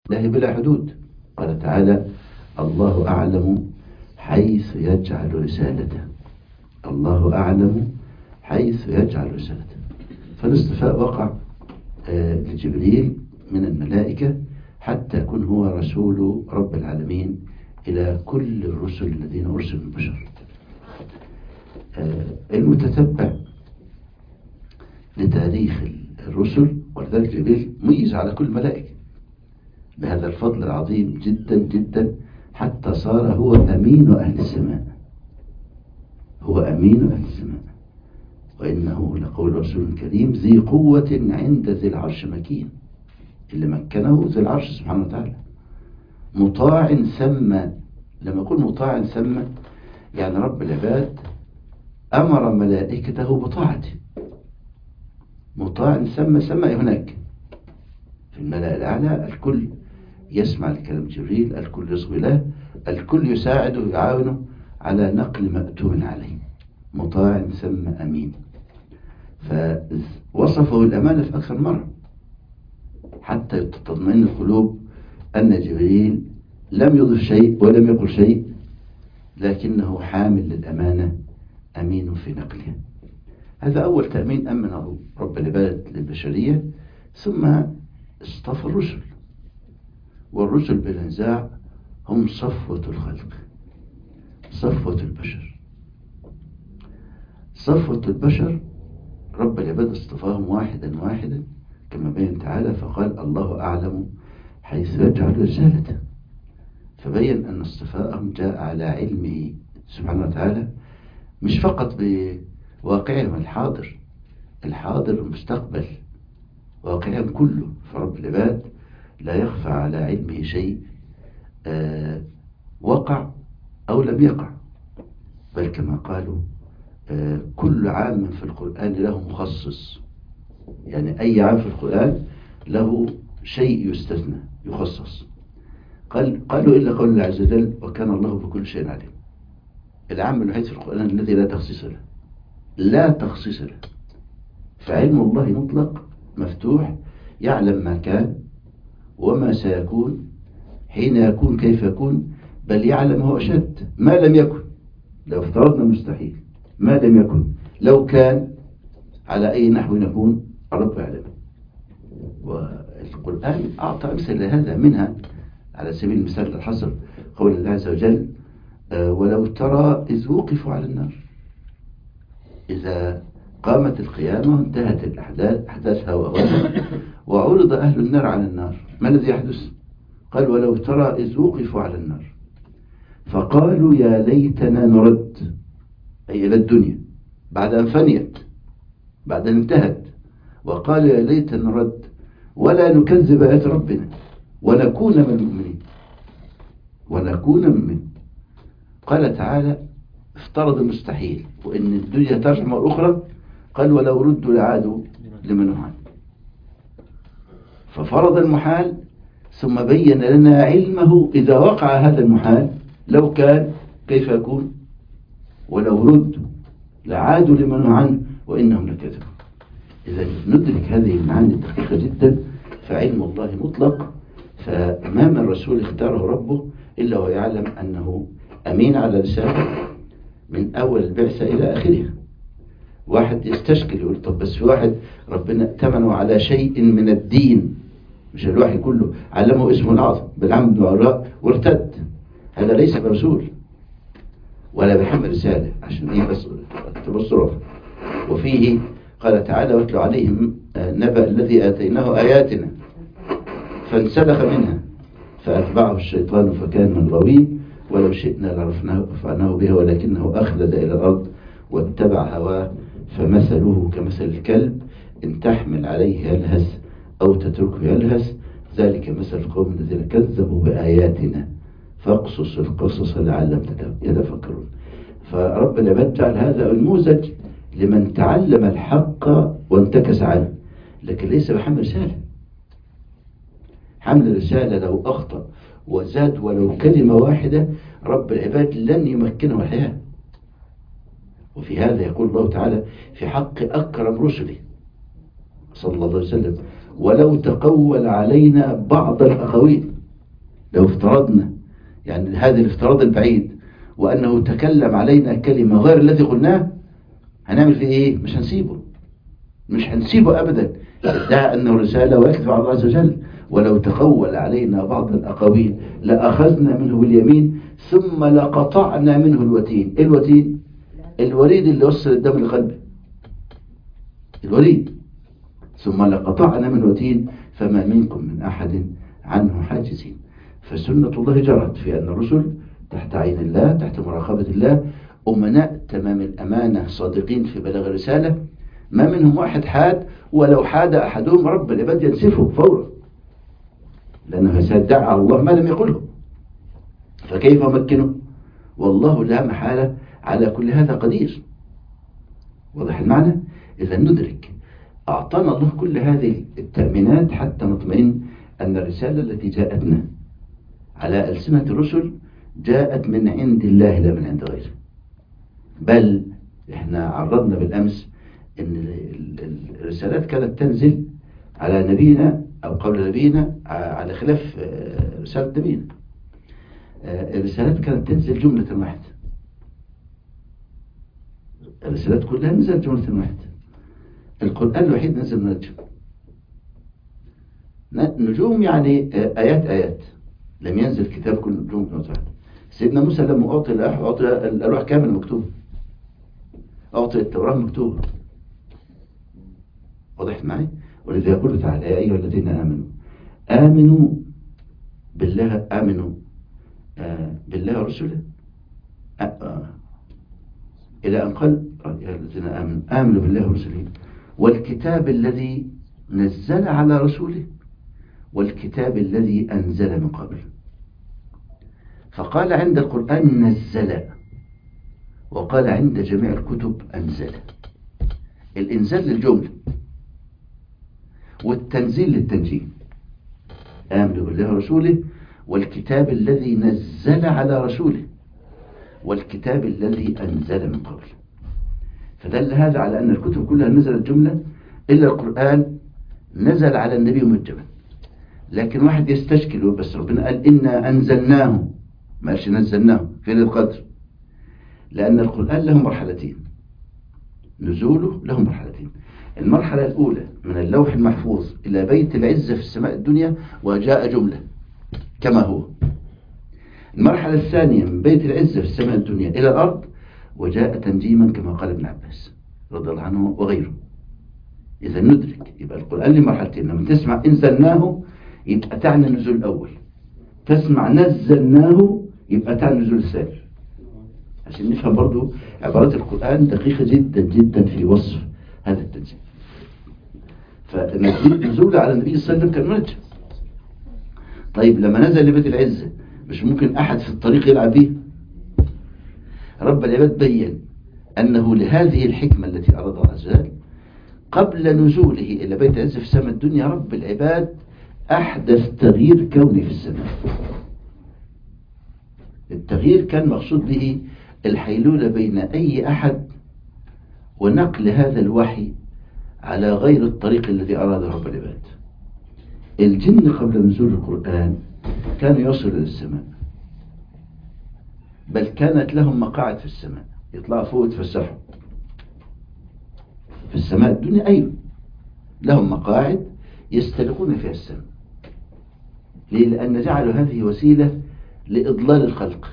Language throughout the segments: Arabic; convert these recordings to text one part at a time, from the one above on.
الله بلا حدود. قال تعالى: الله أعلم حيث يجعل رسالته. الله أعلم حيث يجعل رسالته. فالاصطفاء وقع لجبريل من الملائكة حتى يكون هو رسول رب العالمين إلى كل الرسل الذين أرسلوا من البشر. المتتبع لتاريخ الرسل، ولذلك جبريل ميز على كل الملائكة بهذا الفضل العظيم جدا جدا، حتى صار هو أمين أهل السماء. هو أمين أهل السماء. وإنه لقول رسول كريم ذي قوة عند ذي العرش مكين. اللي مكنه ذي العرش سبحانه وتعالى. مطاع ثم. لما يقول مطاع ثم يعني رب العباد أمر ملائكته بطاعته. مطاع ثم هناك في الملأ الأعلى، الكل يسمع لكلام جبريل، الكل يصغي له، الكل يساعده ويعاونه على نقل مأتون عليه. مطاع ثم أمين. فوصفه الأمانة في أكثر مرة حتى تطمئن القلوب أن جبريل لم يضف شيء ولم يقل شيء، لكنه حامل للأمانة أمين في نقلها. هذا أول تأمين أمنه رب العباد للبشرية. ثم اصطفى الرسل، والرسل بلا نزاع هم صفوة الخلق، صفوة البشر. صفوة البشر رب العباد اصطفاهم واحدا واحدا كما بين تعالى، فقال: الله أعلم حيث يجعل رسالته. فبين أن اصطفاءهم جاء على علمه سبحانه وتعالى، مش فقط بواقعهم الحاضر والمستقبل، واقعهم كله. فرب العباد لا يخفى على علمه شيء وقع أو لم يقع، بل كما قالوا كل عام في القرآن له مخصص. يعني أي عام في القرآن له شيء يستثنى يخصص. قالوا إلا قول الله عز وجل: وكان الله بكل شيء عليم. العام الوحيد في القرآن الذي لا تخصيص له، لا تخصيص له. فعلم الله مطلق مفتوح، يعلم ما كان وما سيكون، حين يكون، كيف يكون، بل يعلم هو أشد ما لم يكن. لو افترضنا مستحيل ما لم يكن، لو كان على أي نحو يكون رب يعلم. والقرآن أعطى أمثلة لهذا، منها على سبيل المثال الحصر قول الله عز وجل: ولو ترى إذ وقفوا على النار. إذا قامت القيامة انتهت أحداثها وأوانها وعرض أهل النار على النار، ما الذي يحدث؟ قال: ولو ترى إذ وقفوا على النار فقالوا يا ليتنا نرد، أي إلى الدنيا بعد أن فنيت، بعد أن انتهت، وقالوا يا ليتنا نرد ولا نكذب بآيات ربنا ونكون من المؤمنين. ونكون من المؤمنين. قال تعالى: افترض المستحيل وإن الدنيا ترجع مرة أخرى، قال: ولو ردوا لعادوا لمن نهوا عنه. ففرض المحال ثم بين لنا علمه إذا وقع هذا المحال لو كان كيف يكون، ولو ردوا لعادوا لمن نهوا عنه وإنهم لكذبون. إذا ندرك هذه المعاني الدقيقة جدا، فعلم الله مطلق. فما من رسول اختاره ربه إلا ويعلم أنه أمين على رسالة من أول البعثة إلى آخرها. واحد يستشكل يقول: طب بس في واحد ربنا ائتمنه على شيء من الدين، مش الوحي كله، علمه اسمه العظم بالعمد والراء وارتد، هذا ليس برسول ولا بحمل رسالة. عشان ايه بس تبصروا. وفيه قال تعالى: واتلو عليهم نبأ الذي آتيناه آياتنا فانسلخ منها فأتبعه الشيطان فكان من الغاوين ولو شئنا لرفعناه بها ولكنه أخلد إلى الأرض واتبع هواه فمثله كمثل الكلب إن تحمل عليه يلهث أو تتركه يلهث ذلك مثل القوم الذين كذبوا بآياتنا فاقصص القصص لعلهم يتفكرون. فرب العباد جعل هذا النموذج لمن تعلم الحق وانتكس عنه، لكن ليس بحمل رسالة. حمل الرسالة لو أخطأ وزاد ولو كلمة واحدة رب العباد لن يمكنه الحياة. وفي هذا يقول الله تعالى في حق أكرم رسله صلى الله عليه وسلم: ولو تقول علينا بعض الأقاويل لو افترضنا يعني هذا الافتراض البعيد وأنه تكلم علينا كلمة غير الذي قلناه، هنعمل فيه إيه؟ مش هنسيبه أبدا. ادعى أنه رسالة ويكذب على الله عز وجل. ولو تقول علينا بعض الأقاويل لأخذنا منه باليمين ثم لقطعنا منه الوتين. إيه الوتين؟ الوريد اللي وصل الدم لقلبه، الوريد. ثم لقطعنا منه الوتين فما منكم من أحد عنه حاجزين. فسنة الله جرت في أن الرسل تحت عين الله، تحت مراقبة الله، أمناء تمام الأمانة، صادقين في بلاغ الرسالة، ما منهم واحد حاد، ولو حاد أحدهم رب العباد ينسفه فورا، لأنه سيدعي على الله ما لم يقله، فكيف أمكنه؟ والله لا محالة على كل هذا قدير. واضح المعنى؟ إذا ندرك أعطانا الله كل هذه التأمينات حتى نطمئن أن الرسالة التي جاءتنا على ألسنة الرسل جاءت من عند الله لا من عند غيره. بل احنا عرضنا بالأمس أن الرسالات كانت تنزل على نبينا أو قبل نبينا على خلاف رسالة نبينا. الرسالات كانت تنزل جملة واحدة، الرسالات كلها نزلت جملة واحدة. القرآن الوحيد نزل منجم، نجوم يعني آيات لم ينزل كتاب كل نجوم واحدة. سيدنا موسى لما أعطي الألواح كامل مكتوب، أعطي التوراة مكتوبة. واضح معي؟ ولذا يقول تعالى يا أيها الذين آمنوا بالله ورسوله إلى أن قال يا الذين آمنوا بالله ورسوله والكتاب الذي نزل على رسوله والكتاب الذي أنزل من قبل. فقال عند القرآن نزل، وقال عند جميع الكتب أنزل. الإنزال للجملة والتنزيل للتنزيل. آمنوا بالله ورسوله والكتاب الذي نزل على رسوله والكتاب الذي أنزل من قبل. فدل هذا على أن الكتب كلها نزلت جملة إلا القرآن نزل على النبي مجملا. لكن واحد يستشكل، بس ربنا قال إنا أنزلناه، ما قالش نزلناه في ليلة القدر، لأن القرآن له مرحلتين، نزوله له مرحلتين. المرحلة الأولى من اللوح المحفوظ إلى بيت العزة في السماء الدنيا وجاء جملة كما هو. المرحلة الثانية من بيت العزة في السماء الدنيا إلى الأرض وجاء تنجيما كما قال ابن عباس رضي الله عنه وغيره. إذا ندرك يبقى القرآن لمرحلتين. لما تسمع انزلناه يبقى تعني النزول الأول، تسمع نزلناه يبقى تعني النزول الثاني، عشان نفهم برضو عبارات القرآن دقيقة جدا جدا في وصف هذا التنزيل. فالنزول على النبي صلى الله عليه وسلم كان منجم. طيب لما نزل لبيت العزة مش ممكن أحد في الطريق يلعب به؟ رب العباد بين أنه لهذه الحكمة التي أرادها الله عز وجل قبل نزوله إلى بيت العزة في السماء الدنيا رب العباد أحدث تغيير كوني في السماء. التغيير كان مقصود به الحيلولة بين أي أحد ونقل هذا الوحي على غير الطريق الذي أراده رب العباد. الجن قبل نزول القرآن كانوا يصلوا إلى السماء، بل كانت لهم مقاعد في السماء، يطلعوا فوق يتفسحوا في السماء الدنيا. أيوة لهم مقاعد يستلقون فيها السماء. ليه؟ لأن جعلوا هذه وسيلة لإضلال الخلق،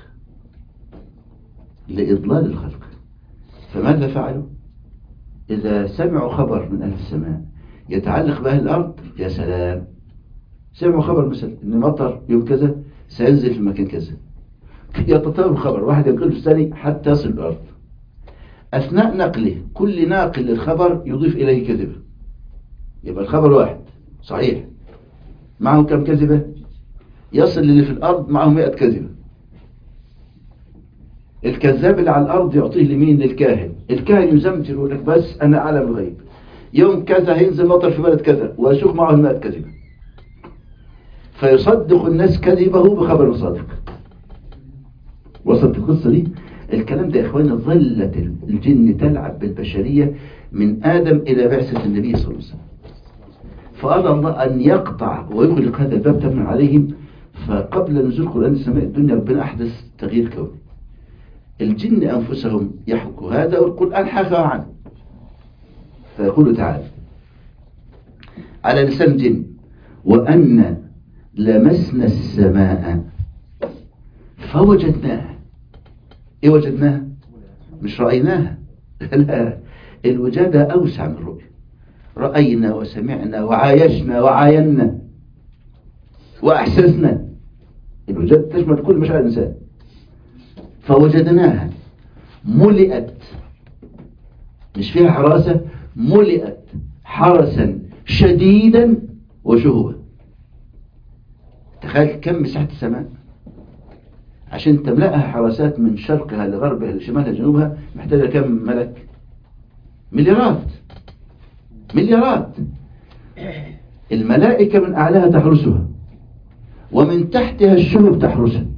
لإضلال الخلق. فماذا فعلوا؟ إذا سمعوا خبر من أهل السماء يتعلق بأهل الأرض، يا سلام، سمعوا خبر مثلا إن مطر يوم كذا سينزل في مكان كذا، يتطور الخبر واحد ينقله في الثاني حتى يصل الأرض. أثناء نقله كل ناقل للخبر يضيف إليه كذبة، يبقى الخبر واحد صحيح معه كم كذبة؟ يصل اللي في الأرض معه 100 كذبة. الكذاب اللي على الأرض يعطيه لمين؟ للكاهن. الكاهن يزمجر يقول لك بس أنا أعلم الغيب، يوم كذا هينزل مطر في بلد كذا، وأسوق معه 100 كذبة، فيصدق الناس كذبه بخبر صادق. وصلت القصة دي؟ الكلام ده يا إخواني ظلت الجن تلعب بالبشرية من آدم إلى بعثة النبي صلى الله عليه وسلم. فأراد الله أن يقطع ويغلق هذا الباب تماما عليهم، فقبل نزول القرآن السماء الدنيا ربنا أحدث تغيير كوني. الجن أنفسهم يحكوا هذا والقرآن حكى عنه. فيقول تعالى على لسان الجن: وأن لمسنا السماء فوجدناها. إيه وجدناها؟ مش رأيناها لا، الوجادة أوسع من الرؤية. رأينا وسمعنا وعايشنا وعاينا وأحسسنا. الوجادة تشمل كل مشاعر الإنسان. فوجدناها ملئت، مش فيها حراسة، ملئت حرسا شديدا وشهبا. تخيل كم مساحة السماء عشان تملأها حراسات من شرقها لغربها لشمالها لجنوبها، محتاجة كم ملك؟ مليارات. الملائكة من أعلاها تحرسها ومن تحتها الشهب تحرسها.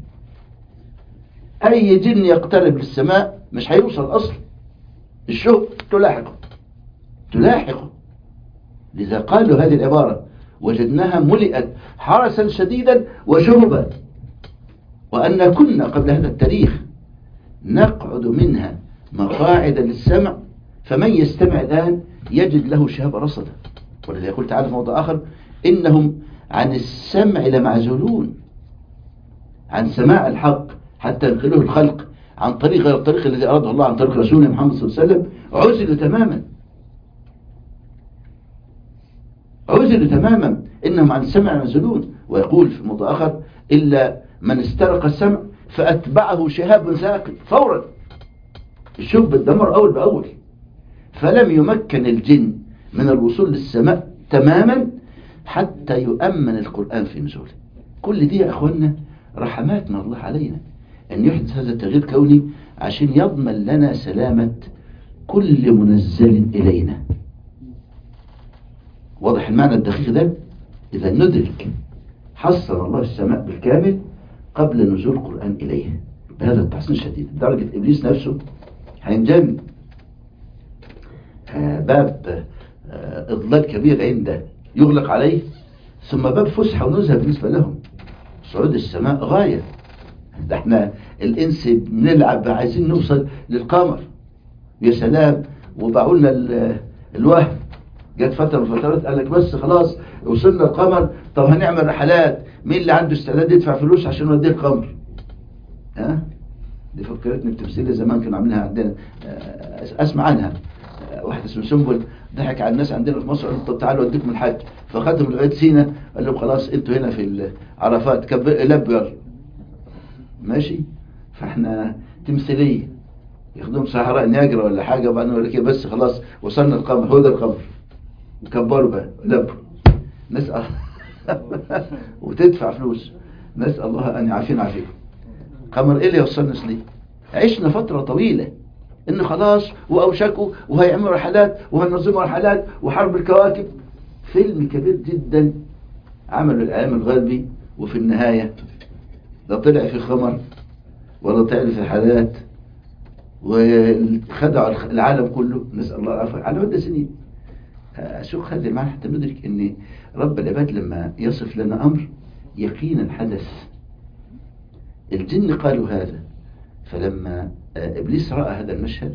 أي جن يقترب للسماء مش هيوصل أصلا، الشهب تلاحقه. لذا قالوا هذه العبارة: وجدناها ملئت حرسا شديدا وشهبا. وأن كنا قبل هذا التاريخ نقعد منها مقاعد للسمع، فمن يستمع الآن يجد له شهاب رصدا. ولذا يقول تعالى في موضع آخر: إنهم عن السمع لمعزولون. عن سماع الحق حتى ينقله الخلق عن طريق غير الطريق الذي أراده الله، عن طريق رسوله محمد صلى الله عليه وسلم، عزلوا تماما. إنهم عن السمع لمعزولون. ويقول في موضع آخر: إلا من استرق السمع فأتبعه شهاب ثاقب. فورا الشهب الدمر أول بأول. فلم يمكن الجن من الوصول للسماء تماما حتى يؤمن القرآن في نزوله. كل دي يا أخوانا رحمات من الله علينا أن يحدث هذا التغيير كوني عشان يضمن لنا سلامة كل منزل إلينا. واضح المعنى الدقيق ده؟ إذا ندرك حصن الله السماء بالكامل قبل نزول القرآن إليه بهذا التحصين الشديد، درجة إبليس نفسه هينجن. باب إضلال كبير عنده يغلق عليه، ثم باب فسحة ونزهة بالنسبة لهم. صعود السماء غاية. ده احنا الإنس بنلعب عايزين نوصل للقمر، يا سلام. وباعوا لنا الوهم. جت فترة من الفترات قال لك بس خلاص وصلنا القمر، طب هنعمل رحلات، مين اللي عنده استعداد يدفع فلوس عشان نوديه القمر؟ دي فكرتني بتمثيلية زمان كانوا عاملينها عندنا، اسمع عنها. واحد اسمه سنبل ضحك على الناس عندنا في مصر، قال طب تعالوا اوديكم الحج، فخدهم لغايه سينا، قال لهم خلاص انتوا هنا في عرفات لبوا يلا ماشي. فاحنا تمثيليه ياخدوهم صحراء نياجرا ولا حاجه، وبعدين يقول لك بس خلاص وصلنا القمر، هو ده القمر، كبروا بقى لبوا. نسال وتدفع فلوس، نسال الله ان يعافينا عافيكم. قمر ايه اللي يوصلنا ليه؟ عشنا فتره طويله ان خلاص واوشكوا وهيعملوا رحلات وهننظموا رحلات وحرب الكواكب. فيلم كبير جدا عمله الاعلام الغربي، وفي النهايه لا طلع في خمر ولا طلع في رحلات، وخدعوا العالم كله، نسال الله العافيه على مدى سنين. شوف هذه المعنى حتى ندرك ان رب العباد لما يصف لنا امر يقينا حدث. الجن قالوا هذا، فلما إبليس رأى هذا المشهد،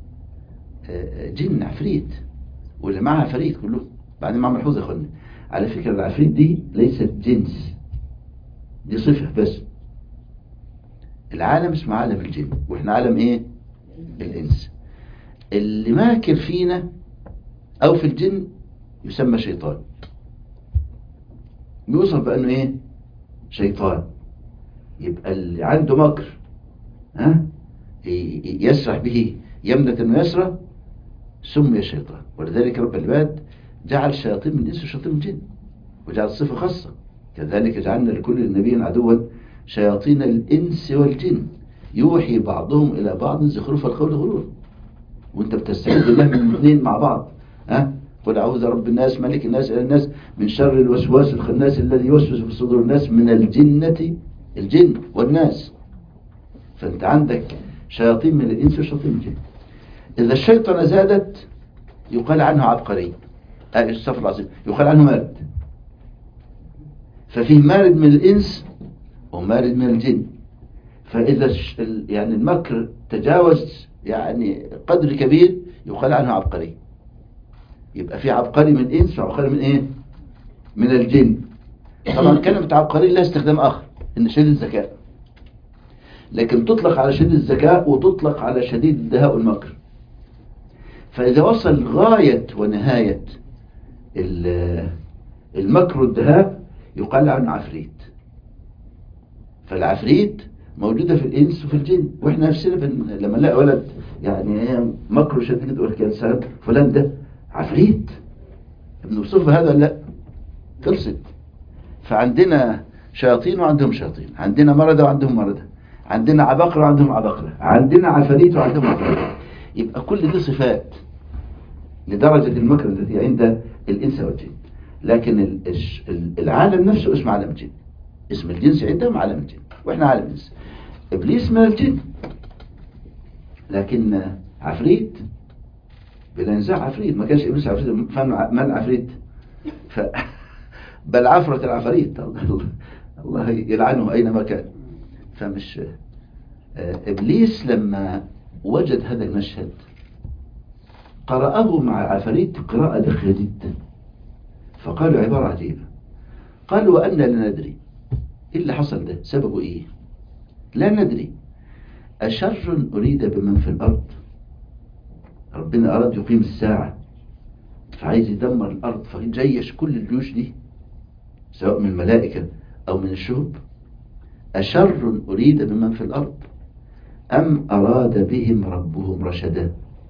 جن عفريت واللي معها عفريت كلهم، بعدين مع ملحوظة يا أخوانا، على فكرة العفريت دي ليست جنس، دي صفة بس. العالم اسمه عالم الجن، وإحنا عالم إيه؟ الإنس. اللي ماكر فينا أو في الجن يسمى شيطان، بيوصف بأنه إيه؟ شيطان. يبقى اللي عنده مكر يسرح به يمنة ويسرى سمي الشيطان. ولذلك رب العباد جعل شياطين من الإنس وشياطين من الجن، وجعل صفة خاصة. كذلك جعلنا لكل نبي عدوا شياطين الإنس والجن يوحي بعضهم إلى بعض زخرف القول غرور. وانت بتستعيذ بالله من الاثنين مع بعض. قل أعوذ رب الناس ملك الناس إلى الناس من شر الوسواس الخناس الذي يوسوس في صدور الناس من الجن والناس. فانت عندك شياطين من الإنس وشياطين من الجن. إذا الشيطان زادت يقال عنه عبقري، استغفر الله العظيم، يقال عنه مارد. ففيه مارد من الإنس ومارد من الجن. فإذا يعني المكر تجاوز يعني قدر كبير يقال عنه عبقري. يبقى في عبقري من الإنس وعبقري من إيه؟ من الجن. طبعا كلمة عبقري لها استخدام آخر، إن شديد الذكاء، لكن تطلق على شديد الذكاء وتطلق على شديد الدهاء والمكر. فإذا وصل غاية ونهاية المكر والدهاء يقال عنه عفريت. فالعفريت موجودة في الإنس وفي الجن، وإحنا نفسنا لما نلاقي ولد يعني مكر شديد نقول كده فلان ده عفريت، بنوصف هذا ولا لا؟ خلصت. فعندنا شياطين وعندهم شياطين، عندنا مردة وعندهم مردة، عندنا عباقرة وعندهم عباقرة، عندنا عفاريت وعندهم عفاريت. يبقى كل دي صفات لدرجة المكر التي عند الإنس والجن. لكن العالم نفسه اسمه عالم الجن، اسم الجنس عندهم عالم الجن، وإحنا عالم الإنس. إبليس من الجن، لكن عفريت بلا نزاع عفريت. ما كانش إبليس عفريت، ما العفريت بل عفرة العفريت، الله يلعنه أينما كان. فمش إبليس لما وجد هذا المشهد قرأه مع عفريت قراءة دقيقة جدا، فقالوا عبارة عجيبة. قالوا وأنا لا ندري إيه اللي حصل ده، سببه إيه؟ لا ندري أشر أريد بمن في الأرض. ربنا أراد يقيم الساعة فعايز يدمر الأرض، فجيش كل الجيوش دي سواء من الملائكة أو من الشهب. أشر أريد بمن في الأرض أم أراد بهم ربهم رشدا.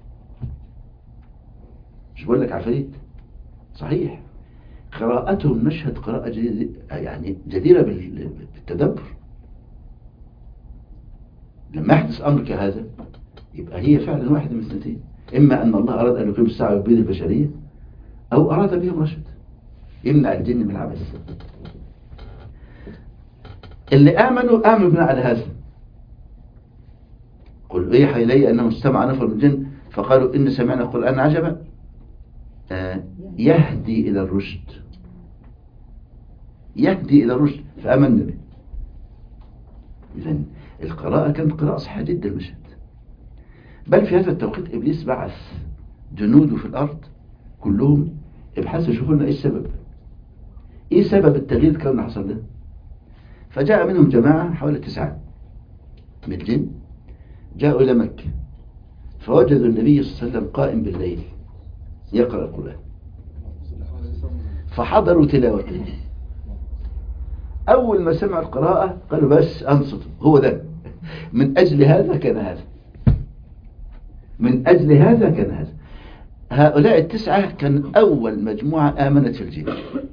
مش بقول لك عفريت؟ صحيح. قراءتهم مشهد قراءة يعني جديرة بالتدبر. لما يحدث أمر كهذا يبقى هي فعلا واحدة من اثنتين، إما أن الله أراد أن يقيم الساعة ويبيد البشرية، أو أراد بهم رشد يمنع الجن من العبث. اللي آمنوا بناء على هذا. قل أوحي إلي أنه استمع نفر من الجن فقالوا إن سمعنا قرآن عجبا يهدي إلى الرشد. يهدي إلى الرشد فآمنا به. إذن القراءة كانت قراءة صحيحة جدا المشهد. بل في هذا التوقيت إبليس بعث جنوده في الأرض كلهم ابحثوا شوفوا لنا إيه السبب، إيه سبب التغيير الكون اللي حصل ده. فجاء منهم جماعة حوالي 9 من الجن، جاءوا إلى مكة فوجدوا النبي صلى الله عليه وسلم قائم بالليل يقرأ القرآن، فحضروا تلاوته. أول ما سمعوا القراءة قالوا بس أنصتوا، هو ده. من أجل هذا كان هذا، من أجل هذا كان هذا. هؤلاء 9 كان أول مجموعة آمنت في الجن،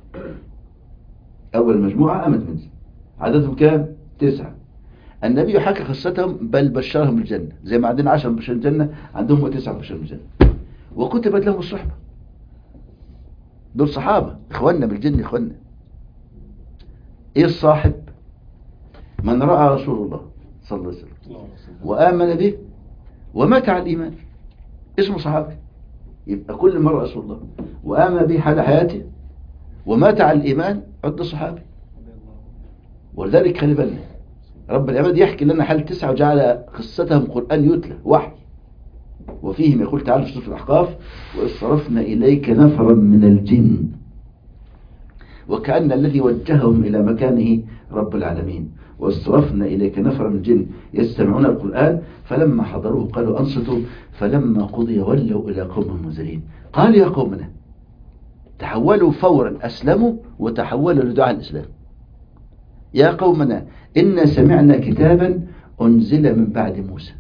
أول مجموعة آمنت في الجن. عددهم كام؟ 9. النبي حكى قصتهم بل بشرهم بالجنة، زي ما عندنا 10 بشر الجنة عندهم 9 بشر الجنة، وكتبت لهم الصحبة. دول صحابة إخواننا بالجن. إخواننا إيه الصاحب؟ من رأى رسول الله صلى الله عليه وسلم وآمن به ومات على الإيمان اسمه صحابي. يبقى كل من رأى رسول الله وآمن به حال حياته ومات على الإيمان عد صحابي. ولذلك خلي بالنا رب العباد يحكي لنا حال 9 وجعل قصتهم قرآن يتلى وحي. وفيهم يقول تعالى في سورة الأحقاف وإذ صرفنا إليك نفرا من الجن وكأن الذي وجههم إلى مكانه رب العالمين. واصرفنا إليك نفرا من الجن يستمعون القرآن فلما حضروه قالوا أنصتوا فلما قضي ولوا إلى قوم منذرين. قال يا قومنا تحولوا فورا، أسلموا وتحولوا لدعاء الإسلام. يا قومنا إنا سمعنا كتابا أنزل من بعد موسى.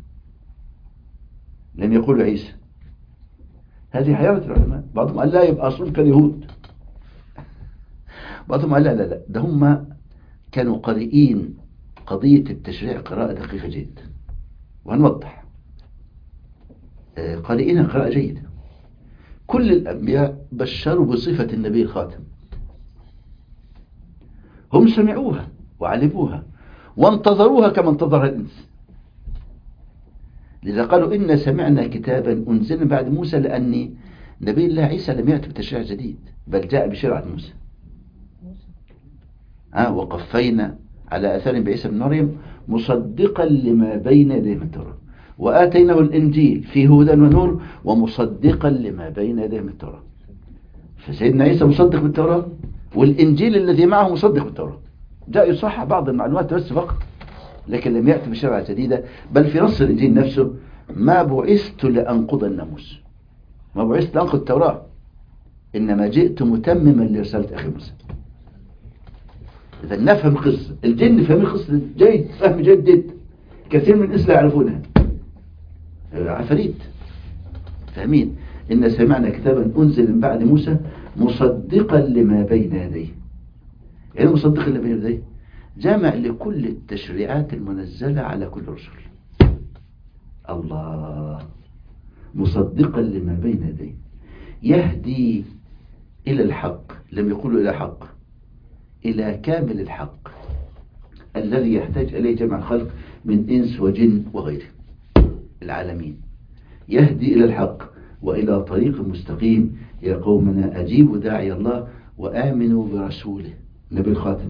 لم يقولوا عيسى. هذه حيرة العلماء. بعضهم قال لا يبقى أصلهم كان يهود، بعضهم قال لا ده هم كانوا قارئين قضية التشريع قراءة دقيقة جدا. وهنوضح قارئينها قراءة جيدة. كل الأنبياء بشروا بصفة النبي الخاتم، هم سمعوها وعلموها وانتظروها كما انتظر الإنس. لذا قالوا إن سمعنا كتابا أنزل بعد موسى، لأن نبي الله عيسى لم يأتي بتشريع جديد بل جاء بشرعة موسى. وقفينا على أثار بعيسى بن مريم مصدقا لما بين يديه من التوراة، وآتيناه الإنجيل فيه هدى ونور ومصدقا لما بين يديه من التوراة. فسيدنا عيسى مصدق بالتوراة، والإنجيل الذي معه مصدق بالتوراة. جاء يصحح بعض المعلومات بس فقط، لكن لم يأتي بشريعة جديدة. بل في نص الإنجيل نفسه: ما بعثت لأنقض الناموس، ما بعثت لأنقض التوراة، إنما جئت متمما لرسالة أخي موسى. إذا نفهم القصة، الجن فهم القصة جيد، فهم جيد جدا، كثير من الناس لا يعرفونها. عفاريت فاهمين إن سمعنا كتابا أنزل من بعد موسى مصدقا لما بين يديه. يعني مصدقا لما بين يديه جامع لكل التشريعات المنزلة على كل رسل. الله، مصدقا لما بين يديه، يهدي إلى الحق، لم يقولوا إلى حق، إلى كامل الحق الذي يحتاج إليه جمع الخلق من إنس وجن وغيره العالمين. يهدي إلى الحق وإلى طريق مستقيم. يا قومنا أجيبوا داعي الله وآمنوا برسوله، نبي الخاتم.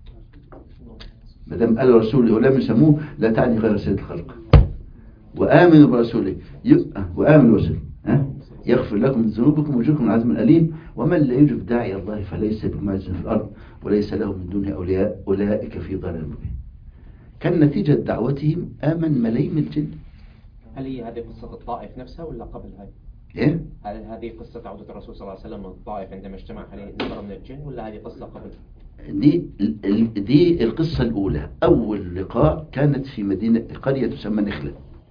مدام قالوا رسوله ولم يسموه لا تعني غير سيد الخلق. وآمنوا برسوله، وآمنوا برسوله يغفر لكم من ذنوبكم ويجركم من عذاب أليم ومن لا يجب داعي الله فليس بمعجز في الأرض وليس له من دونه أولياء أولئك في ضلال مبين. كان نتيجة دعوتهم آمن ملايين الجن. هل هي هذه قصة الطائف نفسها ولا قبل هاي؟ إيه؟ هل هذه قصة عودة الرسول صلى الله عليه وسلم من الطائف عندما اجتمع عليه نفر من الجن، ولا هذه قصة قبل؟ دي القصة الأولى. أول لقاء كانت في مدينة قرية تسمى نخلة.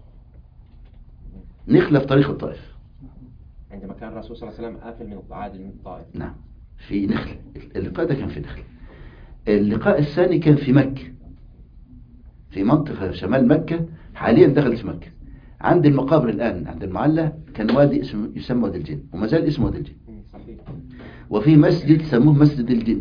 نخلة في طريق الطائف، عندما كان الرسول صلى الله عليه وسلم آكل من الطعام من الطائف. نعم، في نخلة. اللقاء ده كان في نخلة. اللقاء الثاني كان في مكة، في منطقة شمال مكة، حاليا دخلت في مكة عند المقابر الآن عند المعلة. كان وادي اسمه يسمى وادي الجن، وما زال اسمه وادي الجن. صحيح. وفي مسجد سموه مسجد الجن،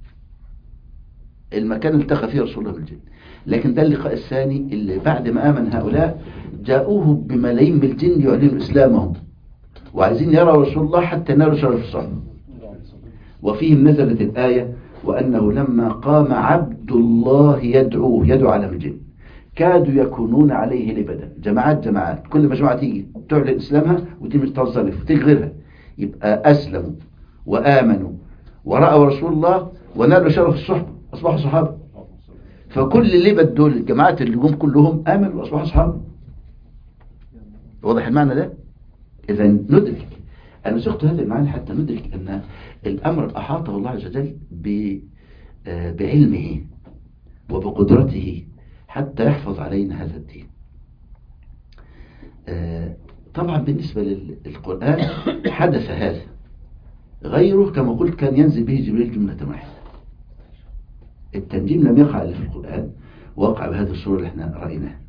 المكان اللي التقى فيه رسول الله بالجن. لكن ده اللقاء الثاني اللي بعد ما آمن هؤلاء جاءوه بملايين من الجن يعلنوا إسلامهم وعايزين يروا رسول الله حتى ينالوا شرف الصحبة. وفيهم نزلت الآية: وأنه لما قام عبد الله يدعو على الجن كادوا يكونون عليه لبدا. جماعات كل مجموعة تيجي تعلن إسلامها وتيجي تنصرف وتيجي غيرها، يبقى أسلموا وآمنوا ورأوا رسول الله ونالوا شرف الصحبة، أصبحوا صحابة. فكل اللي بدول الجماعات اللي جم كلهم آمنوا وأصبحوا صحابة. واضح المعنى ده؟ إذا ندرك، أنا سقت هذا المعنى حتى ندرك أن الأمر أحاطه الله عز وجل بعلمه وبقدرته حتى يحفظ علينا هذا الدين. طبعا بالنسبة للقرآن حدث هذا، غيره كما قلت كان ينزل به جبريل جملة واحدة. التنجيم لم يقع إلا في القرآن، وقع بهذه الصورة اللي احنا رأيناها.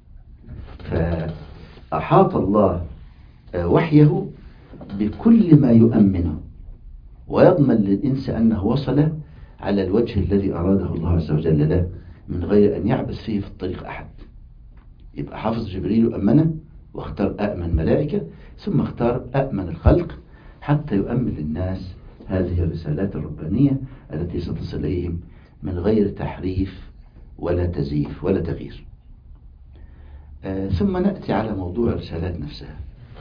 فأحاط الله وحيه بكل ما يؤمنه ويضمن للإنس أنه وصل على الوجه الذي أراده الله عز وجل له من غير أن يعبث فيه في الطريق أحد. يبقى حافظ جبريل أمنه واختار أأمن ملائكة، ثم اختار أأمن الخلق حتى يؤمن للناس هذه الرسالات الربانية التي ستصل إليهم من غير تحريف ولا تزييف ولا تغيير. ثم نأتي على موضوع الرسالات نفسها.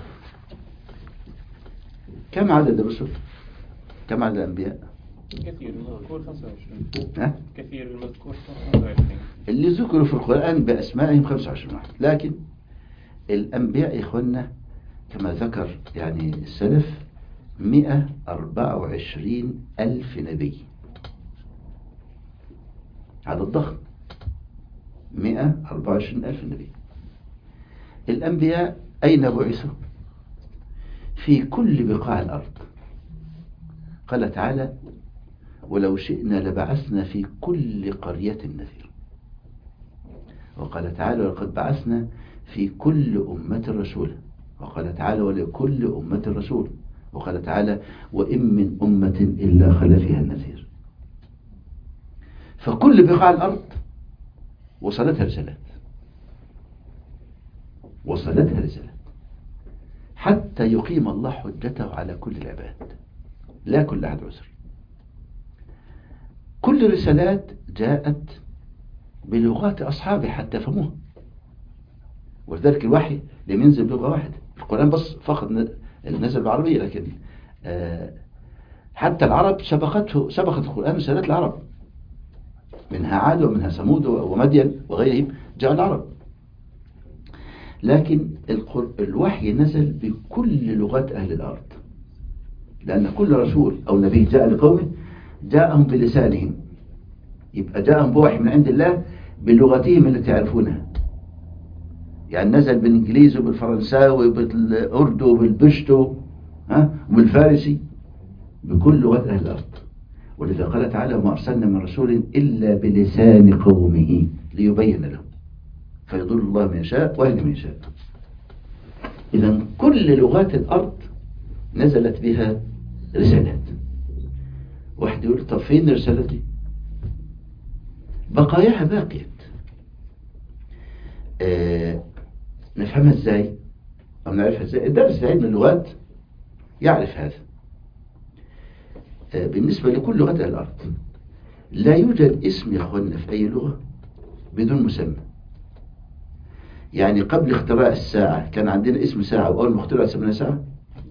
كم عدد الرسل؟ كم عدد الأنبياء؟ كثير، المذكور 25. كثير المذكور 25. اللي ذكروا في القرآن بأسمائهم 25 واحد، لكن الأنبياء يا إخوانا كما ذكر يعني السلف 124 ألف نبي، عدد ضخم. 124 ألف نبي. الأنبياء أين بعثوا؟ في كل بقاع الأرض. قال تعالى: ولو شئنا لبعثنا في كل قرية نذير. وقال تعالى: ولقد بعثنا في كل أمة رسولا. وقال تعالى: ولكل أمة رسول. وقال تعالى: وإن من أمة إلا خلا فيها النذير. فكل بقاع الأرض وصلتها رسالات، حتى يقيم الله حجته على كل العباد، لا كل أحد عذر. كل الرسالات جاءت بلغات أصحابه حتى يفهموها. ولذلك الوحي لم ينزل بلغة واحدة. القرآن بس فقط نزل بالعربية، لكن حتى العرب سبقت القرآن رسالات العرب، منها عاد ومنها ثمود ومدين وغيرهم جاء العرب. لكن الوحي نزل بكل لغات أهل الأرض، لأن كل رسول أو نبي جاء لقومه جاءهم بلسانهم، يبقى جاءهم بوحي من عند الله بلغتهم التي يعرفونها. يعني نزل بالإنجليزي وبالفرنساوي وبالأردو وبالبشتو وبالفارسي، بكل لغات أهل الأرض. ولذا قال تعالى: وما أرسلنا من رسول إلا بلسان قومه ليبين لهم، فيضل الله من يشاء ويهدي من يشاء. إذا كل لغات الأرض نزلت بها رسالات. واحد يقول: طب فين الرسالات دي؟ بقاياها باقية. نفهمها ازاي او نعرفها ازاي؟ الدرس في علم اللغات يعرف هذا. بالنسبة لكل لغات الأرض لا يوجد اسم يا اخوانا في أي لغة بدون مسمى. يعني قبل اختراع الساعة كان عندنا اسم ساعة، وأول ما اخترع سميناها ساعة؟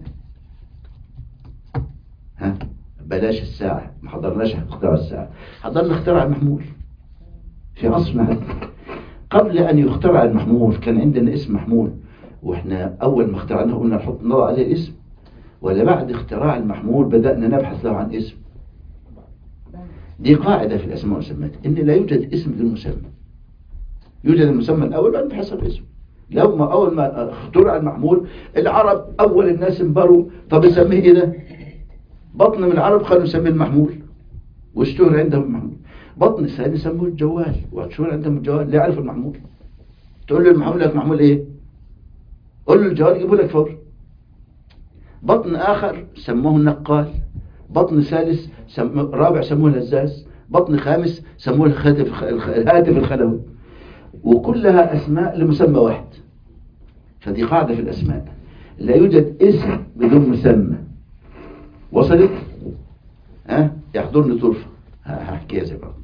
بلاش الساعة، ما حضرناش اختراع الساعة، حضرنا اختراع المحمول في عصرنا هذا. قبل أن يخترع المحمول كان عندنا اسم محمول، وإحنا أول ما اخترعناه قلنا نحط نضع عليه الاسم، ولا بعد اختراع المحمول بدأنا نبحث له عن اسم؟ دي قاعدة في الأسماء والمسميات، إن لا يوجد اسم بدون مسمى. يوجد المسمى الأول بعد بحث الاسم. لو ما أول ما اخترع المحمول العرب أول الناس انبروا، طب يسميه إيه ده؟ بطن من العرب قالوا نسميه المحمول، واشتهر عندهم المحمول. بطن الثاني سموه الجوال، واشتهر عندهم الجوال. لا يعرف المحمول، تقول له المحمول لك محمول ايه؟ قول له الجوال يجيبه لك فور. بطن آخر سموه النقال، بطن ثالث رابع سموه الهزاز، بطن خامس سموه الهاتف الخلوي، وكلها أسماء لمسمى واحد. فدي قاعدة في الأسماء، لا يوجد اسم بدون مسمى. وصلت؟ يحضرني طرفة هحكيها زي بعض.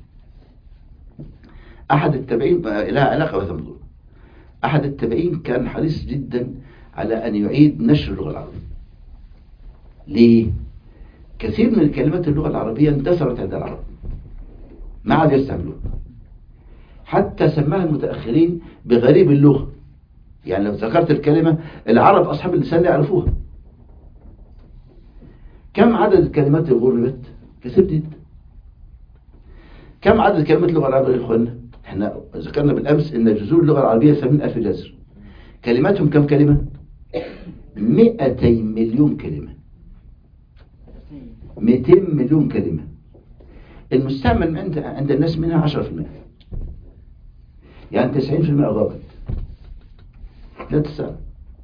أحد التابعين لها علاقة بهذا الموضوع. أحد التابعين كان حريص جدا على أن يعيد نشر اللغة العربية. ليه؟ كثير من الكلمات اللغة العربية اندثرت عند العرب، ما عاد يستعملوها، حتى سماها المتأخرين بغريب اللغة. يعني لو ذكرت الكلمة العرب أصحاب اللسان يعرفوها. كم عدد الكلمات اللي غربت؟ كثير جدا. كم عدد كلمات اللغة العربية يا إخوانا؟ احنا ذكرنا بالأمس إن جذور اللغة العربية 80,000 جذر. كلماتهم كم كلمة؟ 200 مليون كلمة. 200 مليون كلمة. المستعمل عند الناس منها 10%، يعني 90% غابت، لا تستعمل.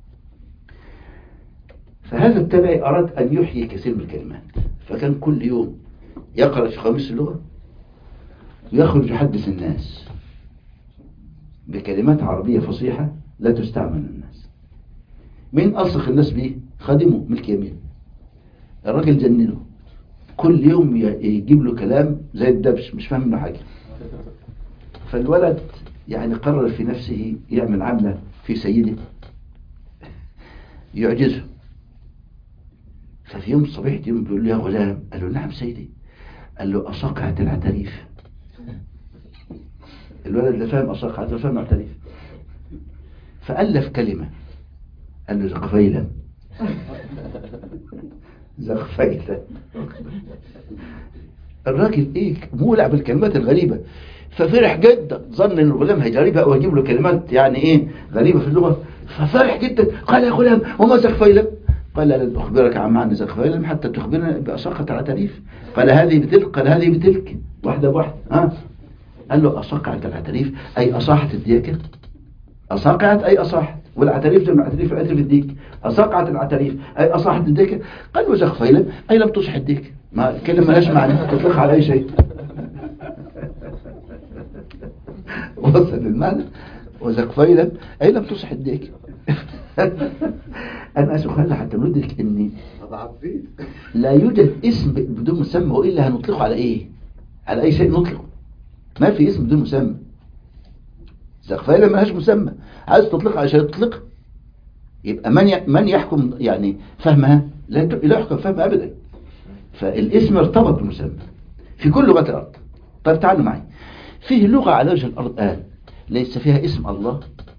فهذا التابعي أراد أن يحيي كثير من الكلمات، فكان كل يوم يقرأ في قاموس اللغة ويخرج يحدث الناس بكلمات عربية فصيحة لا تستعمل الناس. مين ألصق الناس بيه؟ خادمه ملك يمين. الراجل جننه، كل يوم يجيب له كلام زي الدبش مش فاهم منه حاجة. فالولد يعني قرر في نفسه يعمل عملة في سيده يعجزه. ففي يوم صبيحة يوم بيقول له: يا غلام. قال له: نعم سيدي. قال له: أصقعت العتريف. الولد لا فاهم أصقعت ولا فاهم العتريف، فألف كلمة، قال له: زقفيلا. زقفيلا. الراجل ايه مولع بالكلمات الغريبة، ففرح جدا، ظن ان الغلام هيجربها او هيجيب له كلمات يعني ايه غريبة في اللغة، ففرح جدا. قال: يا غلام وما زقفيلا؟ قال: لن أخبرك عن معنى زقفيلا حتى تخبرنا بأصقعة العتريف. قال: هذه بتلك. قال: هذه بتلك، واحدة بواحدة. قال له: أصقعت العتريف أي أصاحت الديكة. أصقعت أي أصاحت، والعتريف جمع عتريف، العتريف الديك. أصقعت العتريف أي أصاحت الديكة. قال: وزقفيلا أي لم تصح الديكة. ما كلمة مالهاش معنى، تطلق على أي شيء. وصل المعنى. وزقفيلا أي لم تصح الديكة. أنا أسأل حتى ندرك أن لا يوجد اسم بدون مسمى، وإلا هنطلقه على إيه؟ على أي شيء نطلقه. ما في اسم بدون مسمى. فإذا ما لهاش مسمى، عايز تطلقها عشان تطلقها، يبقى من يحكم يعني فهمها؟ لا يحكم فهمها أبدا. فالاسم ارتبط بالمسمى في كل لغات الأرض. طيب تعالوا معي، فيه لغة على وجه الأرض ليس فيها اسم الله،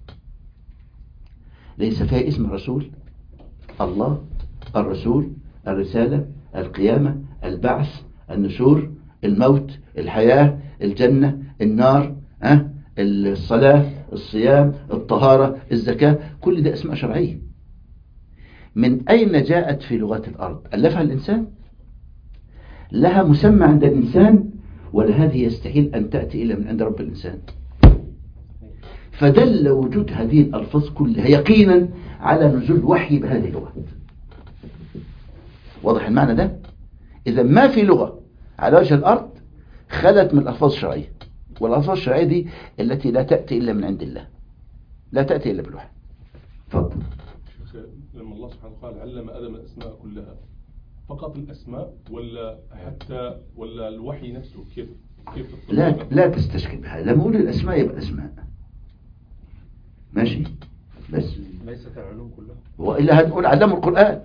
ليس فيها اسم الرسول، الله، الرسول، الرسالة، القيامة، البعث، النشور، الموت، الحياة، الجنة، النار، الصلاة، الصيام، الطهارة، الزكاة، كل ده اسماء شرعية. من أين جاءت في لغات الأرض؟ ألفها الإنسان؟ لها مسمى عند الإنسان، ولا هذه يستحيل أن تأتي إلا من عند رب الإنسان؟ فدل وجود هذه الألفاظ كلها يقينا على نزول وحي بهذه اللغات. واضح المعنى ده؟ إذا ما في لغة على وجه الأرض خلت من الألفاظ الشرعية، والألفاظ الشرعية دي التي لا تأتي إلا من عند الله، لا تأتي إلا بالوحي. تفضل. لما الله سبحانه وتعالى علم آدم الأسماء كلها، فقط الأسماء ولا الوحي نفسه؟ كيف لا تستشكل بها. لما أقول الأسماء يبقى أسماء ماشي، بس ليست العلوم كلها. وإلا هنقول علمه القرآن،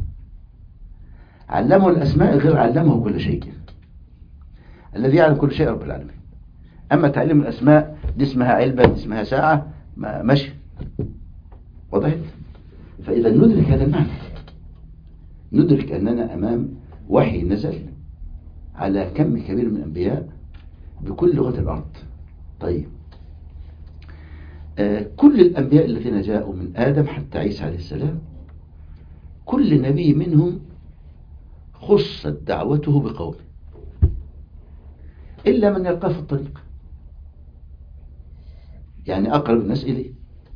علمه الأسماء غير علمه كل شيء. الذي يعلم كل شيء رب العالمين. أما تعليم الأسماء دي اسمها علبة، دي اسمها ساعة، ماشي، وضحت؟ فإذا ندرك هذا المعنى، ندرك أننا أمام وحي نزل على كم كبير من الأنبياء بكل لغة الأرض. طيب، كل الأنبياء الذين جاءوا من آدم حتى عيسى عليه السلام، كل نبي منهم خصت دعوته بقومه إلا من يلقاه في الطريق، يعني أقرب الناس إليه.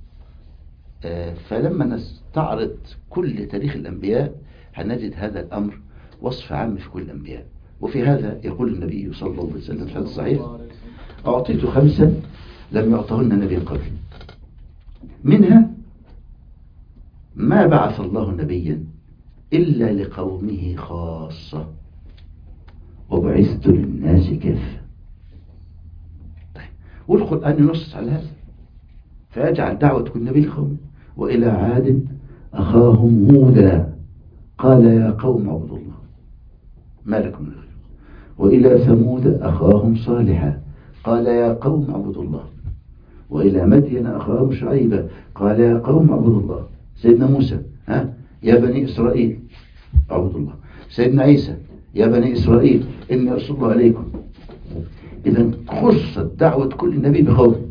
فلما نستعرض كل تاريخ الأنبياء هنجد هذا الأمر وصف عام في كل الأنبياء. وفي هذا يقول النبي صلى الله عليه وسلم في الحديث الصحيح: أعطيت 5 لم يعطهن نبي قبلي، منها ما بعث الله نبيا إلا لقومه خاصة وبعثت للناس كافة. طيب، والقرآن ينص على هذا فيجعل دعوة كل نبي لقومه. وإلى عاد أخاهم هودا قال يا قوم اعبدوا الله ما لكم من إله غيره. وإلى ثمود أخاهم صالحا قال يا قوم اعبدوا الله. وإلى مدين أخاهم شعيبا قال يا قوم اعبدوا الله. سيدنا موسى يا بني إسرائيل اعبدوا الله. سيدنا عيسى يا بني إسرائيل إني رسول الله عليكم. إذا خصت دعوة كل نبي بقومه.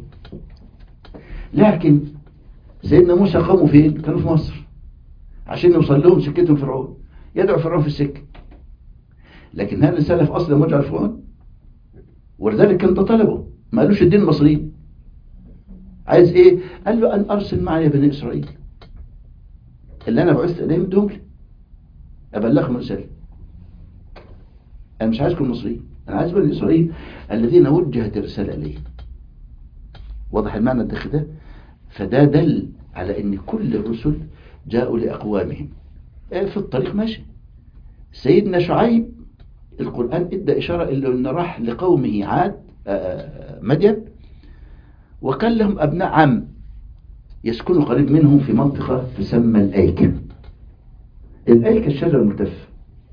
لكن سيدنا موسى قومه فين؟ كانوا في مصر، عشان يوصل لهم سكتهم فرعون، يدعو فرعون في السكة. لكن هذا السلف أصلا مجعل فرعون، ولذلك كان طلبه، ما قالوش الدين المصري. عايز ايه؟ قال له أن أرسل معي بني إسرائيل اللي أنا بعثت إليهم دول أبلغهم رسالة. أنا مش عايزكم المصريين، أنا عايز بني إسرائيل الذين وجهت الرسالة إليهم. واضح المعنى الداخل ده؟ فده دل على أن كل الرسل جاءوا لأقوامهم في الطريق ماشي. سيدنا شعيب القرآن ادى إشارة إلا أن راح لقومه عاد مدين، وكان لهم أبناء عم يسكنوا قريب منهم في منطقة تسمى الأيكة. الأيكة الشجرة الملتفة،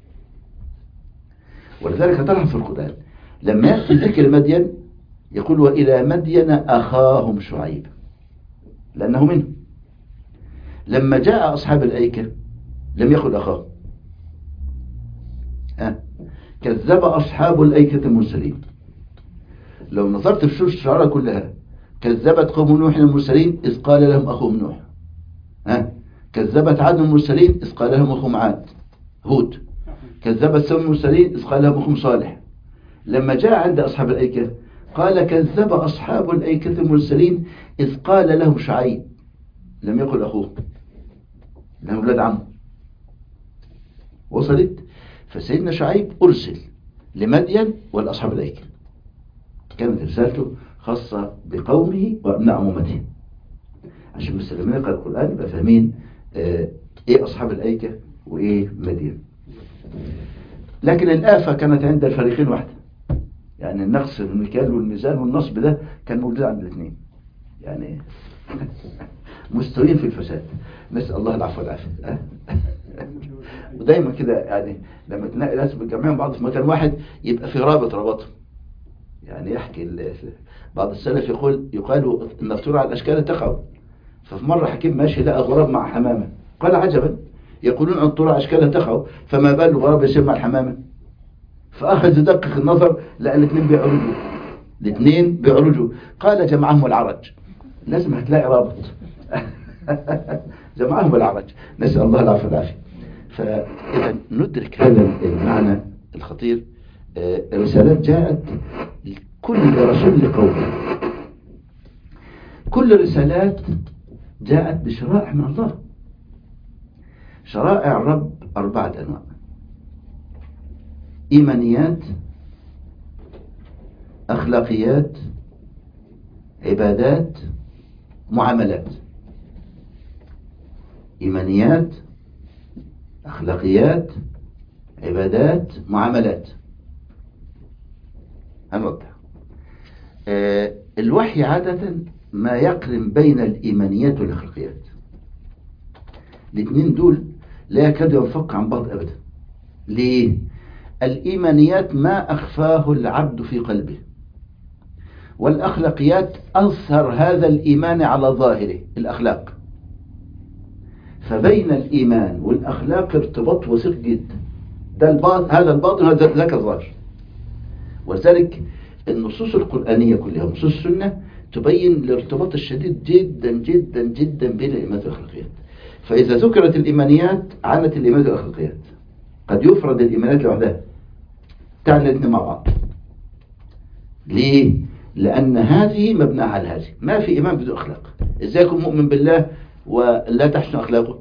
ولذلك تلاحظ في القرآن لما يأتي ذكر مدين يقول وإلى مدين أخاهم شعيب لأنه منهم. لما جاء أصحاب الأيكة لم يقل أخاهم، كذب أصحاب الأيكة المرسلين. لو نظرت في سورة الشعراء كلها كذبت قوم نوح المرسلين إذ قال لهم أخوهم نوح، كذبت عاد المرسلين إذ قال لهم أخوهم عاد هود، كذبت ثمود المرسلين إذ قال لهم أخوهم صالح. لما جاء عند أصحاب الأيكة قال كذب أصحاب الأيكة المرسلين إذ قال لهم شعيب، لم يقل أخوه لهم أولاد عمه. وصلت؟ فسيدنا شعيب أرسل لمدين والأصحاب الأيكة، كانت رسالته خاصة بقومه وأبناء عمومته، عشان بس لما نقرأ القرآن يبقى فاهمين إيه أصحاب الأيكة وإيه مدين. لكن الآفة كانت عند الفريقين واحدة، يعني النقص المكيال والميزان والنصب ده كان موجود عند الاثنين. يعني مستويين في الفساد. نسأل الله العفو والعافية. ودايما كده يعني لما تلاقي ناس متجمعين بعض في مكان واحد يبقى في رابطهم. يعني يحكي بعض السلف يقال ان الطيور على الاشكال تقع. ففي مرة حكيم ماشي لقى غراب مع حمامة، قال عجبا، يقولون ان الطيور على اشكالها تقع، فما بال الغراب يسير مع الحمامة؟ فاخذ يدقق النظر لقى الاثنين بيعرجوا. قال جمعهم العرج. لازم هتلاقي رابط. جمعهم العرج. نسأل الله العفو والعافية. فإذا ندرك هذا المعنى الخطير. الرسالات جاءت كل رسول لقومه. كل الرسالات جاءت بشرائع من الله. شرائع الرب 4 أنواع: إيمانيات، أخلاقيات، عبادات، معاملات. إيمانيات، أخلاقيات، عبادات، معاملات. هنوضح. الوحي عادة ما يقرن بين الإيمانيات والأخلاقيات. الاثنين دول لا يكادوا ينفك عن بعض أبدا. ليه؟ الإيمانيات ما أخفاه العبد في قلبه، والأخلاقيات أظهر هذا الإيمان على ظاهره، الأخلاق. فبين الإيمان والأخلاق ارتباط وثيق جدا. هذا الباطن وهذا ذاك الظاهر. ولذلك النصوص القرآنية كلها ونصوص السنة تبين الارتباط الشديد جدا جدا جدا بين الإيمانيات والأخلاقيات. فإذا ذكرت الإيمانيات عنت الإيمانيات والأخلاقيات. قد يفرد الإيمانيات لوحدها، تعني الاثنين مع بعض. ليه؟ لأن هذه مبنى على هذه. ما في إيمان بدون أخلاق. إزاي يكون مؤمن بالله ولا تحسن أخلاقه؟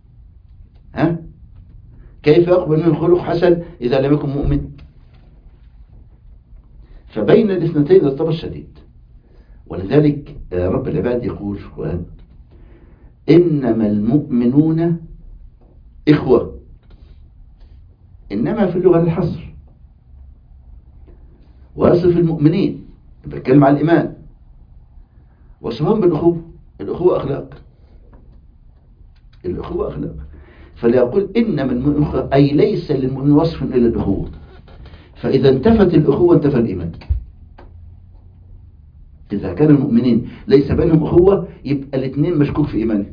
كيف يقبل منه خلق حسن إذا لم يكن مؤمن؟ فبين الاثنتين ارتباط شديد. ولذلك رب العباد يقول: إنما المؤمنون إخوة. إنما في اللغة للحصر، ويصف المؤمنين بيتكلم عن الإيمان، وصفهم بالأخوة. الأخوة أخلاق. الأخوة أخلاق. فليقول إنما المؤمنون إخوة، أي ليس للمؤمن وصف إلا الأخوة. فإذا انتفت الأخوة انتفى الإيمان. إذا كان المؤمنين ليس بينهم أخوة يبقى الاثنين مشكوك في إيمانه.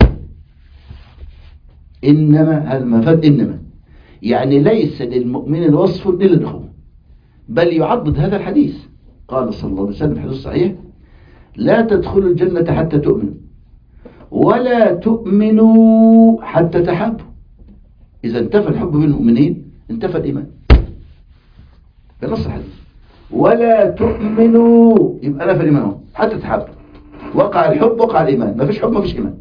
إنما هذا مفاد إنما، يعني ليس للمؤمن الوصف إلا الأخوة. بل يعضد هذا الحديث. قال صلى الله عليه وسلم في الحديث الصحيح: لا تدخلوا الجنة حتى تؤمنوا، ولا تؤمنوا حتى تحابوا. إذا انتفى الحب بين المؤمنين انتفى الإيمان. بنص الحديث: ولا تؤمنوا، يبقى نفى الإيمان حتى تحابوا. وقع الحب وقع الإيمان. ما فيش حب ما فيش إيمان.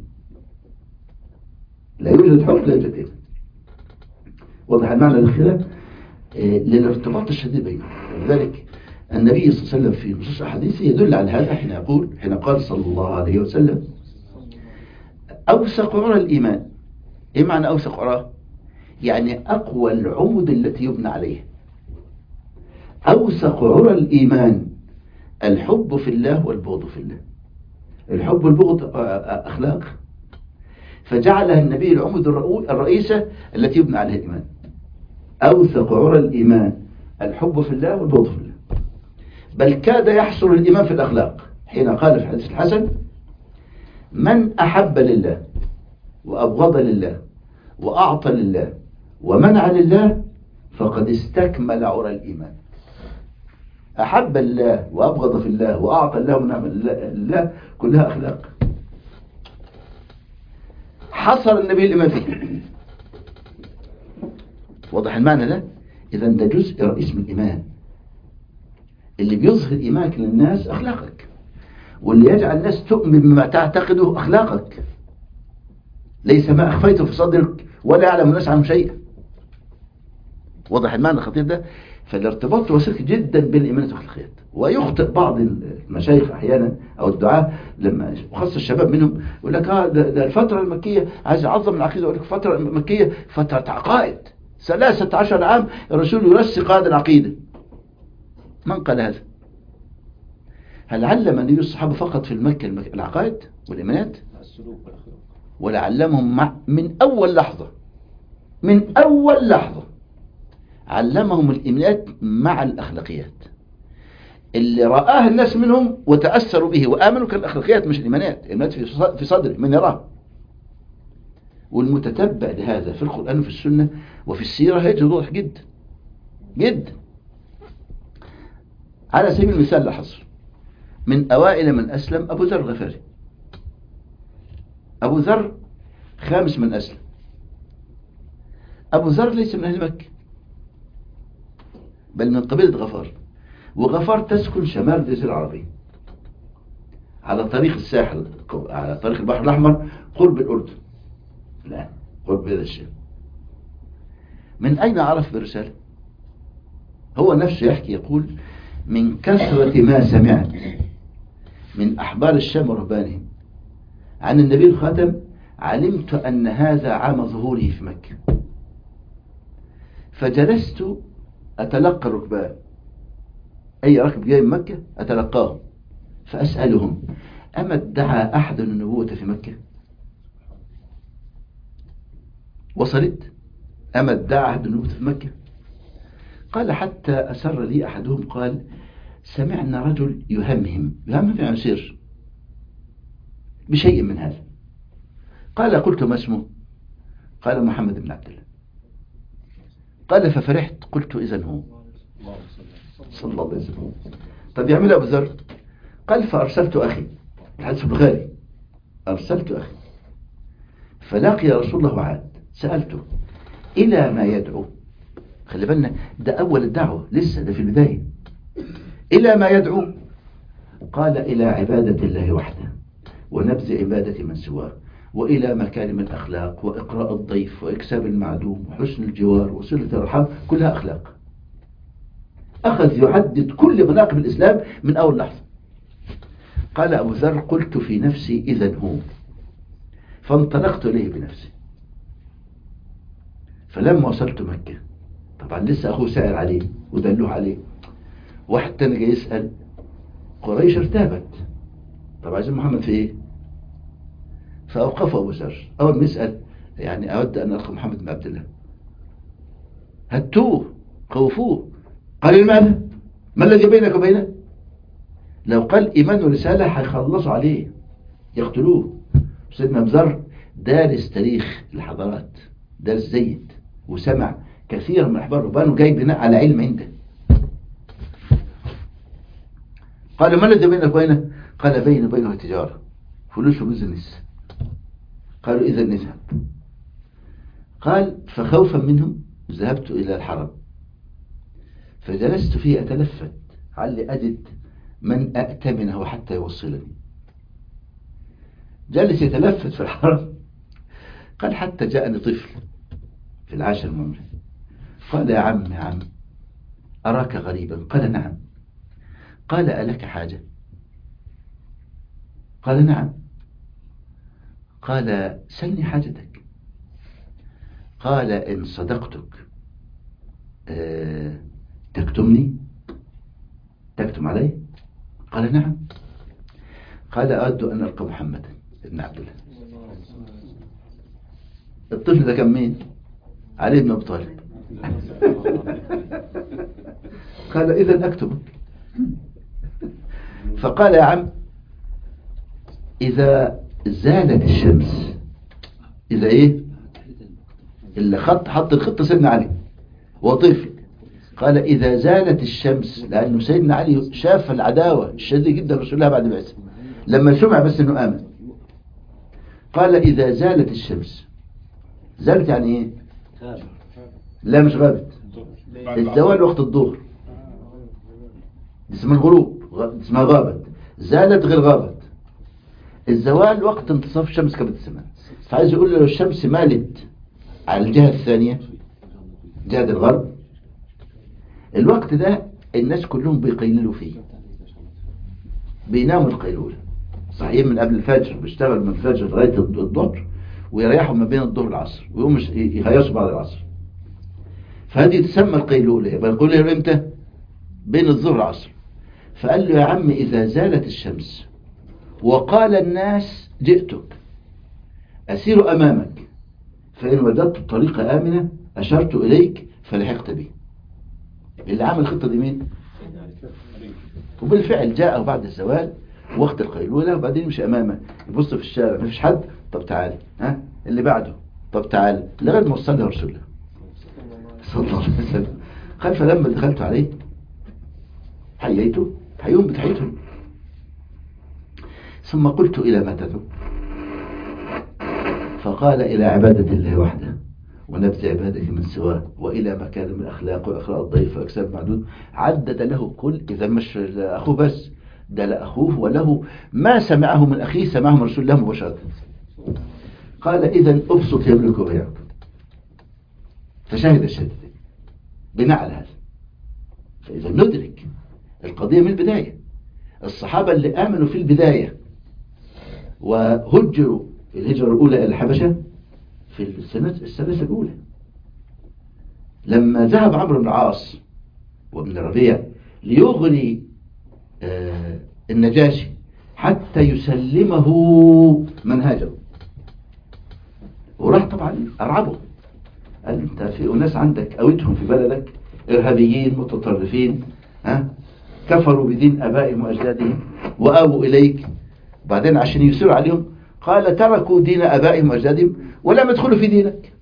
لا يوجد حب لا يوجد إيمان. وضح المعنى الخلاف للارتباط الشديد بينهم. ولذلك النبي صلى الله عليه وسلم في نصوص أحاديثه يدل على هذا حين قال صلى الله عليه وسلم: أوثق عرى الإيمان. إيه معنى أوثق عرى؟ يعني أقوى العمود التي يبنى عليه. أوثق عرى الإيمان الحب في الله والبغض في الله. الحب والبغض أخلاق، فجعلها النبي العمود الرئيسة التي يبنى عليها الإيمان. أوثق عرى الإيمان الحب في الله والبغض في الله. بل كاد يحصر الإيمان في الأخلاق حين قال في الحديث الحسن: من أحب لله وأبغض لله وأعطى لله ومنع لله فقد استكمل عرى الإيمان. أحب الله وأبغض في الله وأعطى الله ومنع لله كلها أخلاق. حصر النبي الإيمان فيه. واضح المعنى ده؟ إذا ده جزء رئيس من الإيمان. اللي بيظهر إيمانك للناس أخلاقك، واللي يجعل الناس تؤمن بما تعتقده أخلاقك. ليس ما أخفيته في صدرك ولا يعلم الناس عنه شيئا. واضح المعنى الخطير ده؟ فالارتباط وثيق جدا بين الإيمان والأخلاقيات. ويخطئ بعض المشايخ أحيانا أو الدعاة لما خاصة الشباب منهم يقول لك ده الفترة المكية عايز يعظم العقيدة. يقول لك الفترة المكية فترة عقائد 13 عام الرسول يرسي قائد العقيدة. من قال هذا؟ هل علم النبي الصحابة فقط في المكة العقائد والإيمانات؟ السلوك والأخلاق. ولا علمهم من أول لحظة، من أول لحظة علمهم الإيمانات مع الأخلاقيات اللي رآها الناس منهم وتأثروا به وآمنوا. كالأخلاقيات مش الإيمانات، الإيمانات في صدر من يراه. والمتتبع لهذا في القرآن وفي السنة وفي السيرة هيجد واضح جدا جدا. على سبيل المثال لحظر، من أوائل من أسلم أبو ذر الغفاري. أبو ذر خامس من أسلم. أبو ذر ليس من أهل مكة بل من قبيلة غفار، وغفار تسكن شمال الجزيرة العربية على طريق الساحل، على طريق البحر الأحمر قرب الأردن الآن، قرب بلاد الشام. من أين عرف برسالة؟ هو نفسه يحكي يقول: من كثرة ما سمعت من أحبار الشام ورهبانهم عن النبي الخاتم علمت أن هذا عام ظهوره في مكة، فجلست أتلقى الركبان، أي ركب جاي من مكة أتلقاهم فأسألهم: أما ادعى أحد النبوة في مكة؟ وصلت؟ أما ادعى أحد النبوة في مكة؟ قال: حتى أسر لي أحدهم قال: سمعنا رجل يهمهم يعني سر بشيء من هذا. قال: قلت: ما اسمه؟ قال: محمد بن عبد الله. قال: ففرحت، قلت: إذن هو صلى الله عليه وسلم. طب يعمل أبو ذر؟ قال: فأرسلت أخي، الحديث البخاري، أرسلت أخي فلاقي رسول الله وعاد، سألته: إلى ما يدعو؟ خلي بالنا ده أول الدعوة، لسه ده في البداية. إلى ما يدعو؟ قال: إلى عبادة الله وحده ونبذ عبادة من سواه، وإلى مكارم الأخلاق وإقراء الضيف وإكساب المعدوم وحسن الجوار وصلة الأرحام، كلها أخلاق. أخذ يعدد كل مناقب الإسلام من أول لحظة. قال أبو ذر: قلت في نفسي: إذن هو. فانطلقت إليه بنفسي. فلما وصلت مكة، طبعا لسه أخوه سائل عليه ودلوه عليه، واحد تاني جاي يسأل، قريش ارتابت، طب عايزين محمد في ايه؟ فأوقفه أبو ذر أول ما يسأل: يعني أود أن ألقى محمد بن عبد الله. هتوه، خوفوه. قال: لماذا؟ ما الذي بينك وبينه؟ لو قال إيمان ورسالة هيخلصوا عليه يقتلوه. سيدنا أبو ذر دارس تاريخ الحضارات، دارس زيد، وسمع كثير من أحبار رهبانه جاي بناء على علم عنده. قال: ما الذي بينك وبينه؟ قال: بيني وبينه تجارة، فلوس وبزنس. قالوا: إذا نذهب. قال: فخوفا منهم ذهبت إلى الحرم، فجلست فيه أتلفت علي أجد من أأتمنه حتى يوصلني. جلس يتلفت في الحرم. قال: حتى جاءني طفل في العاشر المملة، قال: يا عم يا عم أراك غريبا. قال: نعم. قال: ألك حاجة؟ قال: نعم. قال: سلني حاجتك. قال: إن صدقتك تكتمني، تكتم علي؟ قال: نعم. قال: أود أن ألقى محمدا بن عبد الله. الطفل ده كان مين؟ علي بن أبي طالب. قال: إذن أكتبك. فقال: يا عم إذا زالت الشمس، إذا إيه اللي حط الخطة سيدنا علي وطفل، قال: إذا زالت الشمس، لأنه سيدنا علي شاف العداوة الشديدة جدا رسول الله بعد بعثة لما سمع بس أنه آمن. قال: إذا زالت الشمس، زالت يعني إيه؟ لا مش غابت، الزوال وقت الظهر اسمها الغروب، اسمها غابت. زالت غير غابت. الزوال وقت انتصاف الشمس كبد السماء. فعايز يقول له لو الشمس مالت على الجهة الثانية، جهة الغرب، الوقت ده الناس كلهم بيقيلوا فيه، بيناموا القيلولة، صحيح من قبل الفجر، بيشتغل من الفجر لغاية الظهر ويريحوا ما بين الظهر والعصر، ويقوم يهيصوا بعد العصر. فهذه تسمى القيلولة. يبقى القيلولة امتى؟ بين الظهر والعصر. فقال له: يا عم إذا زالت الشمس وقال الناس جئتك أسير أمامك، فإن وجدت الطريق آمنة أشرت إليك فلحقت بي. اللي عمل الخطة دي مين؟ وبالفعل جاءه بعد الزوال وقت القيلولة، وبعدين مش أمامه يبص في الشارع ما فيش حد، طب تعال، ها اللي بعده، طب تعال، لغاية ما وصل له رسول الله صلى الله عليه وسلم. قال: فلما دخلت عليه حييته حيهم بتحيتهم، ثم قلت: إلى ما تدعو؟ فقال: إلى عبادة الله وحده ونبذ عبادك من سواه، وإلى مكارم الأخلاق وأخلاق الضيف وأكساب معدود. عدد له كل، إذا مش أخوه بس، ده لأخوه وله ما سمعه من أخيه سمعه من رسول الله مباشرة. قال: إذا أبسط يملك وبيعك. فشاهد الشهادتين بناء على هذا. فإذا ندرك القضية من البداية، الصحابة اللي آمنوا في البداية وهجروا الهجرة الأولى إلى الحبشة في السنة الأولى، لما ذهب عمرو بن العاص وابن ربيع ليغري النجاشي حتى يسلمه من هاجر، وراح طبعا أرعبه، قال: أنت في أناس عندك أويتهم في بلدك إرهابيين متطرفين، كفروا بدين أبائهم وأجدادهم وآووا إليك، بعدين عشان يسيروا عليهم قال: تركوا دين أبائهم وأجدادهم ولم يدخلوا في دينك،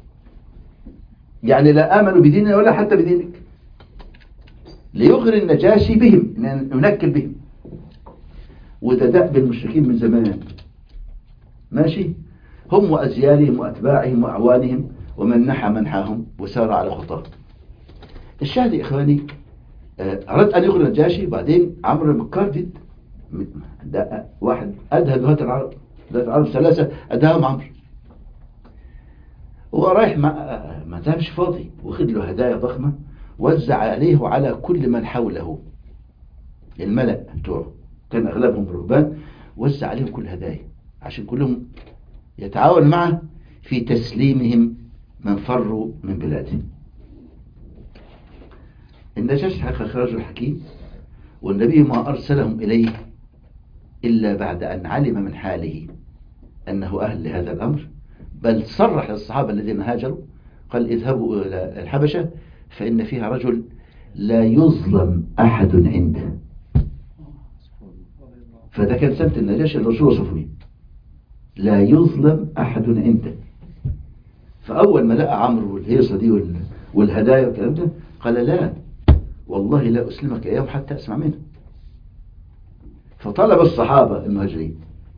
يعني لا آمنوا بديننا ولا حتى بدينك، ليغري النجاشي بهم، ينكل بهم. وده دأب المشركين من زمان، ماشي، هم وأزيالهم وأتباعهم وأعوانهم ومن نحى منحاهم وسار على خطاه. الشاهد يا إخواني، أراد أن يغري النجاشي، بعدين عمرو بن كاردد واحد أدهى ذات العرب ثلاثة أداهم عمرو، هو رايح ما ذهبش فاضي، وخد له هدايا ضخمة وزع عليه وعلى كل من حوله، الملأ بتوعه كان أغلبهم رهبان، وزع عليهم كل هدايا عشان كلهم يتعاون معه في تسليمهم من فروا من بلاده. النجاشي حقيقة رجل حكيم، والنبي ما أرسلهم إليه إلا بعد أن علم من حاله أنه أهل لهذا الأمر، بل صرح للصحابة الذين هاجروا قال: اذهبوا إلى الحبشة فإن فيها رجل لا يظلم أحد عنده. فده كان سبت النجاشي الرسول وصفه لا يظلم أحد عنده. فأول ما لقى عمرو والهيصة دي والهدايا والكلام ده قال: لا والله لا أسلمك إياهم حتى أسمع منه. فطلب الصحابة المهاجرين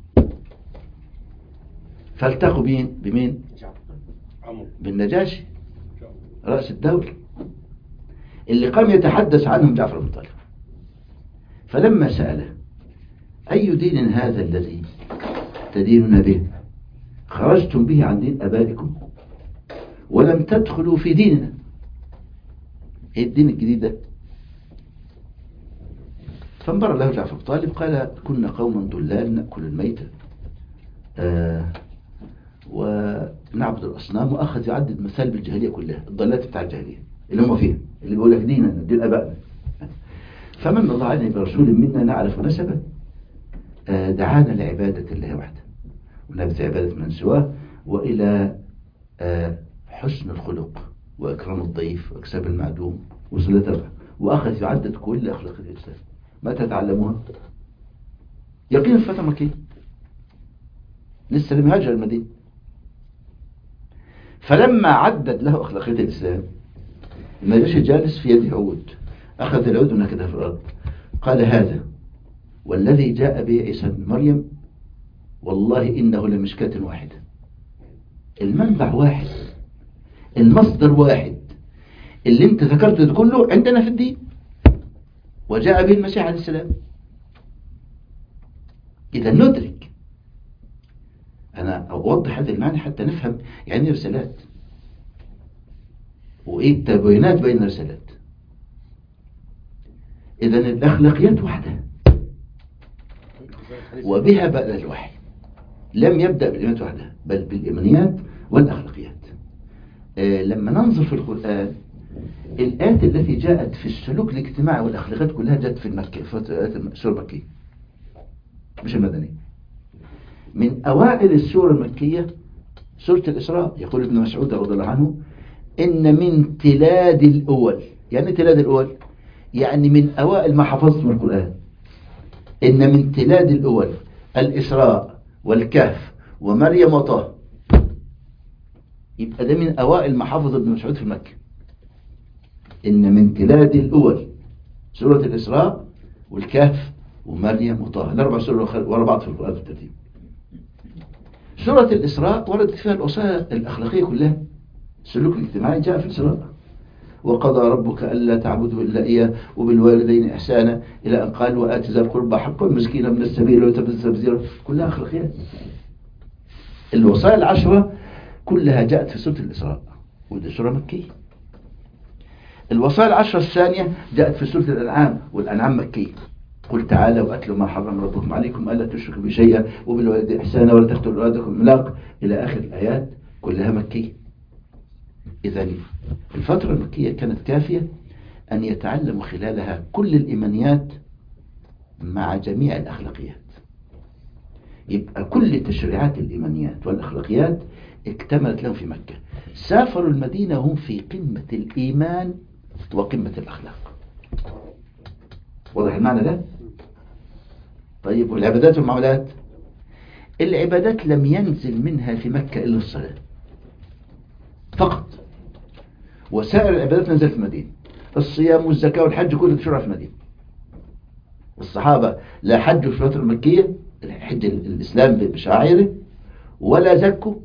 فالتقوا بمين؟ بالنجاشي رأس الدولة اللي قام يتحدث عنهم جعفر بن طالب. فلما سأله: أي دين هذا الذي تدينون به؟ خرجتم به عن دين أبائكم ولم تدخلوا في ديننا، ايه الدين الجديد ده؟ فانبر له جعفر بن طالب قال: كنا قوما ضلال نأكل الميتة ونعبد الأصنام، وأخذ يعدد مثال بالجاهلية كلها، الضلالات بتاع الجاهلية اللي هم فيها، اللي بيقول لك ديننا دين أبائنا. فمن الله علينا برسول منا نعرف نسبه دعانا لعبادة الله وحده ونبذ عبادة من سواه، وإلى حسن الخلق وإكرام الضيف وإكساب المعدوم وصلة الرحم، وأخذ يعدد كل أخلاق الإسلام. متى تعلموها؟ يقين الفترة مكية، لسه لم هاجر المدينة. فلما عدد له أخلاقية الإسلام، النجاشي جالس في يده عود، أخذ العود ونكدها في الأرض، قال: هذا والذي جاء به عيسى بن مريم والله إنه لمشكاة واحدة، المنبع واحد، المصدر واحد، اللي انت ذكرت ده كله عندنا في الدين، وجاء به المسيح عليه السلام. إذا ندرك، أنا أوضح هذا المعنى حتى نفهم يعني رسالات وإيه التباينات بين الرسالات. إذا الأخلاقيات وحدها، وبها بدأ الوحي، لم يبدأ بالإيمانيات وحدها بل بالإيمانيات والأخلاقيات. لما ننظر في القرآن الآيات التي جاءت في السلوك الاجتماعي والأخلاقيات كلها جاءت في المكة، في السورة المكية مش المدنية. من أوائل السورة المكية سورة الإسراء، يقول ابن مسعود رضي الله عنه: إن من تلاد الأول. يعني تلاد الأول يعني من أوائل ما حفظت من القرآن. إن من تلاد الأول الإسراء والكهف ومريم وطه. يبقى ده من أوائل ما حفظ ابن مسعود في مكة. إن من تلاد الأول سورة الإسراء والكهف ومريم وطه، الأربع سورة ورا بعض في القرآن بالترتيب. سورة الإسراء وردت فيها الوصايا الأخلاقية كلها. السلوك الاجتماعي جاء في الإسراء: وقضى ربك ألا تعبدوا إلا إياه وبالوالدين إحسانا، إلى أن قال: وآت ذا القربى حقه المسكين من السبيل ولا تبذل تبذيرا. كلها أخلاقيات. الوصايا العشرة كلها جاءت في سورة الإسراء، ودي سورة مكية. الوصايا العشرة الثانية جاءت في سورة الأنعام، والأنعام مكية: قل تعالوا وأتلوا ما حرم ربكم عليكم ألا تشركوا بشيئا وبالوالدين إحسانا ولا تقتلوا أولادكم إملاق، إلى آخر الآيات كلها مكية. إذن الفترة المكية كانت كافية أن يتعلموا خلالها كل الإيمانيات مع جميع الأخلاقيات. يبقى كل تشريعات الإيمانيات والأخلاقيات اكتملت لهم في مكة. سافروا المدينة هم في قمة الإيمان وقمة الأخلاق. واضح المعنى ده؟ طيب، والعبادات والمعاملات؟ العبادات لم ينزل منها في مكة إلا الصلاة فقط، وسائر العبادات نزلت في المدينة. الصيام والزكاة والحج كله تشرع في المدينة. الصحابة لا حجوا في الفترة المكية، حج الإسلام بشعائره، ولا زكوا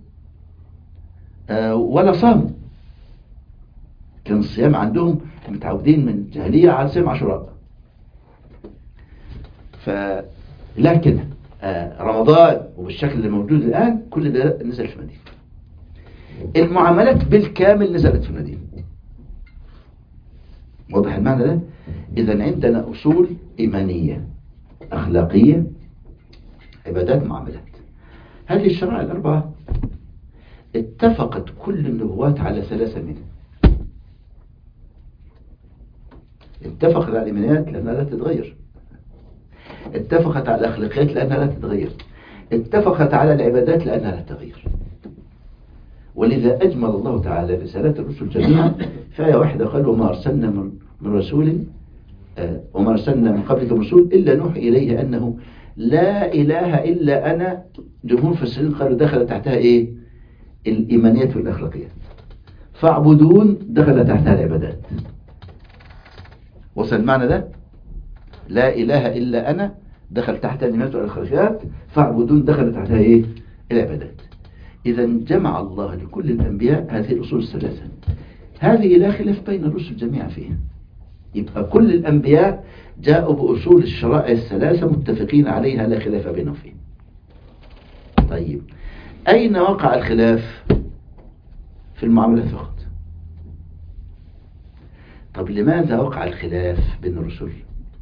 ولا صاموا. كان الصيام عندهم متعودين من الجاهلية على صيام عاشوراء. لكن رمضان وبالشكل اللي موجود الآن كل ده نزل في المدينة. المعاملات بالكامل نزلت في المدينة. واضح المعنى ده؟ إذن عندنا أصول إيمانية أخلاقية عبادات معاملات. هذه الشرائع الأربعة اتفقت كل النبوات على ثلاثة منها. اتفقت على الإيمانيات لأنها لا تتغير، اتفقت على الأخلاقيات لأنها لا تتغير، اتفقت على العبادات لأنها لا تتغير. ولذا أجمل الله تعالى رسالات الرسل جميعا في آية واحدة: قال: وما أرسلنا من رسول وما أرسلنا من قبلك من رسول إلا نوحي إليه أنه لا إله إلا أنا. جمهور المفسرين قالوا دخل تحتها إيه؟ الإيمانيات والأخلاقيات. فاعبدون دخل تحتها العبادات. وصل المعنى ده؟ لا إله إلا أنا دخل تحتها الإيمانيات والأخلاقيات، فاعبدون دخل تحتها إيه؟ العبادات. إذا جمع الله لكل الأنبياء هذه الأصول الثلاثة. هذه لا خلاف بين الرسل جميعا فيها. يبقى كل الأنبياء جاءوا بأصول الشرائع الثلاثة متفقين عليها لا خلاف بينهم فيها. طيب، أين وقع الخلاف؟ في المعاملات فقط. طب لماذا وقع الخلاف بين الرسل؟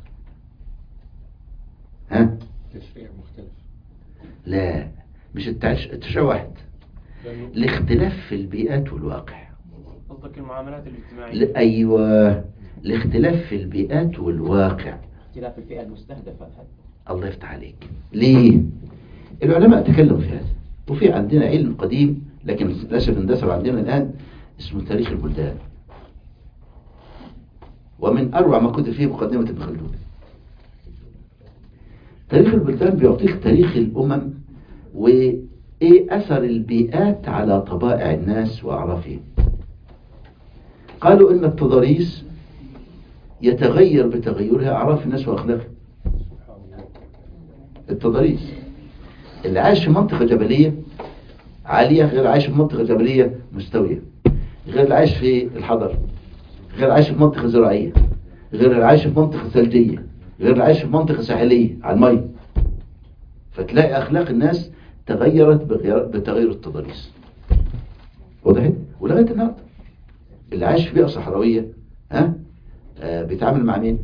تشريع مختلف. لا، مش التشريع واحد، الاختلاف في البيئات والواقع. قصدك المعاملات الاجتماعية؟ أيوة، الاختلاف في البيئات والواقع. اختلاف الفئة المستهدفة. الله يفتح عليك. ليه؟ العلماء تكلموا في هذا، وفي عندنا علم قديم لكن للأسف اندثر عندنا الآن اسمه تاريخ البلدان، ومن أروع ما كتب فيه مقدمة ابن خلدون. تاريخ البلدان بيعطيك تاريخ الأمم وإيه أثر البيئات على طبائع الناس وأعرافهم. قالوا إن التضاريس يتغير بتغيرها أعراف الناس وأخلاقهم. التضاريس اللي عايش في منطقة جبلية عالية غير عايش في منطقة جبلية مستوية، غير اللي عايش في الحضر، غير اللي عايش في منطقة زراعية، غير اللي عايش في منطقة ثلجية، غير اللي عايش في منطقة ساحلية على المي. فتلاقي أخلاق الناس تغيرت بتغير التضاريس. وضحت؟ ولغاية النهارده اللي عايش في بيئة صحراوية بيتعامل مع مين؟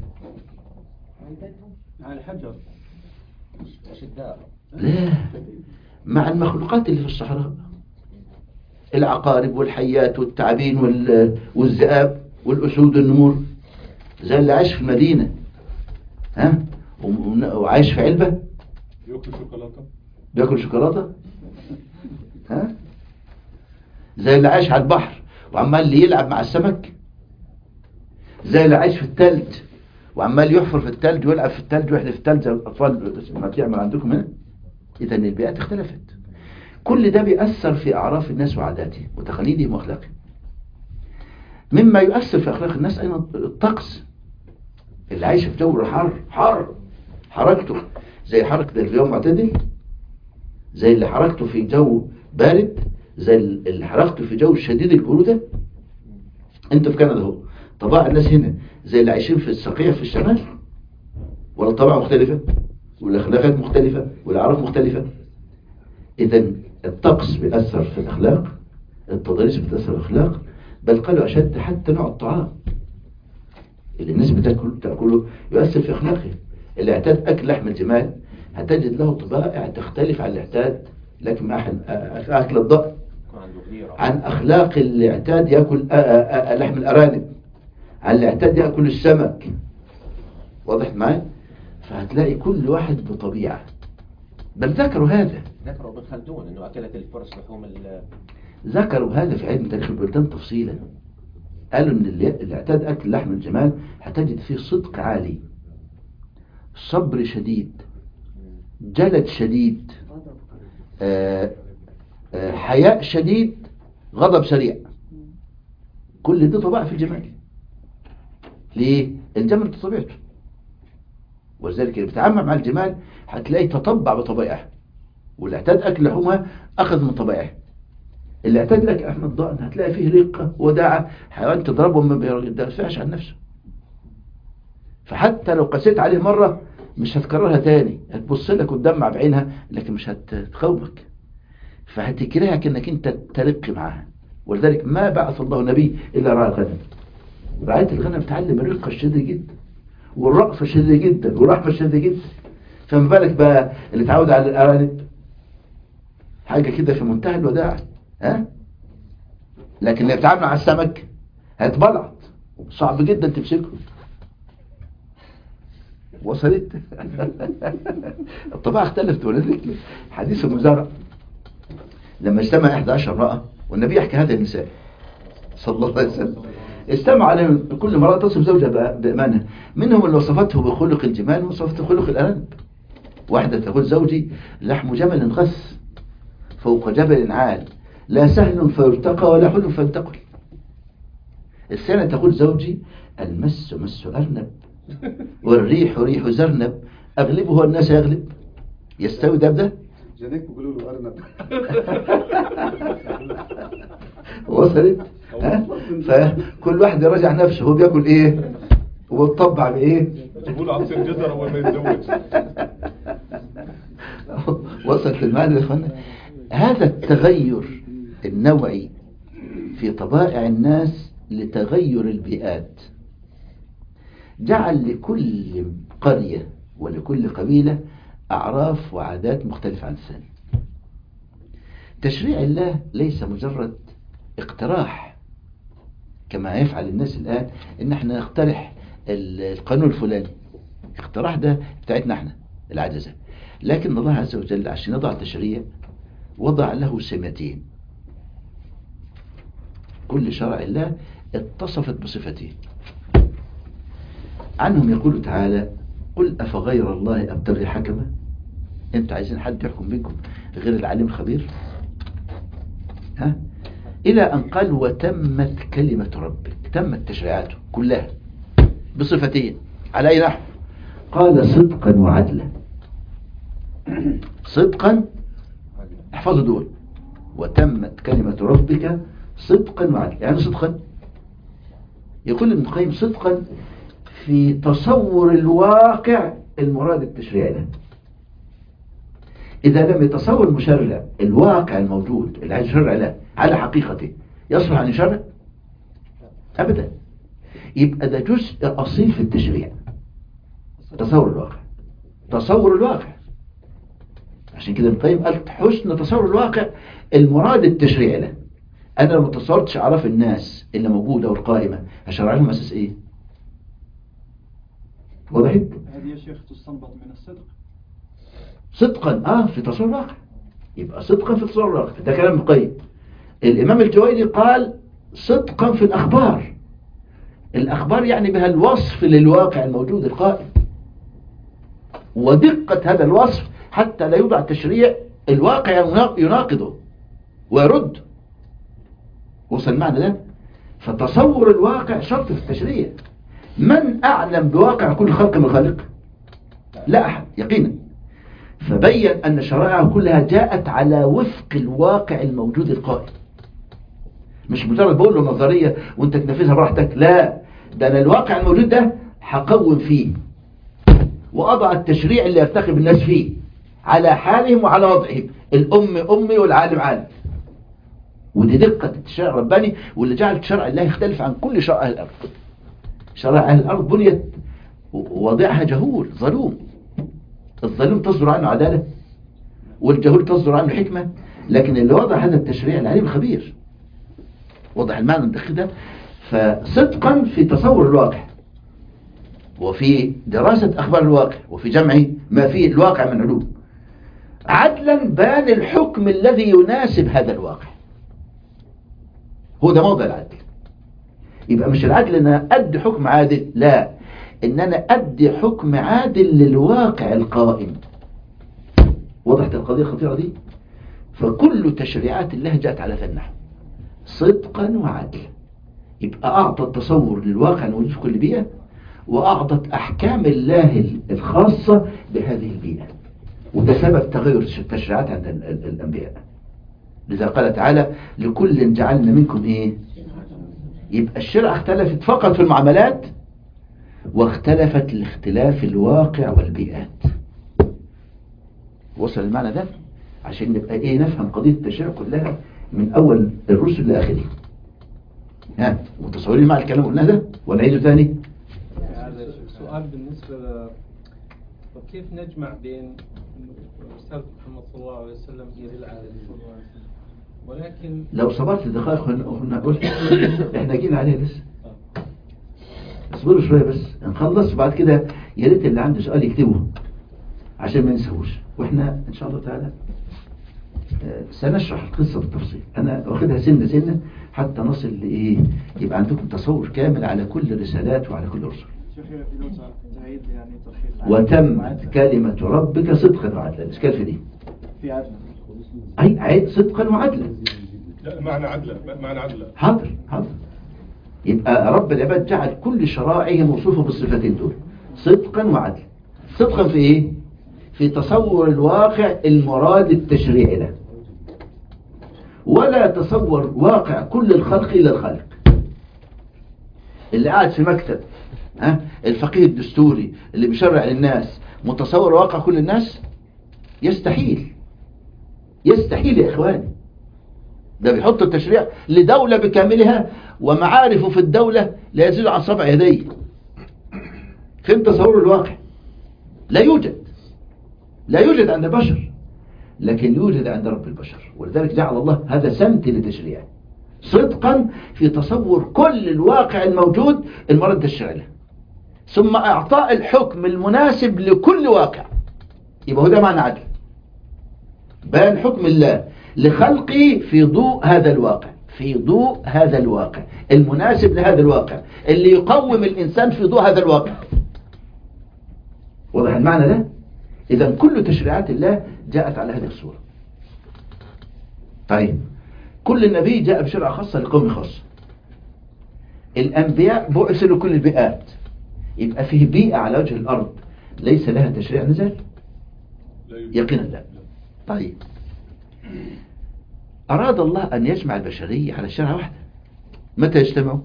مع الحجر. أشداء. لا، مع المخلوقات اللي في الصحراء، العقارب والحيات والتعابين والذئاب. والأسود والنمور، زي اللي عايش في المدينة ها وعايش في علبة بياكل شوكولاتة ها، زي اللي عايش على البحر وعمال يلعب مع السمك، زي اللي عايش في التلج وعمال يحفر في التلج ويلعب في التلج ويحلف في التلج زي الأطفال ما بيعمل عندكم هنا. إذا البيئات اختلفت. كل ده بيأثر في أعراف الناس وعاداتهم وتقاليدهم وأخلاقهم. مما يؤثر في أخلاق الناس أيضا الطقس. اللي عايش في جو حر حركته زي حركة اليوم معتدل، زي اللي حركته في جو بارد، زي اللي حركته في جو شديد البرودة. انت في كندا اهو، طباع الناس هنا زي اللي عايشين في الصقيع في الشمال، ولا طباع مختلفة، والأخلاقات مختلفة، والأعراف مختلفة. إذا الطقس بيأثر في الأخلاق، التضاريس بتأثر في الأخلاق، بل قالوا أشد حتى نوع الطعام اللي الناس تأكله يؤثر في أخلاقه. اللي اعتاد أكل لحم الجمال هتجد له طبائع تختلف عن اللي اعتاد لكن أكل الضأن، عن أخلاق اللي اعتاد يأكل لحم الأرانب، عن اللي اعتاد يأكل السمك. واضح معي؟ فهتلاقي كل واحد بطبيعة. بل ذكروا هذا، ذكروا ابن خلدون انه اكلت الفرس لحوم ذكروا هذا في علم تاريخ البلدان تفصيلا. قالوا ان اللي اعتاد اكل لحم الجمال هتجد فيه صدق عالي، صبر شديد، جلد شديد، حياء شديد، غضب سريع. كل ده طبائع في الجمال. ليه؟ الجمل بطبيعته، ولذلك اللي بيتعامل مع الجمال هتلاقيه تطبع بطبائعه، واللي اعتاد اكل لحومها اخذ من طبائعه. اللي اعتاد لك لحم الضأن هتلاقي فيه رقه وداعه، حيوان تضربه ما بيدافعش عن نفسه، فحتى لو قسيت عليه مره مش هتكررها تاني، هتبص لك وتدمع بعينها لكن مش هتخوفك، فهتكرهك انك انت ترق معاها. ولذلك ما بعث الله نبي الا راعي الغنم. رعايه الغنم تعلم الرقه الشديده جدا، والرأفة الشديدة جدا، والرحمة الشديدة جدا. فما بالك بقى اللي تعود على الأرانب، حاجة كده في منتهى الوداع ها؟ لكن اللي بتعامل مع السمك هتبلعط، صعب جدا تمسكه. وصلت؟ الطباع اختلفت. ولذلك حديث المزارع لما اجتمع 11 امرأة والنبي يحكي هذا النساء صلى الله عليه وسلم، استمع عليهم كل مرة تصف زوجها بأمانة. منهم اللي وصفته بخلق الجمال وصفته بخلق الأرانب. واحدة تقول زوجي لحم جمل غث فوق جبل عال، لا سهل فيرتقى ولا حلو فينتقل. الثانية تقول زوجي المس مس أرنب والريح ريح زرنب أغلبه الناس يغلب. يستوي ده جديك بيقولوا له أرنب. وصلت؟ فكل واحد يراجع نفسه هو بياكل ايه وبيطبع بايه. يقول عصير جزر اول ما يتزوج. وصلت المعنى يا اخوانا. هذا التغير النوعي في طبائع الناس لتغير البيئات جعل لكل قرية ولكل قبيلة أعراف وعادات مختلفة عن الثانية. تشريع الله ليس مجرد اقتراح كما يفعل الناس الآن، ان احنا نقترح القانون الفلاني. اقتراح ده بتاعتنا احنا العجزة، لكن الله عز وجل عشان يضع تشريع وضع له سمتين. كل شرع الله اتصفت بصفتين. عنهم يقول تعالى قل أفغير الله أبتغي حكما. انت عايزين حد يحكم بينكم غير العليم الخبير؟ ها؟ إلى أن قال وتمت كلمة ربك، تمت تشريعاته كلها بصفتين. على أي نحو؟ قال صدقا وعدلا. صدقا، احفظوا دول، وتمت كلمة ربك صدقا وعدلا. يعني صدقا يقول ابن القيم صدقا في تصور الواقع المراد التشريعي له. إذا لم يتصور المشرع الواقع الموجود اللي عايز يشرع له على حقيقته يصلح أن يشرع؟ أبدا. يبقى ده جزء أصيل في التشريع، تصور الواقع. تصور الواقع. عشان كده ابن القيم قال حسن تصور الواقع المراد التشريع له. أنا لو تصورتش أعراف الناس اللي موجودة والقائمة هشرع لهم أساس إيه؟ وضحت؟ هذه يا شيخ تستنبط من الصدق. صدقا في تصور الواقع، يبقى صدقا في تصور الواقع، ده كلام القيم. الإمام الجويني قال صدقا في الأخبار. الأخبار يعني بها الوصف للواقع الموجود القائم، ودقة هذا الوصف حتى لا يوضع تشريع الواقع يناقضه ويرد. وصل معنى ده؟ فتصور الواقع شرط في التشريع. من أعلم بواقع كل خلق من الخالق؟ لا أحد يقينا. فبين أن شرائعه كلها جاءت على وفق الواقع الموجود القائم، مش مجرد بقول له نظرية وانت تنفذها براحتك، لا، ده أنا الواقع الموجود ده هقوم فيه وأضع التشريع اللي يرتقب الناس فيه على حالهم وعلى وضعهم. الأم أمي والعالم عالم. ودي دقة التشريع الرباني، واللي جعل شرع الله يختلف عن كل شرع أهل الأرض. شرع أهل الأرض بنيت وضعها جهول ظلوم. الظلوم تصدر عنه عدالة والجهول تصدر عنه حكمة، لكن اللي وضع هذا التشريع العليم الخبير. وضح المعنى الدقيق ده. فصدقا في تصور الواقع، وفي دراسة أخبار الواقع، وفي جمع ما فيه الواقع من علوم. عدلا بان الحكم الذي يناسب هذا الواقع، هو ده موضع العدل. يبقى مش العدل ان انا ادي حكم عادل، لا، ان انا ادي حكم عادل للواقع القائم. وضحت القضية الخطيرة دي؟ فكل تشريعات الله جاءت على هذا النحو، صدقا وعدلا. يبقى اعطى التصور للواقع الموجود في كل بيئة، واعطت احكام الله الخاصة بهذه البيئة. وده سبب تغير التشريعات عند الانبياء. لذا قال تعالى لكل جعلنا منكم ايه؟ يبقى الشرع اختلفت فقط في المعاملات، واختلفت لاختلاف الواقع والبيئات. وصل المعنى ده؟ عشان نبقى ايه، نفهم قضية التشريع كلها من اول الرسل لاخره. ها، متصورين مع الكلام قلنا ده ولا عيده ثاني؟ هذا سؤال بالنسبة وكيف نجمع بين الأستاذ محمد صلى الله عليه وسلم يدل على ولكن لو صبرت دقائق هنقول احنا جينا عليه لسه. اصبروا شوية بس نخلص، وبعد كده يا ريت اللي عنده سؤال يكتبه عشان ما ننساهوش. واحنا ان شاء الله تعالى سنشرح القصة بالتفصيل. انا واخدها سنة سنة حتى نصل لايه، يبقى عندكم تصور كامل على كل الرسالات وعلى كل الرسل. وتمت كلمة ربك صدقا وعدلا. الاشكال في دي في عدل، اي عيد صدقا وعدلا. لا، معنى عدلا، معنى عدلا. حاضر. يبقى رب العباد جعل كل شرائعه موصوفة بالصفتين دول، صدقا وعدلا. صدقا في ايه؟ في تصور الواقع المراد التشريعي له، ولا تصور واقع كل الخلق إلى الخالق. اللي قاعد في مكتب الفقيه الدستوري اللي بيشرع للناس متصور واقع كل الناس؟ يستحيل يا إخواني. ده بيحط التشريع لدولة بكاملها، ومعارفه في الدولة لا يزيد عن 7 يدي. فين تصور الواقع؟ لا يوجد عند البشر، لكن يوجد عند رب البشر. ولذلك جعل الله هذا سمت لتشريعه، صدقا في تصور كل الواقع الموجود المراد تشريع له، ثم اعطاء الحكم المناسب لكل واقع. يبقى هو ده معنى عدل. بيان حكم الله لخلقه في ضوء هذا الواقع، المناسب لهذا الواقع، اللي يقوم الإنسان في ضوء هذا الواقع. واضح المعنى ده؟ إذا كل تشريعات الله جاءت على هذه الصورة. طيب، كل النبي جاء بشرع خاصة لقوم خاص. الأنبياء بعثوا لكل البيئات. يبقى فيه بيئة على وجه الأرض ليس لها تشريع نزل؟ يقينا لا. طيب، أراد الله أن يجمع البشرية على شريعة واحدة. متى يجتمعوا؟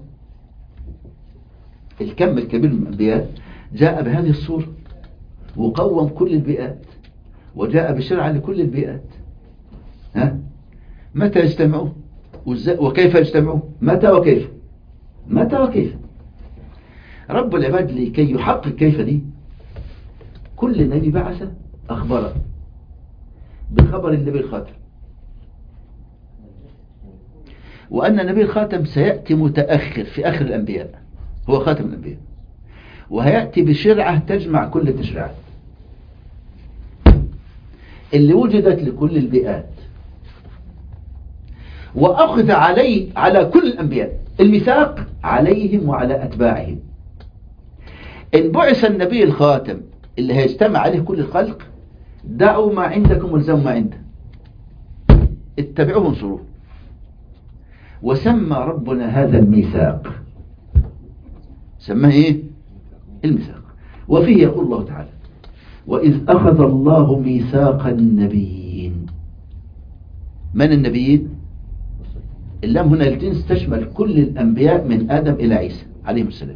الكم الكبير من الأنبياء جاء بهذه الصورة وقوم كل البيئات وجاء بشرعة لكل البيئات. متى يجتمعوا وكيف يجتمعوا؟ متى وكيف؟ رب العباد لكي يحقق كيف دي، كل نبي بعث أخبره بخبر النبي الخاتم، وأن النبي الخاتم سيأتي متأخر في آخر الأنبياء، هو خاتم الأنبياء، وهيأتي بشرعة تجمع كل التشريعات اللي وجدت لكل البيئات، وأخذ على كل الأنبياء الميثاق عليهم وعلى أتباعهم. إن بعث النبي الخاتم اللي هيجتمع عليه كل الخلق، دعوا ما عندكم والزموا ما عنده، اتبعوه وانصروه. وسمى ربنا هذا الميثاق، سماه ايه؟ الميثاق. وفيه يقول الله تعالى: وإذ أخذ الله ميثاق النبيين. من النبيين؟ اللام هنا الجنس تشمل كل الأنبياء من آدم إلى عيسى عليهم السلام.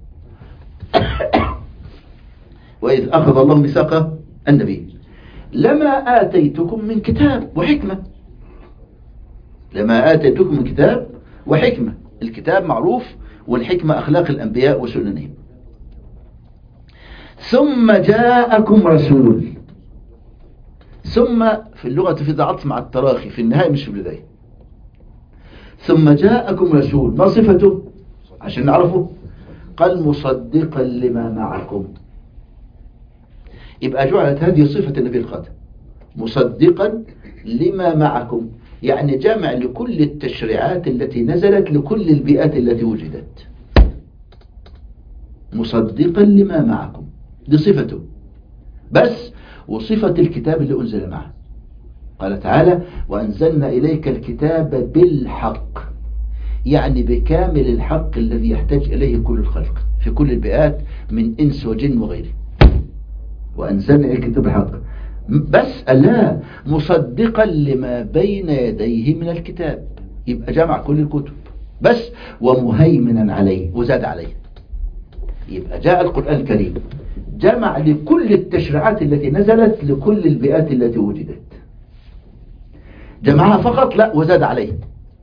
وإذ أخذ الله ميثاق النبيين لما آتيتكم من كتاب وحكمة. لما آتيتكم من كتاب وحكمة، الكتاب معروف، والحكمة أخلاق الأنبياء وسننهم. ثم جاءكم رسول. ثم في اللغة في عطف مع التراخي في النهاية مش في البداية. ثم جاءكم رسول، ما صفته عشان نعرفه؟ قال مصدقا لما معكم. يبقى جعلت هذه صفة النبي الخاتم، مصدقا لما معكم، يعني جامع لكل التشريعات التي نزلت لكل البيئات التي وجدت. مصدقا لما معكم دي صفته بس، وصفة الكتاب اللي أنزل معه. قال تعالى: وأنزلنا إليك الكتاب بالحق، يعني بكامل الحق الذي يحتاج إليه كل الخلق في كل البيئات من إنس وجن وغيره. وأنزلنا إليك الكتاب بالحق بس لا، مصدقا لما بين يديه من الكتاب، يبقى جمع كل الكتب بس، ومهيمنا عليه وزاد عليه. يبقى جاء القرآن الكريم جمع لكل التشريعات التي نزلت لكل البيئات التي وجدت، جمعها فقط لا، وزاد عليه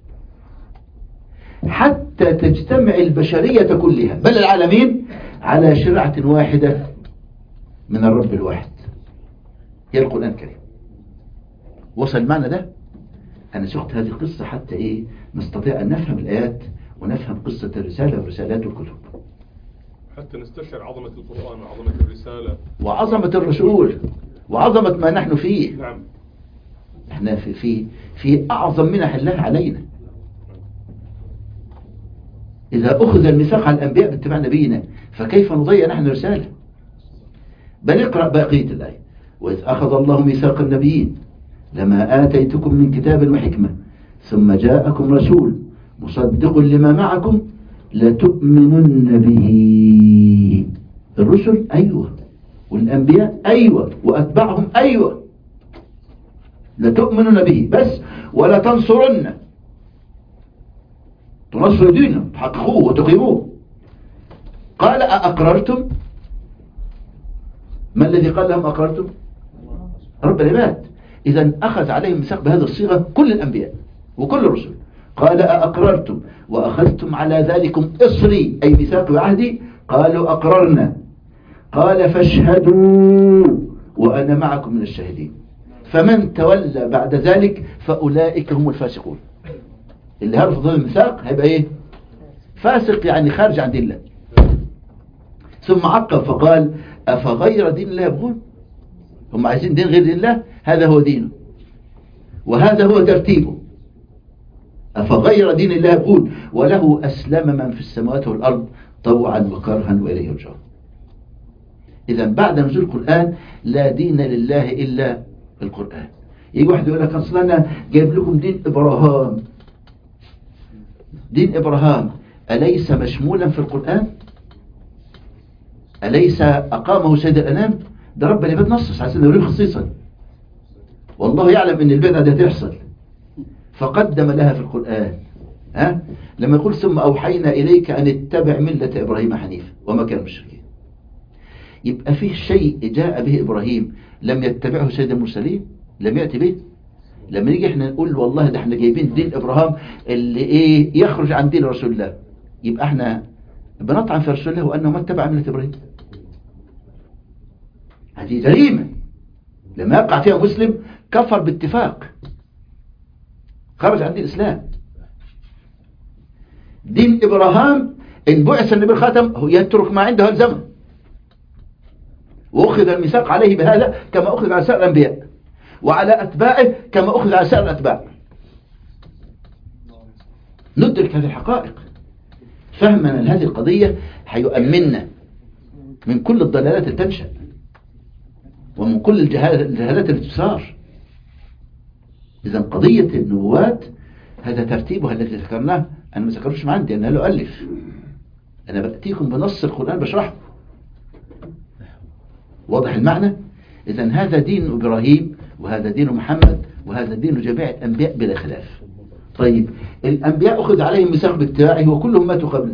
حتى تجتمع البشرية كلها بل العالمين على شرعة واحدة من الرب الواحد، هي القرآن الكريم. وصل معنا ده؟ أنا سقت هذه القصة حتى إيه نستطيع أن نفهم الآيات ونفهم قصة الرسالة ورسالات الكتب، حتى نستشعر عظمة القرآن وعظمة الرسالة وعظمة الرسول وعظمة ما نحن فيه. نعم. احنا في أعظم منح الله علينا. إذا أخذ الميثاق على الأنبياء باتباع نبينا، فكيف نضيع نحن رسالة؟ بل اقرأ بقية الآية: وإذ أخذ الله ميثاق النبيين لما آتيتكم من كتاب وحكمة ثم جاءكم رسول مصدق لما معكم لتؤمنن به. الرسل أيوة، والأنبياء أيوة، وأتباعهم أيوة، لتؤمنن به بس، ولا تنصرن، تنصر دينه، تحققوه وتقيموه. قال أأقررتم؟ ما الذي قال لهم أقررتم؟ رب العباد. إذا أخذ عليهم ميثاق بهذه الصيغة كل الأنبياء وكل الرسل. قال أأقررتم وأخذتم على ذلكم إصري أي ميثاق وعهدي؟ قالوا أقررنا. قال فاشهدوا وأنا معكم من الشاهدين. فمن تولى بعد ذلك فأولئك هم الفاسقون. اللي هرفض الميثاق هيبقى إيه؟ فاسق، يعني خارج عن دين الله. ثم عقب فقال أفغير دين الله يبغون؟ هم عايزين دين غير دين الله؟ هذا هو دينه وهذا هو ترتيبه. أفغير دين الله يبغون وله أسلم من في السماوات والأرض طوعا وكرها وإليه يرجعون. إذا بعد نزول القرآن لا دين لله إلا القرآن. يجي واحد يقول لك أصلا أنا جايب لكم دين إبراهام. دين إبراهام أليس مشمولا في القرآن؟ أليس أقامه سيد الأنام؟ ده رب العباد نصص على سيدنا إبراهيم خصيصا، والله يعلم أن البدعة دي هتحصل فقدم لها في القرآن. لما يقول ثم أوحينا إليك أن اتبع ملة إبراهيم حنيفا وما كان مشركين، يبقى فيه شيء جاء به إبراهيم لم يتبعه سيد المرسلين، لم يأتي به. لما نيجي احنا نقول والله ده احنا جايبين دين إبراهيم اللي ايه يخرج عن دين رسول الله، يبقى احنا بنطعن في رسول الله وأنه ما اتبع ملة إبراهيم. هذه جريمة لما يقع فيها مسلم كفر باتفاق، خرج عن دين الإسلام. دين إبراهام إن بعث النبي الخاتم هو يترك ما عنده الزمن، وأخذ الميثاق عليه بهذا كما أخذ على سائر الأنبياء وعلى أتباعه كما أخذ على سائر الأتباع. ندرك هذه الحقائق. فهمنا لهذه القضية حيؤمننا من كل الضلالات التي تنشأ ومن كل الجهالات التي تصار. إذا قضية النبوات هذا ترتيبها الذي ذكرناه، أنا ما ذكرتش من عندي، أنا لا أؤلف، أنا بأتيكم بنص القرآن بشرحه. واضح المعنى؟ إذا هذا دين إبراهيم وهذا دين محمد وهذا دين جميع الأنبياء بلا خلاف. طيب الأنبياء أخذ عليهم ميثاق باتباعه وكلهم ماتوا قبله،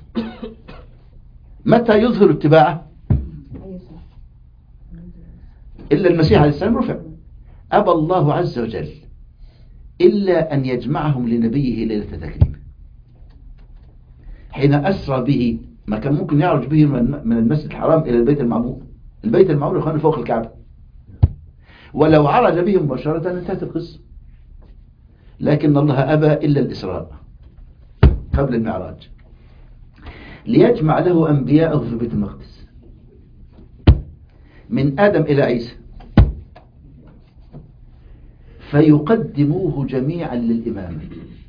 متى يظهر اتباعه؟ إلا المسيح عليه السلام رفع. أبى الله عز وجل إلا أن يجمعهم لنبيه ليلة تكريمه، حين أسرى به ما كان ممكن يعرج به من المسجد الحرام إلى البيت المعمور. البيت المعمور يخوان فوق الكعبة، ولو عرج به مباشرة انتهت القصة، لكن الله أبى إلا الإسراء قبل المعراج ليجمع له أنبياءه في بيت المقدس من آدم إلى عيسى، فيقدموه جميعا للإمامة،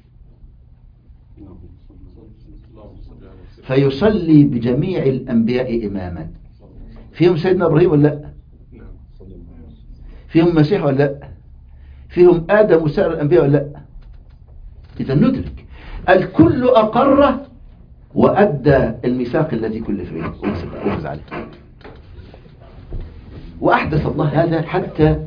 فيصلي بجميع الأنبياء إماما. فيهم سيدنا إبراهيم ولا لا؟ فيهم مسيح ولا لا؟ فيهم آدم وسائر الأنبياء ولا لا؟ إذا ندرك الكل أقر وأدى الميثاق الذي كل فيه أخذ عليه. وأحدث الله هذا حتى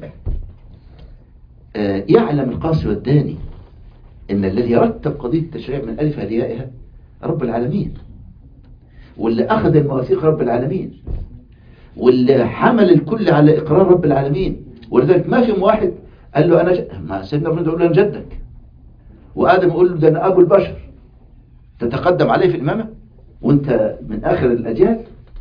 يعلم القاصي والداني إن الذي رتب قضية التشريع من ألف هليائها رب العالمين، واللي أخذ المواثيق رب العالمين، واللي حمل الكل على إقرار رب العالمين. ولذلك ما فيهم واحد قال له أنا ما سيدنا إبراهيم يقول له أنا جدك، وآدم يقول له ده أنا أبو البشر، تتقدم عليه في الإمامة وأنت من آخر الأجيال.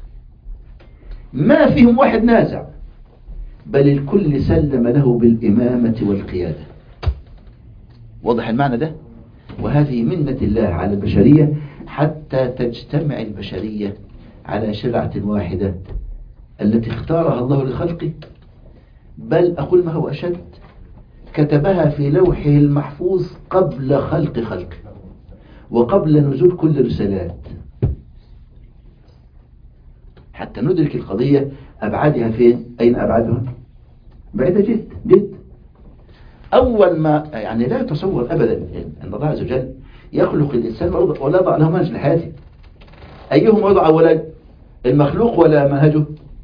ما فيهم واحد نازع، بل الكل سلم له بالإمامة والقيادة. واضح المعنى ده؟ وهذه منة الله على البشرية حتى تجتمع البشرية على شرعة واحدة التي اختارها الله لخلقه، بل أقول ما هو أشد، كتبها في لوحه المحفوظ قبل خلقه وقبل نزول كل الرسالات، حتى ندرك القضية أبعادها فين. أين أبعادها؟ بعيدة جد. أول ما يعني لا يتصور أبدا أن الله عز وجل يخلق الإنسان ولا يضع له منهج لحياته. أيهم وضع أولا، المخلوق ولا منهجه؟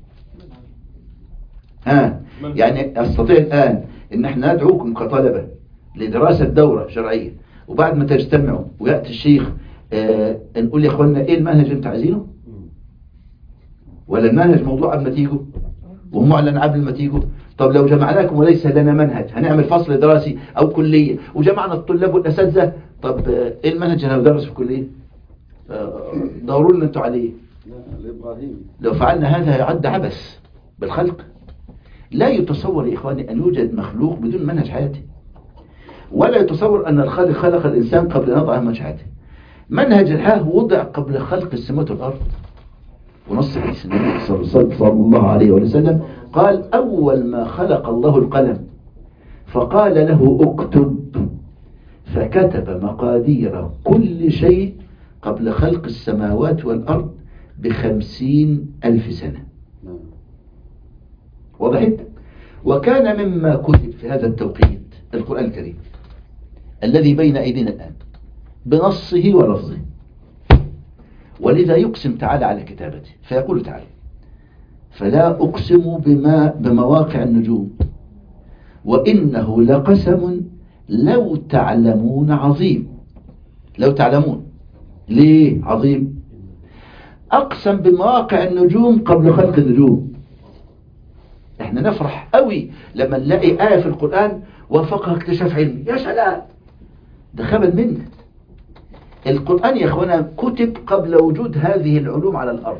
يعني أستطيع الآن أن احنا ندعوكم كطلبة لدراسة دورة شرعية، وبعد ما تجتمعوا ويأتي الشيخ نقول يا أخوانا إيه المنهج أنت عايزينه؟ ولا المنهج موضوع قبل ما تيجوا ومعلن قبل ما تيجوا؟ طب لو جمعناكم وليس لنا منهج، هنعمل فصل دراسي أو كلية وجمعنا الطلاب والأساتذة، طب إيه المنهج اللي هندرس في الكلية؟ دوروا لنا أنتوا عليه. لو فعلنا هذا يعد عبث بالخلق. لا يتصور يا إخواني أن يوجد مخلوق بدون منهج حياته، ولا يتصور أن الخالق خلق الإنسان قبل أن يضع منهج حياته. منهج الحياة وضع قبل خلق السماوات والأرض. ونص حديث النبي صلى الله عليه وسلم قال أول ما خلق الله القلم فقال له اكتب، فكتب مقادير كل شيء قبل خلق السماوات والأرض ب50,000 سنة. وضحت؟ وكان مما كتب في هذا التوقيت القرآن الكريم الذي بين أيدينا الآن بنصه ولفظه. ولذا يقسم تعالى على كتابته فيقول تعالى فلا أقسم بمواقع النجوم وإنه لقسم لو تعلمون عظيم. لو تعلمون ليه عظيم؟ أقسم بمواقع النجوم قبل خلق النجوم. احنا نفرح قوي لما نلاقي آية في القرآن وفقها اكتشاف علمي، يا سلام، ده خبل منه. القرآن يا اخوانا كتب قبل وجود هذه العلوم على الأرض،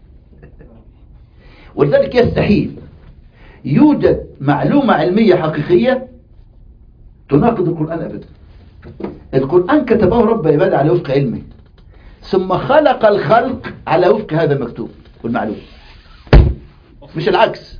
ولذلك يستحيل يوجد معلومة علمية حقيقية تناقض القرآن أبدا. القرآن كتبه رب عباده على وفق علمه ثم خلق الخلق على وفق هذا المكتوب والمعلوم، مش العكس،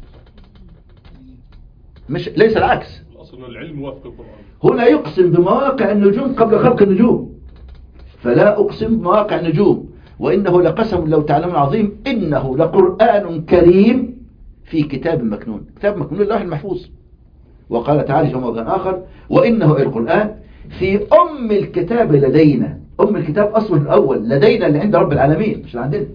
ليس العكس. الأصل أن العلم وافق القرآن. هنا يقسم بمواقع النجوم قبل خلق النجوم، فلا أقسم بمواقع النجوم وإنه لقسم لو تعلمون عظيم إنه لقرآن كريم في كتاب مكنون. كتاب مكنون اللوح المحفوظ. وقال تعالى في موضع آخر وإنه القرآن في أم الكتاب لدينا. أم الكتاب أصله الأول لدينا اللي عند رب العالمين مش عندنا.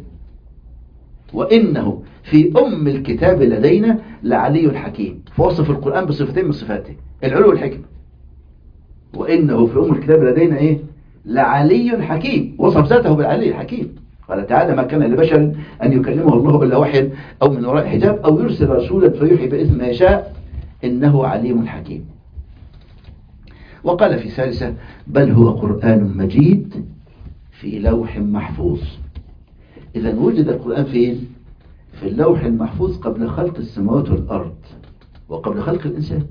وإنه في أم الكتاب لدينا لعلي حكيم. فوصف القرآن بصفتين من صفاته العلو والحكمة. وإنه في أم الكتاب لدينا إيه؟ لعلي حكيم. وصف ذاته بالعلي الحكيم. قال تعالى ما كان لبشر أن يكلمه الله إلا وحيا أو من وراء حجاب أو يرسل رسولا فيوحي بإذن ما يشاء إنه عليم حكيم. وقال في ثالثة بل هو قرآن مجيد في لوح محفوظ. إذا وجد القرآن فين؟ في اللوح المحفوظ قبل خلق السماوات والأرض وقبل خلق الإنسان.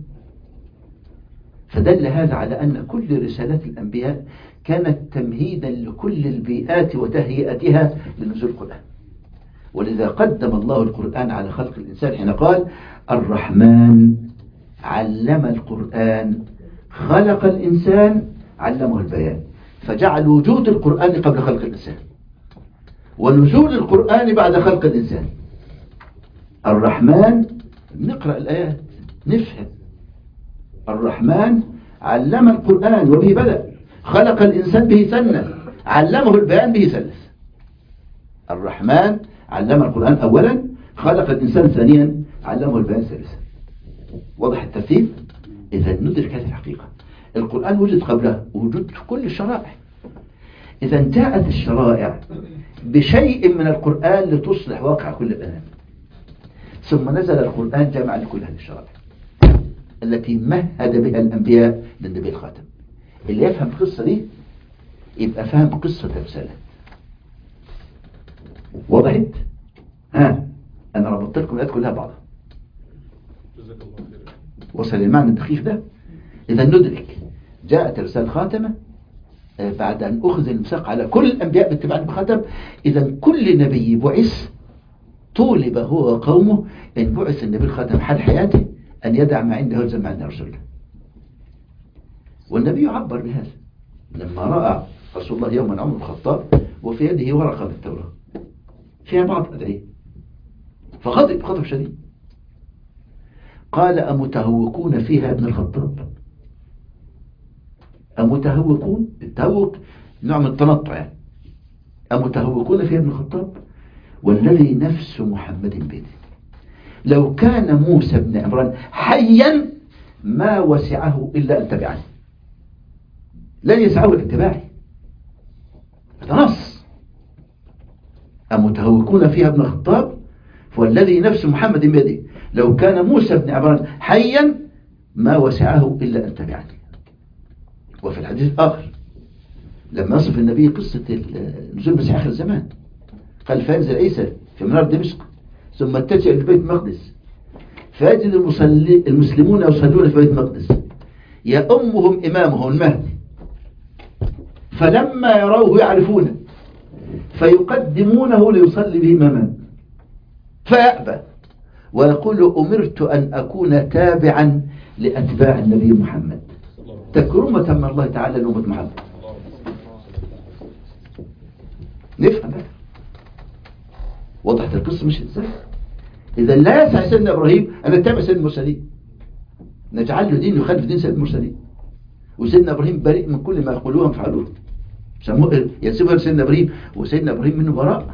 فدل هذا على أن كل رسالات الأنبياء كانت تمهيدا لكل البيئات وتهيئتها لنزول القرآن. ولذا قدم الله القرآن على خلق الإنسان حين قال الرحمن علم القرآن خلق الإنسان علمه البيان. فجعل وجود القرآن قبل خلق الإنسان ونزول القرآن بعد خلق الإنسان. الرحمن نقرأ الآيات نفهم. الرحمن علم القرآن وبه بدأ، خلق الإنسان به سنة، علمه البيان به ثلث. الرحمن علم القرآن أولا، خلق الإنسان ثانيا، علمه البيان ثالثا. واضح الترتيب؟ إذا ندرك هذه الحقيقة. القرآن وجد قبله وجود كل الشرائع. إذا جاءت الشرائع بشيء من القرآن لتصلح واقع كل الأنام. ثم نزل القرآن جمع لكل هذه الشرائع التي مهد بها الأنبياء للنبي الخاتم. اللي يفهم القصة دي يبقى فهم قصة الرسالة. وضحت؟ أنا ربطت لكم الآيات كلها بعضها. وصل المعنى الدقيق ده. إذا ندرك جاءت الرسالة خاتمة بعد أن أخذ المساق على كل الأنبياء باتباع الخاتم. إذا كل نبي بعث طولب هو وقومه إن بعث النبي الخاتم حال حياته أن يدع ما عنده ويلزم ما عند رسول الله. والنبي يعبر بهذا لما رأى رسول الله يوما عمر الخطاب وفي يده ورقة من التوراة فيها بعض أدعية فغضب غضب شديد. قال أمتهوكون فيها ابن الخطاب؟ أمتهوكون؟ التهوك نوع من التنطع يعني. أمتهوكون فيها ابن الخطاب؟ والذي نفس محمد بيده لو كان موسى بن عمران حيا ما وسعه إلا أن تبعني، لن يسعه الاتباعي. هذا نص. أمتهوكون فيها ابن الخطاب؟ والذي نفس محمد بيده لو كان موسى بن عمران حيا ما وسعه إلا أن تبعني. وفي الحديث الآخر لما يصف النبي قصة نزول المسيح آخر الزمان قال فينزل عيسى في منار دمشق ثم اتجه لبيت المقدس فيجد المسلمون يصلون في بيت المقدس يأمهم إمامهم المهدي فلما يروه يعرفونه فيقدمونه ليصلي به إماما فيأبى ويقول أمرت أن أكون تابعا لأتباع النبي محمد تكرمة من الله تعالى لأمة محمد. نفهم هذا. وضحت القصة مش ازاي؟ إذا لا يسع سيدنا إبراهيم أن نتبع سيدنا المرسلين نجعل له دين يخالف دين سيدنا المرسلين. وسيدنا إبراهيم بريء من كل ما يقولوهم فعلوه ينسبها لسيدنا إبراهيم وسيدنا إبراهيم منه براء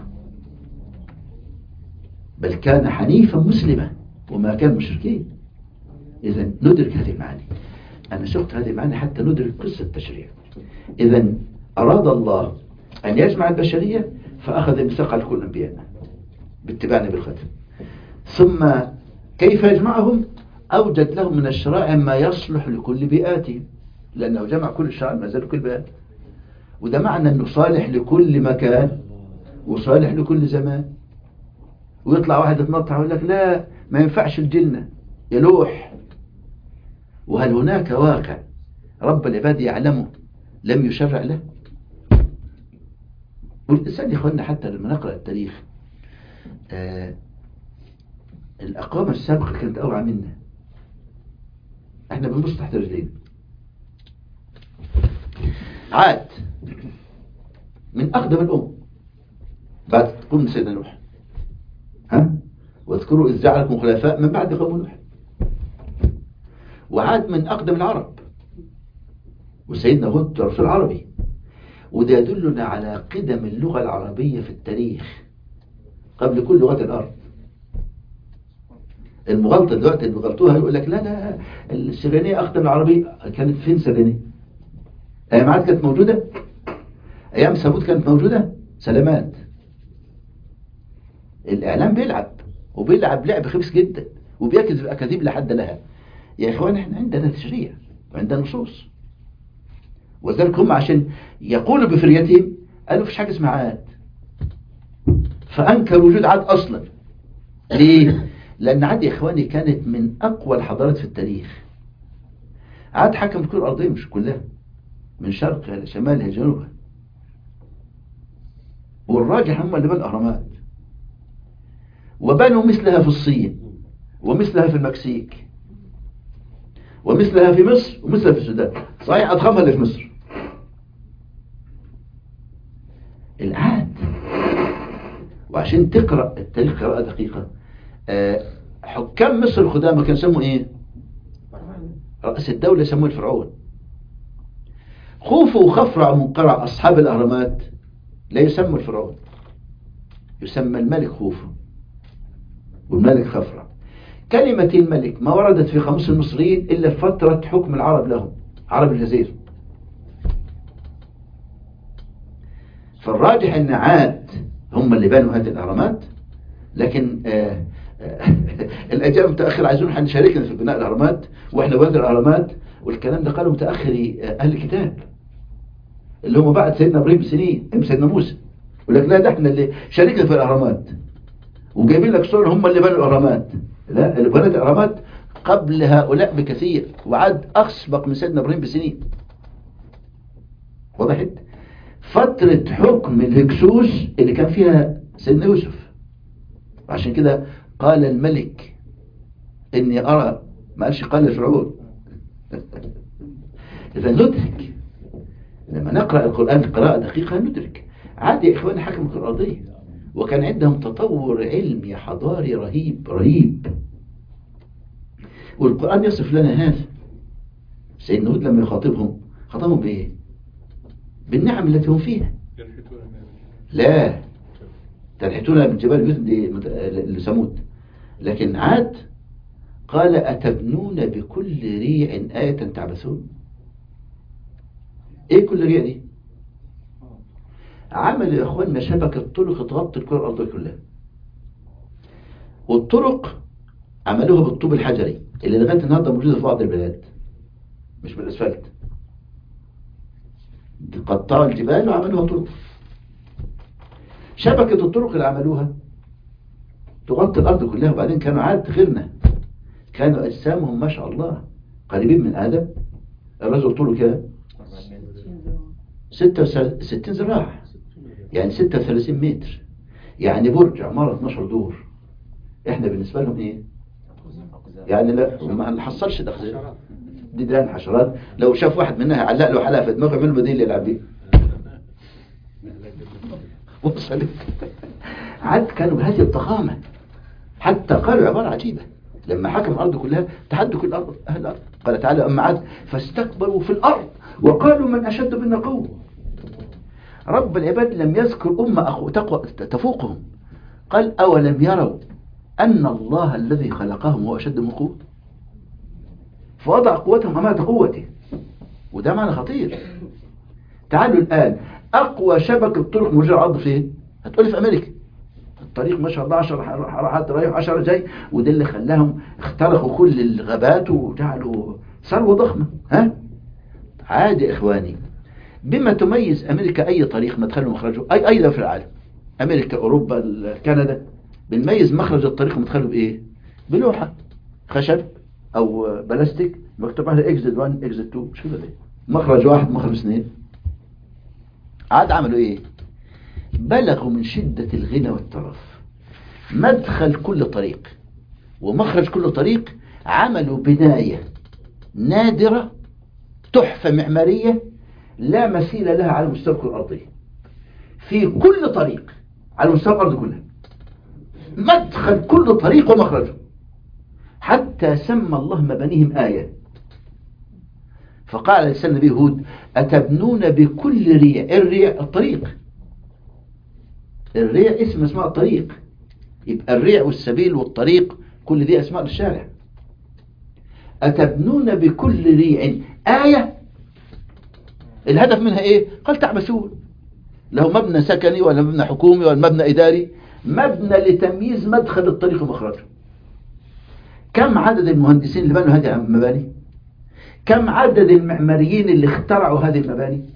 بل كان حنيفا مسلما وما كان مشركين. إذا ندرك هذه المعاني. أنا شفت هذه المعاني حتى ندرك قصة التشريع. إذا أراد الله أن يجمع البشرية فأخذ الميثاق على كل الأنبياء باتباعنا بالختم. ثم كيف يجمعهم؟ أوجد لهم من الشرائع ما يصلح لكل بيئاتهم لأنه جمع كل الشرائع ما زال كل بيئات. وده معنى أنه صالح لكل مكان وصالح لكل زمان. ويطلع واحد يتنطع ويقول لك لا ما ينفعش الجنة يلوح. وهل هناك واقع رب العباد يعلمه لم يشرع له؟ والإنسان يا إخواننا حتى لما نقرأ التاريخ الأقوام السابقة كانت أوعى منا. احنا بنبص تحت رجلين. عاد من أقدم الأمم بعد قوم سيدنا نوح، واذكروا إذ جعلكم خلفاء من بعد قوم نوح. وعاد من أقدم العرب، وسيدنا هود رسول عربي، وده يدلنا على قدم اللغة العربية في التاريخ قبل كل لغات الأرض. المغالطة دلوقتي اللي بغلطوها يقول لك لا السريانية أقدم العربية. كانت فين سريانية؟ أيام عاد كانت موجودة؟ أيام ثمود كانت موجودة؟ سلامات. الإعلام بيلعب، وبيلعب لعب خبيث جدا، وبيكذب أكاذيب لحد لها. يا إخوان احنا عندنا تشريع وعندنا نصوص، وذلك هم عشان يقولوا بفريتهم قالوا فيش حاجة اسمها عاد، فأنكر وجود عاد أصلا. ليه؟ لأن عاد يا إخواني كانت من أقوى الحضارات في التاريخ. عاد حكم الكرة الأرضية مش كلها، من شرقها لشمالها لجنوبها، والراجح هم اللي بنوا الأهرامات، وبنوا مثلها في الصين، ومثلها في المكسيك، ومثلها في مصر، ومثلها في السودان. صحيح أضخمها اللي في مصر. العاد. وعشان تقرأ التاريخ قراءة دقيقة، حكام مصر القدامى كانوا يسموا ايه؟ رأس الدولة يسموه الفرعون. خوفو وخفرع ومنقرع أصحاب الأهرامات لا يسمى الفرعون، يسمى الملك خوفو والملك خفرع. كلمة الملك ما وردت في قاموس المصريين إلا في فترة حكم العرب لهم، عرب الجزيرة. فالراجح أن عاد هم اللي بنوا هذه الأهرامات، لكن الأجيال المتأخرة عايزون احنا نشاركنا في بناء الأهرامات، وإحنا بناء الأهرامات، والكلام ده قالوا متأخري أهل الكتاب اللي هم بعد سيدنا إبراهيم بسنين، سيدنا موسى. يقول لك لا ده احنا اللي شاركنا في الأهرامات، وجايبين لك صور هم اللي بنوا الأهرامات. لا، اللي بنوا الأهرامات قبل هؤلاء بكثير، وعاد أسبق من سيدنا إبراهيم بسنين. وضحت؟ فترة حكم الهكسوس اللي كان فيها سيدنا يوسف، عشان كده قال الملك إني أرى، ما قالش قال الفرعون. إذا ندرك لما نقرأ القرآن قراءة دقيقة ندرك عاد يا إخواني حكم الكرة الأرضية، وكان عندهم تطور علمي حضاري رهيب رهيب، والقرآن يصف لنا هذا. سيدنا هود لما يخاطبهم خاطبهم بإيه؟ بالنعم التي هم فيها. لا تنحتون من جبال يث لثمود، لكن عاد قال أتبنون بكل ريع آية تعبثون. ايه كل ريع دي؟ عمل يا اخواننا شبكة طرق تغطي الكرة الأرضية كلها، والطرق عملوها بالطوب الحجري اللي لغاية النهارده موجودة في بعض البلاد، مش بالاسفلت. قطعوا الجبال وعملوها طرق. شبكة الطرق اللي عملوها تغطي الأرض كلها. وبعدين كانوا عاد غيرنا، كانوا أجسامهم ما شاء الله قريبين من آدم. الرجل طوله كده 66 ذراع، يعني 36 متر، يعني برج عمارة 12 دور. احنا بالنسبة لهم ايه؟ يعني لا ما نحصلش دخل دي دران حشرات. لو شاف واحد منها علق له حلقة في دماغه يعمل له بديل يلعب بيه. وصلت. عاد كانوا بهذه الضخامة، حتى قالوا عبارة عجيبة لما حكم الأرض كلها تحدوا كل أهل الأرض. قال تعالى أما عاد فاستكبروا في الأرض وقالوا من أشد منا قوة. رب العباد لم يذكر أمة تفوقهم، قال أولم يروا أن الله الذي خلقهم هو أشد من قوة، فوضع قوتهم أمام قوته. وده معنى خطير. تعالوا الآن أقوى شبكة طرق موجودة على الأرض فين؟ هتقولي في أمريكا. الطريق ما شاء الله 10 راحات رايح 10 جاي، وده اللي خلاهم اخترقوا كل الغابات وجعلوا ثروة ضخمة. عادي إخواني، بما تميز أمريكا أي طريق مدخله ومخرجه، أي دولة في العالم، أمريكا أوروبا كندا، بنميز مخرج الطريق ومدخله بإيه؟ بلوحة خشب أو بلاستيك مكتوب عليها إكزيت 1 إكزيت 2، مش كده ليه؟ مخرج واحد مخرج اثنين. عاد عملوا إيه؟ بلغوا من شدة الغنى والترف مدخل كل طريق ومخرج كل طريق، عملوا بناية نادرة تحفة معمارية لا مثيل لها على مستوى الكرة الأرضية في كل طريق على مستوى الأرض كلها، مدخل كل طريق ومخرجه، حتى سمى الله مبانيهم آية. فقال لسان النبي هود أتبنون بكل ريع، الريع الطريق، الريع اسم اسماء الطريق، يبقى الريع والسبيل والطريق كل دي أسماء الشارع. أتبنون بكل ريع آية، الهدف منها إيه؟ قال تعبثون، له مبنى سكني ولا مبنى حكومي ولا مبنى إداري، مبنى لتمييز مدخل الطريق ومخرجه. كم عدد المهندسين اللي بنوا هذه المباني؟ كم عدد المعماريين اللي اخترعوا هذه المباني؟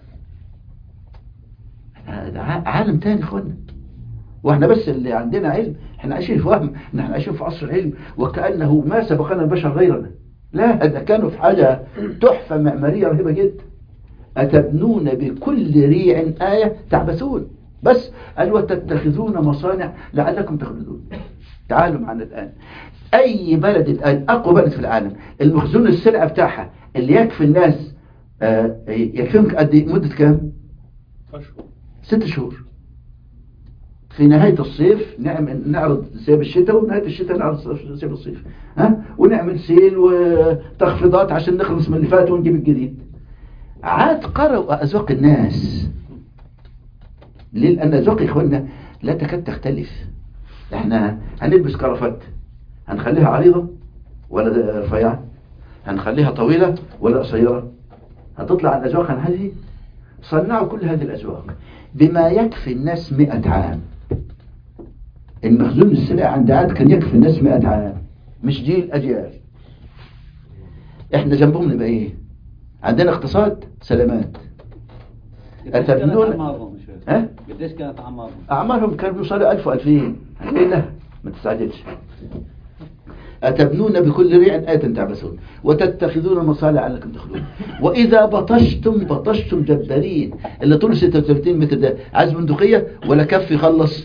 هذا عالم تاني اخوانا، واحنا بس اللي عندنا علم، احنا عايشين في وهم، احنا عايشين في عصر العلم وكأنه ما سبقنا البشر غيرنا. لا، هذا كانوا في حاجة تحفة معمارية رهيبة جدا. أتبنون بكل ريع آية تعبثون، بس قال وتتخذون مصانع لعلكم تخلدون. تعالوا معنا الآن، أي بلد الآن أقوى بلد في العالم المخزون السلع بتاعها اللي يكفي الناس يكفيهم قد مدة كام؟ 6 شهور. في نهاية الصيف نعرض سيب الشتاء، ونهاية الشتاء نعرض سيب الصيف، ونعمل سيل وتخفيضات عشان نخلص من اللي فات ونجيب الجديد. عاد قرأوا أذواق الناس. ليه؟ لأن أذواق إخواننا لا تكاد تختلف. احنا هنلبس كرافات، هنخليها عريضة ولا رفيعة؟ هنخليها طويلة ولا قصيرة؟ هتطلع الأذواق عن هذه. صنعوا كل هذه الأذواق بما يكفي الناس 100 عام. المخزون السلع عند عاد كان يكفي الناس 100 عام، مش جيل أجيال. احنا جنبهم نبقى ايه؟ عندنا اقتصاد سلامات. أتبنون قديش كانت أعمارهم؟ أعمارهم كانوا بيوصلوا 1000 و2000. لا ما تستعجلش. أتبنون بكل ريع آية تعبثون وتتخذون مصانع لعلكم تخلدون وإذا بطشتم جبارين. اللي طول 36 متر ده عايز بندقية ولا كف يخلص؟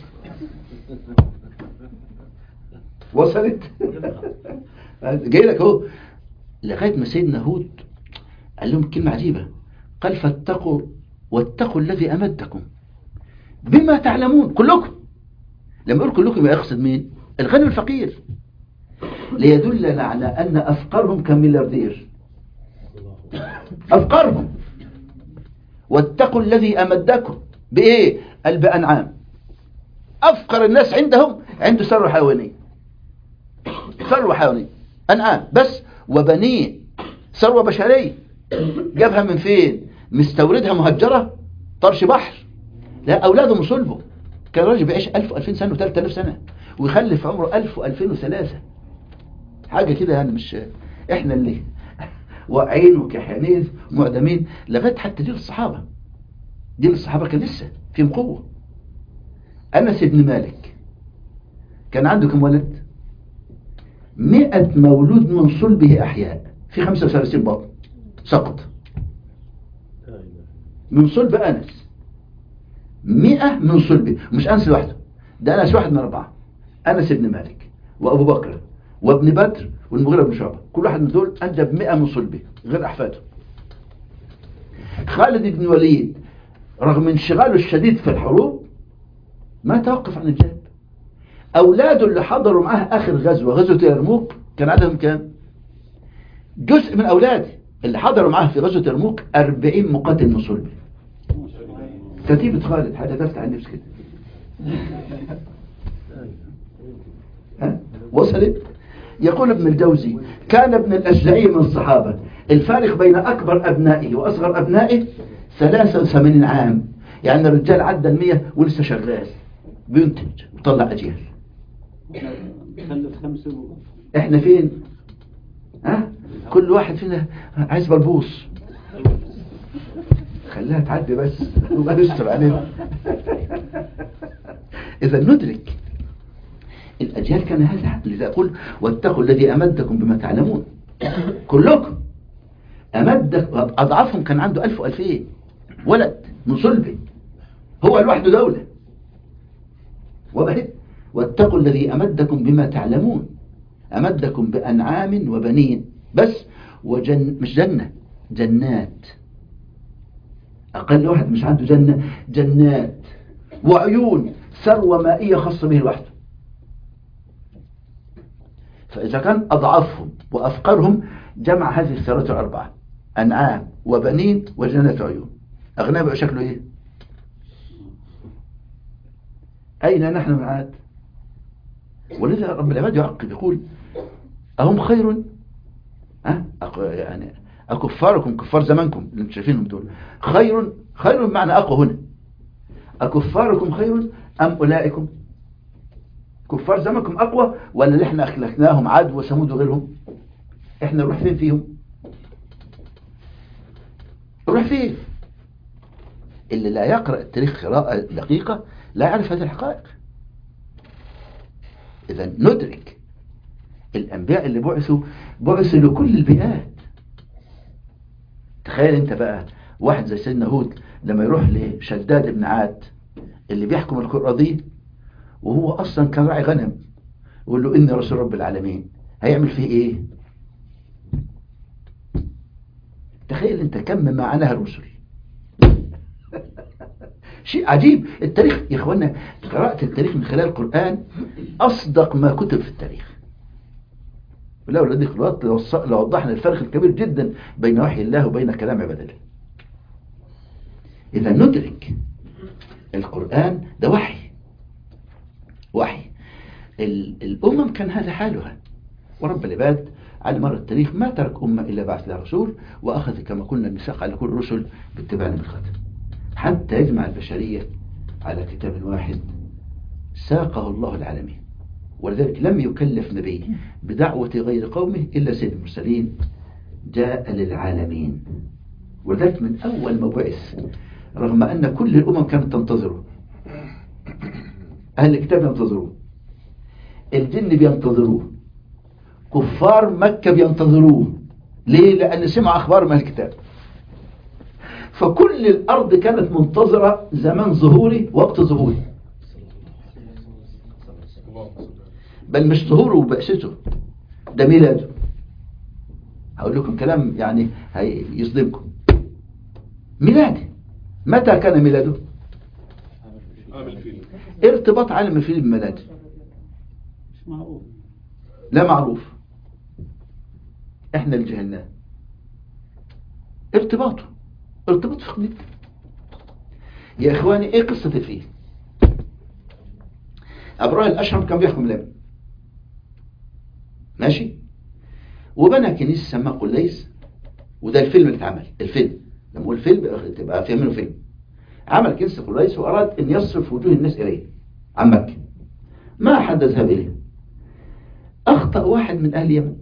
وصلت؟ جاي لك اهو. لغاية ما سيدنا هود قال لهم كلمة عجيبة، قال واتقوا الذي أمدكم بما تعلمون كلكم. لما يقول كلكم يقصد مين؟ الغني والفقير، ليدلنا على أن أفقرهم كملياردير. أفقرهم. واتقوا الذي أمدكم بإيه؟ قال بأنعام. أفقر الناس عنده ثروة حيوانية، ثروة حيوانية أنعام بس، وبنين ثروة بشرية. جابها من فين؟ مستوردها مهجرة طرش بحر. لا، أولاده من صلبه. كان راجل بيعيش 1000 و2000 سنة و3000 سنة ويخلف عمره 1000 و2003 حاجة كده يعني. مش احنا اللي واقعين وكحيانين معدمين. لغاية حتى جيل الصحابة كان لسه فيهم قوة. أنس بن مالك كان عنده كم ولد؟ 100 مولود من صلبه أحياء، في 35 بطن سقط من صلب أنس. 100 من صلبه، مش أنس لوحده، ده أنس واحد من 4. أنس بن مالك وأبو بكر وابن بدر والمغيرة بن شعبة، كل واحد من دول أنجب 100 من صلبه غير أحفاده. خالد بن الوليد رغم انشغاله الشديد في الحروب ما توقف عن الجهاد. أولاده اللي حضروا معاه آخر غزوة يرموك كان عددهم كام؟ جزء من أولاده اللي حضروا معاه في غزوة يرموك 40 مقاتل من صلبه. كتيبة خالد حتى تفتح النفس كده. وصلت؟ يقول ابن الجوزي كان ابن الأشجعي من الصحابة الفارق بين أكبر أبنائه وأصغر أبنائه 83 عام. يعني الرجال عدى 100 ولسه شغال بينتج وطلع أجيال. احنا فين؟ كل واحد فينا عايز بلبوص. خليها تعدي بس وما نستر عليها. إذا ندرك الأجيال كان هذا. لذا أقول واتقوا الذي أمدكم بما تعلمون. كلكم أمدك أضعافهم كان عنده 1000 و2000 ولد من صلبه، هو لوحده دولة. وبهد واتقوا الذي أمدكم بما تعلمون، أمدكم بأنعام وبنين بس، مش جنة، جنات. أقل واحد مش عنده جنة، جنات وعيون، ثروة مائية خاصة به لوحده. فإذا كان أضعفهم وأفقرهم جمع هذه الثروات الأربعة: أنعام وبنين وجنات وعيون. أغنياء بقى شكله إيه؟ أين نحن من عاد؟ ولذا رب العباد يعقب يقول: أهم خير يعني أكفاركم، كفار زمانكم اللي انتم شايفينهم دول، خير بمعنى أقوى هنا، أكفاركم خير أم أولئكم؟ كفار زمانكم أقوى ولا اللي احنا أخلقناهم عاد وثمود وغيرهم؟ احنا نروح فين فيهم؟ نروح فين؟ اللي لا يقرأ التاريخ قراءة دقيقة لا يعرف هذه الحقائق. إذا ندرك الأنبياء اللي بعثوا لكل البيئات. تخيل انت بقى واحد زي سيدنا هود لما يروح لشداد ابن عاد اللي بيحكم القرى دي، وهو أصلا كان راعي غنم، يقول له إني رسول رب العالمين، هيعمل فيه إيه؟ تخيل انت كم معناها الرسل. شيء عجيب. التاريخ يا إخوانا، قراءة التاريخ من خلال القرآن أصدق ما كتب في التاريخ. ولو لديك الوقت لوضحنا الفرق الكبير جدا بين وحي الله وبين كلام عباد الله. إذا ندرك القرآن ده وحي. الأمم كان هذا حالها، ورب العباد على مر التاريخ ما ترك أمة إلا بعث لها رسول، وأخذ كما قلنا الميثاق على كل الرسل باتباع الخاتم، حتى يجمع البشرية على كتاب واحد ساقه الله العالمين. ولذلك لم يكلف نبي بدعوة غير قومه إلا سيد المرسلين جاء للعالمين. ولذلك من أول ما بعث، رغم أن كل الأمم كانت تنتظره، أهل الكتاب ينتظروه، الجن بينتظروه، كفار مكة بينتظروه. ليه؟ لأن سمع أخبار من الكتاب. فكل الأرض كانت منتظرة زمان ظهوري، وقت ظهوري، بل مش ظهوره وبأسته، ده ميلاده. هقول لكم كلام يعني هيصدمكم. ميلاده متى كان ميلاده؟ ارتباط عالم الفيل بميلاده مش معروف، لا معروف، احنا اللي جهلناه. ارتباط فقدي. يا اخواني، ايه قصة الفيل؟ أبرهة الأشرم كان بيحكم اليمن، ماشي، وبنى كنيسة سماها قليس، وده الفيلم اللي اتعمل. الفيلم لما اقول فيلم تبقى فاهمينه فيلم. عمل كنيسة قليس وأراد أن يصرف وجوه الناس إليه عن مكة، ما حد ذهب إليه. أخطأ واحد من أهل اليمن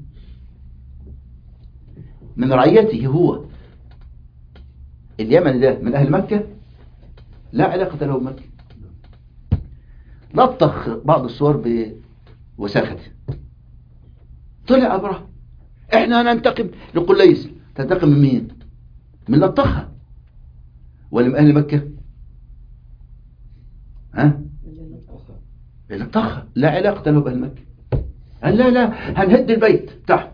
من رعيته، هو اليمن ده من أهل مكة، لا علاقة له بمكة، لطخ بعض الصور بوساخته. طلع أبرهة: احنا ننتقم لقليس. تنتقم من مين؟ من لطخها ولا من أهل مكة؟ لطخها، لا علاقة له بأهل مكة. قال لا هنهد البيت تحت.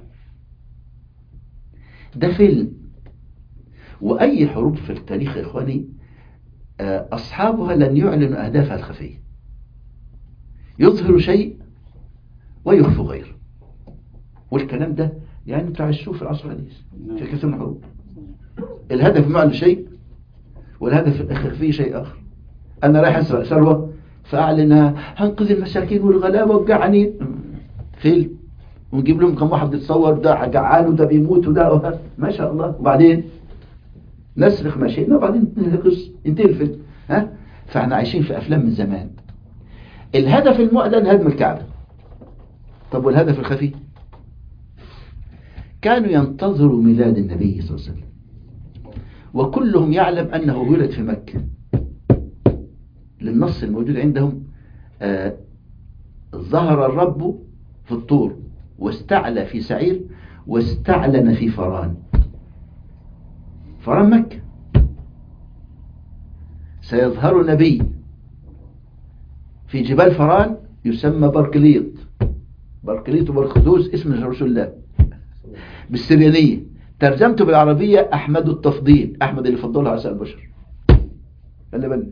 ده فيلم. وأي حروب في التاريخ يا إخواني أصحابها لن يعلنوا أهدافها الخفية، يظهر شيء ويخفوا غيره. والكلام ده يعني تعيشوه في العصر الحديث في كثير من الحروب. الهدف معلن شيء والهدف الخفي شيء آخر. أنا رايح أسرق ثروة فأعلنها هنقذ المساكين والغلابة والجعانين، فيلم، ونجيب لهم كم واحد يتصور ده جعان وده بيموت وده ما شاء الله، وبعدين نسرق ما شئنا وبعدين ينتهي الفيلم. فاحنا عايشين في أفلام من زمان. الهدف المعلن هدم الكعبة. طب والهدف الخفي؟ كانوا ينتظروا ميلاد النبي صلى الله عليه وسلم، وكلهم يعلم أنه ولد في مكة، للنص الموجود عندهم: ظهر الرب في الطور واستعلى في سعير واستعلن في فران. فران مكة. سيظهر نبي في جبال فران يسمى بركليط. بركليط وبرخدوس اسم رسول الله بالسريانية، ترجمته بالعربية أحمد التفضيل، أحمد اللي فضلها على سائر البشر. خلي بالنا،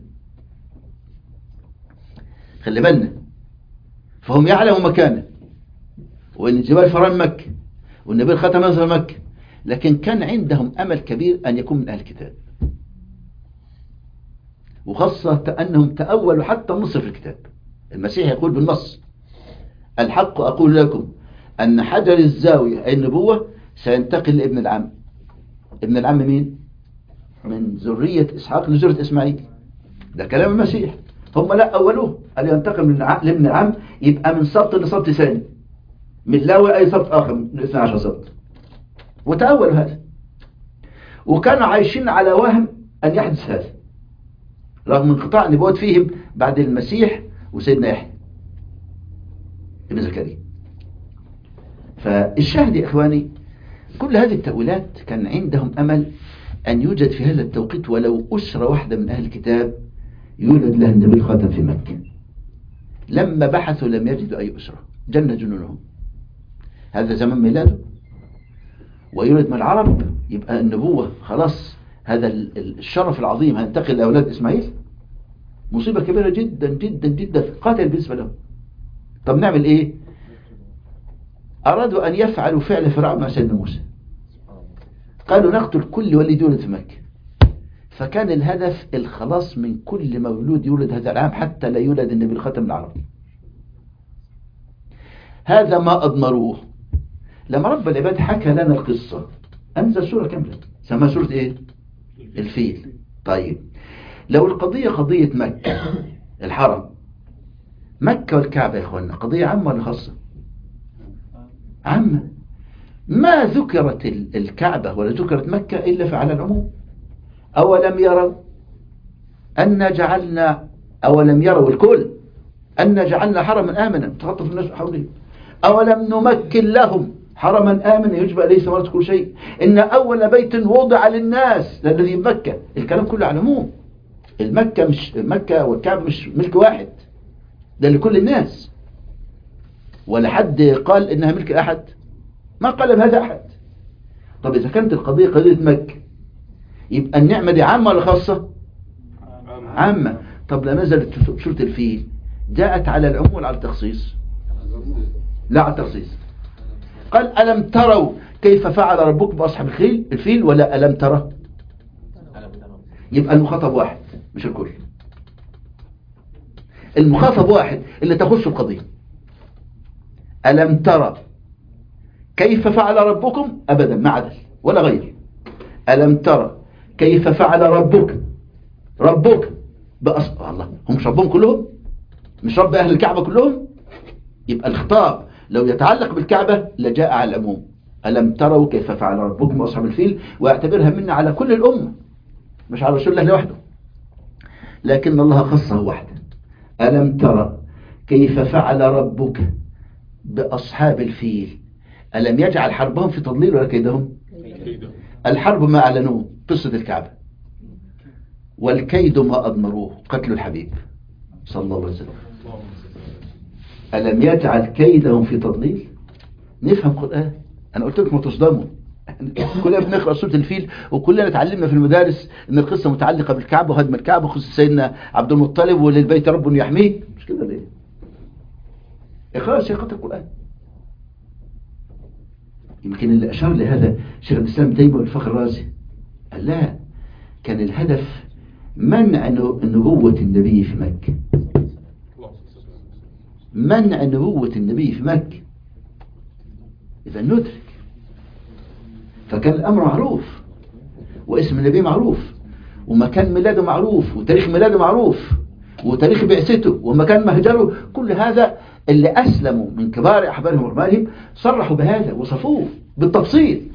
خلي بالنا. فهم يعلموا مكانه، وأن جبال فران مكة، والنبي الختم يظهر مكة، لكن كان عندهم أمل كبير أن يكون من أهل الكتاب، وخاصة أنهم تأولوا حتى النص في الكتاب. المسيح يقول بالنص: الحق أقول لكم أن حجر الزاوية أي النبوة سينتقل لابن العم. ابن العم مين؟ من ذرية إسحاق لذرية إسماعيل. ده كلام المسيح. هم لا أولوه، قال ينتقل من لابن العم، يبقى من سبط لسبط ثاني، من لاوي أي سبط آخر من 12 سبط، وتأولوا هذا، وكانوا عايشين على وهم أن يحدث هذا رغم انقطاع النبوات فيهم بعد المسيح وسيدنا يحيى ابن زكريا. فالشاهد يا إخواني، كل هذه التأويلات كان عندهم أمل أن يوجد في هذا التوقيت ولو أسرة واحدة من أهل الكتاب يولد لها النبي الخاتم في مكة. لما بحثوا لم يجدوا أي أسرة، جن جنونهم. هذا زمن ميلاده، ويولد من العرب، يبقى النبوة خلاص، هذا الشرف العظيم هينتقل لأولاد إسماعيل. مصيبة كبيرة جدا جدا جدا، قاتل بالنسبة لهم. طب نعمل إيه؟ أرادوا أن يفعلوا فعل فرعون مع سيدنا موسى، قالوا نقتل كل ولد يولد في مكة. فكان الهدف الخلاص من كل مولود يولد هذا العام حتى لا يولد النبي الختم العربي. هذا ما أضمروه. لما رب العباد حكى لنا القصة أنزل سورة كاملة سماها سورة إيه؟ الفيل. طيب لو القضية قضية مكة الحرم، مكة والكعبة يا إخوانا قضية عامة ولا خاصة؟ عامة. ما ذكرت الكعبة ولا ذكرت مكة إلا على العموم. أولم يروا أن جعلنا، أولم يروا الكل أن جعلنا حرما آمنا تخطف الناس حولهم، أولم نمكن لهم حرما آمنا يجب إليه ثمرة كل شيء، إن أول بيت وضع للناس الذي بمكة. الكلام كله على العموم. المكة مش مكة والكعبة مش ملك واحد، ده لكل الناس، ولا حد قال إنها ملك أحد، ما قال بهذا أحد. طب إذا كانت القضية قضية مكة يبقى النعمة دي عامة ولا خاصة؟ عامة. طب لا نزلت سورة الفيل جاءت على العموم ولا على التخصيص؟ لا على التخصيص. قال ألم تروا كيف فعل ربك بأصحاب الفيل ولا ألم ترى؟ يبقى المخاطب واحد مش الكل. المخاطب واحد اللي تخص القضية. ألم ترى كيف فعل ربكم؟ أبدا ما عدل ولا غير. ألم ترى كيف فعل ربك الله، هم مش ربهم كلهم؟ مش رب أهل الكعبة كلهم؟ يبقى الخطاب لو يتعلق بالكعبة لجاء على العموم. ألم تروا كيف فعل ربكم بأصحاب الفيل، واعتبرها منا على كل الأمة مش على رسول الله لوحده، لكن الله خصه وحده. ألم ترى كيف فعل ربك بأصحاب الفيل، ألم يجعل حربهم في تضليل ولا كيدهم؟ الحرب ما أعلنوه قصة الكعبة، والكيد ما أضمروه قتل الحبيب صلى الله عليه وسلم. ألم يجعل كيدهم في تضليل؟ نفهم قرآن. أنا قلت لكم تصدموا، كلنا بنقرأ سورة الفيل وكلنا اتعلمنا في المدارس إن القصة متعلقة بالكعبة وهدم الكعبة وخصوص سيدنا عبد المطلب وللبيت رب يحميه. مش كده ليه؟ إقرأ شيخة القرآن. يمكن اللي أشار لهذا شيخ الإسلام تيمية والفخر الرازي، قال لا، كان الهدف منع نبوة النبي في مكة، منع نبوة النبي في مكة. إذا ندرك، فكان الأمر معروف واسم النبي معروف ومكان ميلاده معروف وتاريخ ميلاده معروف وتاريخ بعثته ومكان مهجره. كل هذا اللي أسلموا من كبار أحبارهم ورمالهم صرحوا بهذا وصفوه بالتفصيل.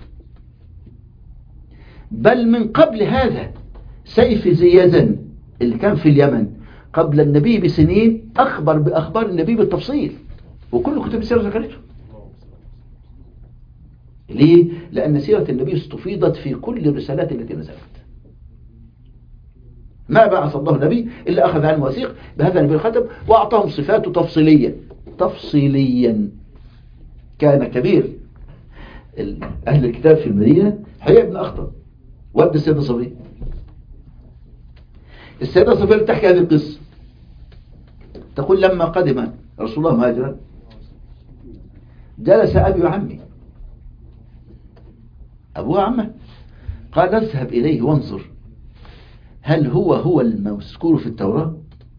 بل من قبل هذا سيف ذي يزن اللي كان في اليمن قبل النبي بسنين أخبر بأخبار النبي بالتفصيل، وكل كتب السيرة ذكرته. ليه؟ لأن سيرة النبي استفيضت في كل الرسالات التي نزلت. ما بعث الله نبي إلا أخذ عنه وثيق بهذا النبي الختم وأعطاهم صفاته تفصيليا. كان كبير أهل الكتاب في المدينة حيي بن أخطب والد السيدة صفية. السيدة صفية تحكي هذه القصة، تقول لما قدم رسول الله مهاجرا جلس أبي وعمي، أبوه وعمه، قال اذهب إليه وانظر هل هو المذكور في التوراة.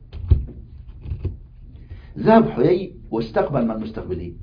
ذهب حيي واستقبل مع المستقبلين،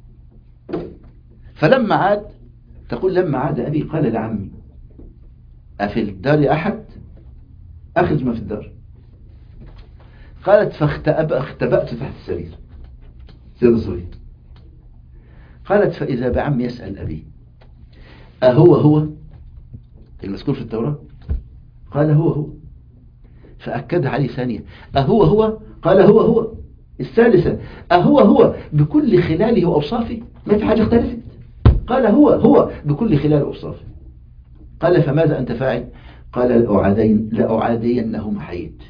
فلما عاد تقول لما عاد أبي قال لعمي أفي الدار أحد؟ أخرج ما في الدار. قالت فاختبأت تحت السرير سيدة صغير. قالت فإذا بعمي يسأل أبي أهو المذكور في التوراة؟ قال هو. فأكد عليه ثانية أهو؟ قال هو. الثالثة أهو بكل خلاله وأوصافه؟ ما في حاجة اختلفت. قال هو بكل خلال وأوصافه. قال فماذا أنت فاعل؟ قال لأعادينهم حيت.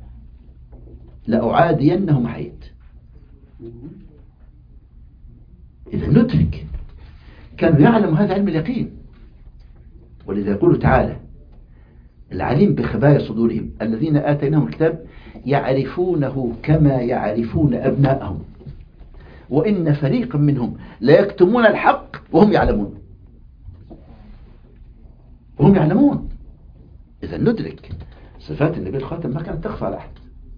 إذا ندرك كانوا يعلم هذا علم اليقين، ولذا يقول تعالى العليم بخبايا صدورهم الذين آتيناهم الكتاب يعرفونه كما يعرفون أبناءهم وإن فريقا منهم لا يكتمون الحق وهم يعلمون. إذا ندرك صفات النبي الخاتم ما كانت تخفى على أحد.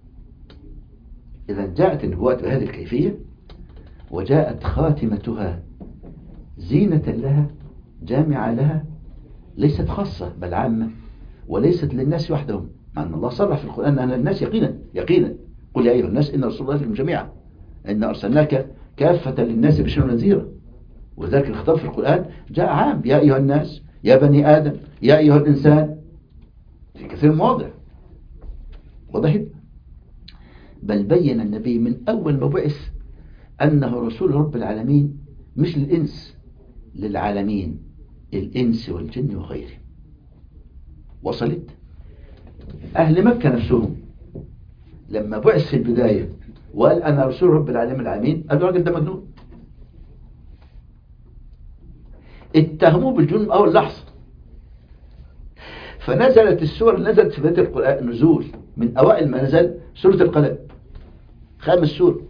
إذا جاءت النبوات بهذه الكيفية، وجاءت خاتمتها زينة لها جامعة لها، ليست خاصة بل عامة، وليست للناس وحدهم، مع أن الله صرح في القرآن أن الناس يقينا قل يا أيها الناس إن رسول الله إليكم جميعا إن أرسلناك كافة للناس بشيرا ونذيرا. وذلك الخطاب في القرآن جاء عام، يا أيها الناس، يا بني آدم، يا أيها الإنسان، في كثير مواضع وضحت. بل بين النبي من أول ما بعث أنه رسول رب العالمين، مش للإنس، للعالمين، الإنس والجن وغيره. وصلت. أهل مكة نفسهم لما بعث في البداية وقال أنا رسول رب العالمين قالوا راجل ده مجنون، اتهموه بالجنون أول لحظة. فنزلت السور اللي نزلت في بداية القرآن نزول من أوائل ما نزل سورة القلم، 5 سور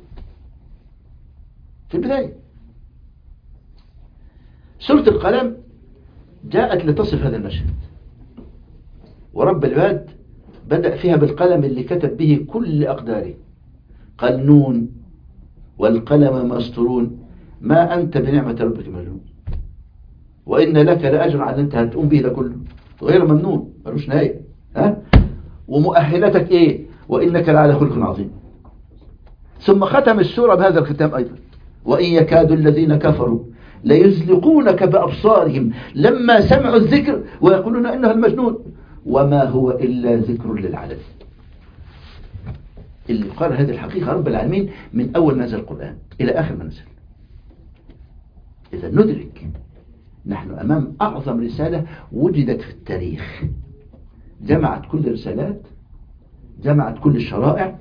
في البداية. سورة القلم جاءت لتصف هذا المشهد، ورب العباد بدأ فيها بالقلم اللي كتب به كل أقداره. قال نون والقلم ما يسطرون ما أنت بنعمة ربك مجنون وإن لك لأجر على أنت هتقوم به ده كله غير ممنون ملوش نهاية. ومؤهلتك إيه؟ وإنك لعلى خلق عظيم. ثم ختم السورة بهذا الختام أيضا، وإن يكاد الذين كفروا ليزلقونك بأبصارهم لما سمعوا الذكر ويقولون إنه المجنون وما هو إلا ذكر للعالمين. اللي قال هذه الحقيقة رب العالمين من أول نزل القرآن إلى آخر ما نزل. إذا ندرك نحن أمام أعظم رسالة وجدت في التاريخ، جمعت كل الرسالات، جمعت كل الشرائع،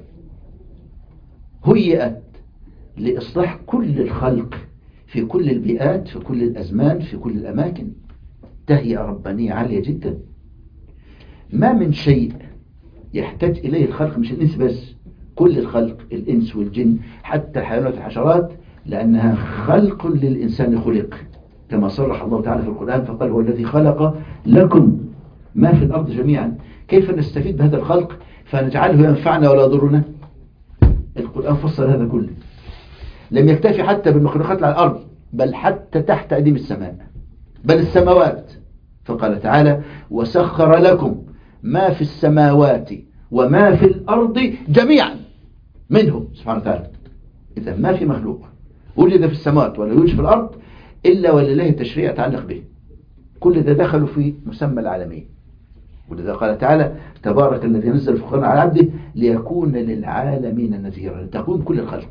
هيئت لإصلاح كل الخلق في كل البيئات، في كل الأزمان، في كل الأماكن، تهيئة ربانية عالية جدا. ما من شيء يحتاج إليه الخلق، مش الإنس بس، كل الخلق، الإنس والجن، حتى الحيوانات والحشرات، لأنها خلق للإنسان خلق، كما صرح الله تعالى في القرآن فقال هو الذي خلق لكم ما في الأرض جميعا. كيف نستفيد بهذا الخلق فنجعله ينفعنا ولا يضرنا؟ القرآن فصل هذا كله. لم يكتفي حتى بالمخلوقات على الأرض، بل حتى تحت أديم السماء، بل السماوات. فقال تعالى وسخر لكم ما في السماوات وما في الأرض جميعا منه سبحانه وتعالى. إذا ما في مخلوق وجد في السماوات ولا يوجد في الأرض إلا ولله تشريع يتعلق به، كل ده دخلوا في مسمى العالمين. ولذا قال تعالى تبارك الذي نزل الفرقان على عبده ليكون للعالمين نذيرا، لتكون كل الخلق،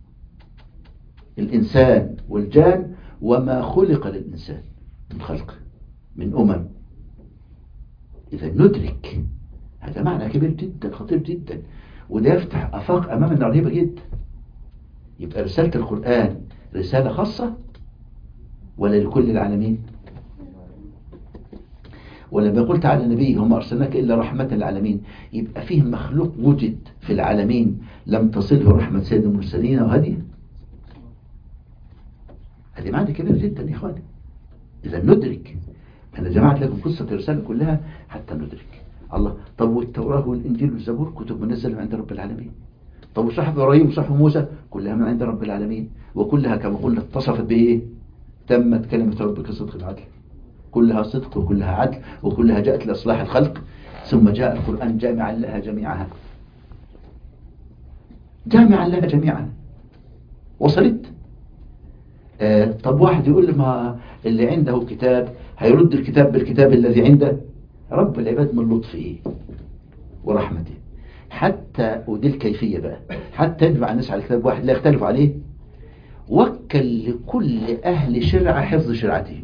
الإنسان والجان، وما خلق للإنسان من خلق من أمم. إذا ندرك هذا وده معنى كبير جدا خطير جدا، وده يفتح آفاق أمامنا رهيبة جدا. يبقى رسالة القرآن رسالة خاصة ولا لكل العالمين؟ ولما قلت على النبي هم أرسلناك إلا رحمة للعالمين، يبقى فيه مخلوق وجد في العالمين لم تصله رحمة سيد المرسلين وهديه. هذه معنى كبير جدا يا إخواني. إذا ندرك، أنا جمعت لكم قصة الرسالة كلها حتى ندرك. الله، طب والتوراة والإنجيل والزبور كتب منزلة من عند رب العالمين. طب وصحف إبراهيم وصحف موسى كلها من عند رب العالمين، وكلها كما قلنا اتصفت بإيه؟ تمت كلمة ربك صدق العدل، كلها صدق وكلها عدل وكلها جاءت لإصلاح الخلق. ثم جاء القرآن جامعا لها جميعها، جامعا لها جميعا. وصلت؟ طب واحد يقول لي ما اللي عنده كتاب هيرد الكتاب بالكتاب الذي عنده. رب العباد من لطفه ورحمته حتى، ودي الكيفية بقى، حتى يجمع الناس على كتاب واحد لا يختلف عليه، وكل لكل أهل شرعة حفظ شرعته.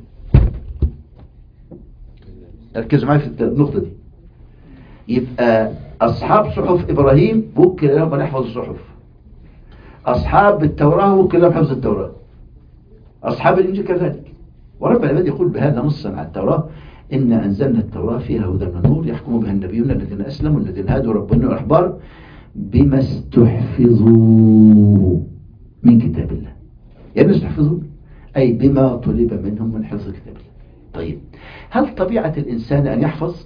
ركزوا معي في النقطة دي. يبقى أصحاب صحف إبراهيم وكل لهم أن يحفظوا الصحف، أصحاب التوراة وكل لهم حفظ التوراة، أصحاب الإنجيل كذلك. ورب العباد يقول بهذا نصا على التوراة: إنا أنزلنا التوراة فيها هدى ونور يحكم بها النبيون الذين أسلموا الذين هادوا ربنا والأحبار بما استحفظوا من كتاب الله. يعني استحفظوا أي بما طلب منهم من حفظ كتاب الله. طيب، هل طبيعة الإنسان أن يحفظ؟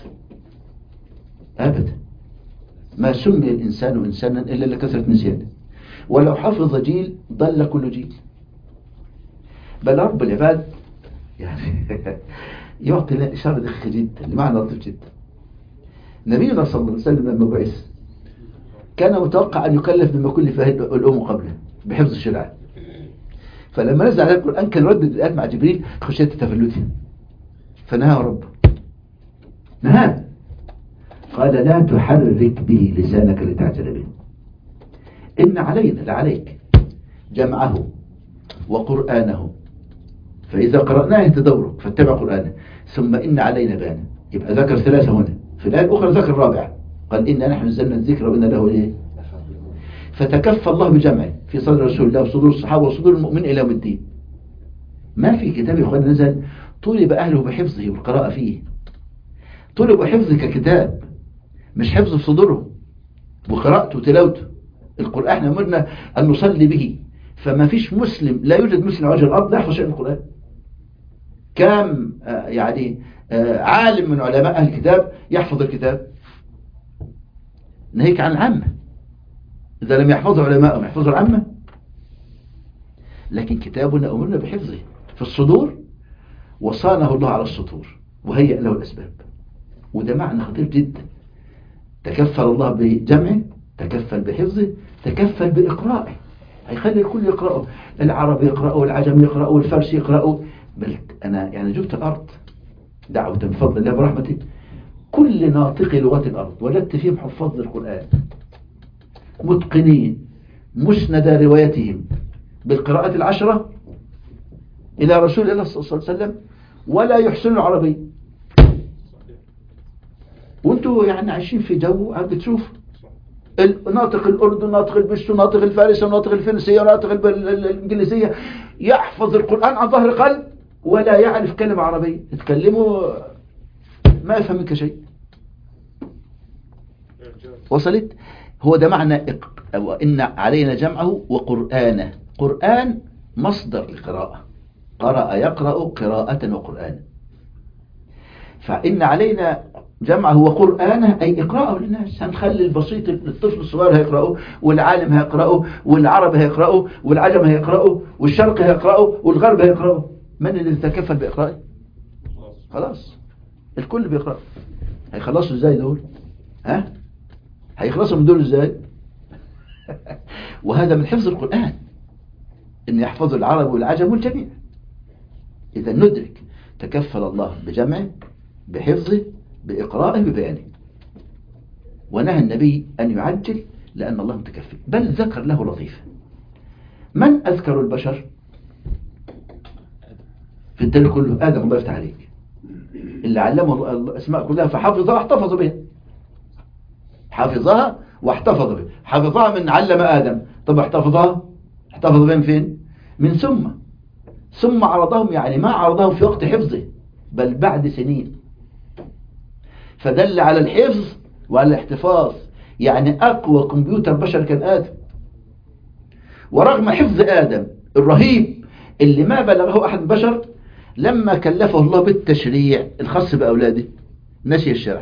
أبدا، ما سمي الإنسان إنسانا إلا لكثرة نسيانه، ولو حفظ جيل ضل كل جيل. بل رب العباد يعني يعطي لنا إشارة دقيقة جدا لمعنى لطيف جدا. نبينا صلى الله عليه وسلم لما بعث كان متوقع أن يكلف بما كل فيه الأم قبله بحفظ الشرع، فلما نزل عليه القرآن كان ردد الآيات مع جبريل خشية تفلته، فنهى ربه، نهى، قال: لا تحرك به لسانك لتعجل به، إن علينا لعليك جمعه وقرآنه، فإذا قرأناه تدورك فاتبع قرآنه، ثم إن علينا بيانه. يبقى ذكر ثلاثة هنا، في الآية الأخرى ذكر الرابعة، قال: إنا نحن نزلنا الذكر وإنا له إيه؟ فتكفى الله بجمعه في صدر رسول الله وصدور الصحابة وصدور المؤمنين إلى يوم الدين. ما في كتاب يا أخوان نزل طلب أهله بحفظه والقراءة فيه، طلب حفظه ككتاب، مش حفظه في صدورهم وقراءته وتلاوته. القرآن احنا أمرنا أن نصلي به، فما فيش مسلم، لا يوجد مسلم على وجه الأرض لا يحفظ شيء من القرآن. كم يعني عالم من علماء أهل الكتاب يحفظ الكتاب، ناهيك عن العامة. إذا لم يحفظه علماءهم يحفظه العامة. لكن كتابنا أمرنا بحفظه في الصدور، وصانه الله على السطور وهيئ له الأسباب. وده معنى خطير جدا. تكفل الله بجمعه، تكفل بحفظه، تكفل بإقرائه، هيخلي الكل يقرأه، العرب يقرأه والعجم يقرأه والفارس يقرأه. بل أنا يعني جبت الأرض دعوة بفضل الله برحمته، كل ناطقي لغات الأرض وجدت فيهم حفاظ للقرآن متقنين مسند روايتهم بالقراءة العشرة إلى رسول الله صلى الله عليه وسلم، ولا يحسن العربي. وانتوا يعني عايشين في جو بتشوف ناطق الأردن، ناطق البشتو، ناطق الفارسي، ناطق الفرنسية، ناطق الإنجليزية، يحفظ القرآن عن ظهر قلب ولا يعرف كلمة عربية، يتكلموا ما يفهم منك شيء. وصلت؟ هو ده معنى وإن علينا جمعه وقرآنه. قرآن مصدر القراءة، قرأ يقرأ قراءة وقرآن، فإن علينا جمعه وقرآنه أي إقرأه للناس. هنخلي البسيط الطفل الصغير هيقرأه، والعالم هيقرأه، والعرب هيقرأه، والعجم هيقرأه، والشرق هيقرأه، والغرب هيقرأه. من اللي تكفل بإقرائه؟ خلاص الكل بيقرأ. هيخلصوا ازاي دول؟ ها؟ هيخلصوا من دول ازاي؟ وهذا من حفظ القرآن، ان يحفظوا العرب والعجم والجميع. اذا ندرك تكفل الله بجمعه، بحفظه، بإقرائه، ببيانه. ونهى النبي أن يعجل لأن الله متكفل، بل ذكر له لطيفة. من أذكر البشر في التاريخ كله؟ آدم، الله يفتح عليك، اللي علمه الأسماء كلها فحفظها واحتفظ بها. حفظها واحتفظ بها. حفظها من علم آدم. طب احتفظها، احتفظ بها من فين؟ من ثم عرضهم، يعني ما عرضهم في وقت حفظه بل بعد سنين، فدل على الحفظ وعلى الاحتفاظ. يعني أقوى كمبيوتر بشر كان آدم، ورغم حفظ آدم الرهيب اللي ما بلغه أحد البشر، لما كلفه الله بالتشريع الخاص بأولاده نسي الشرع.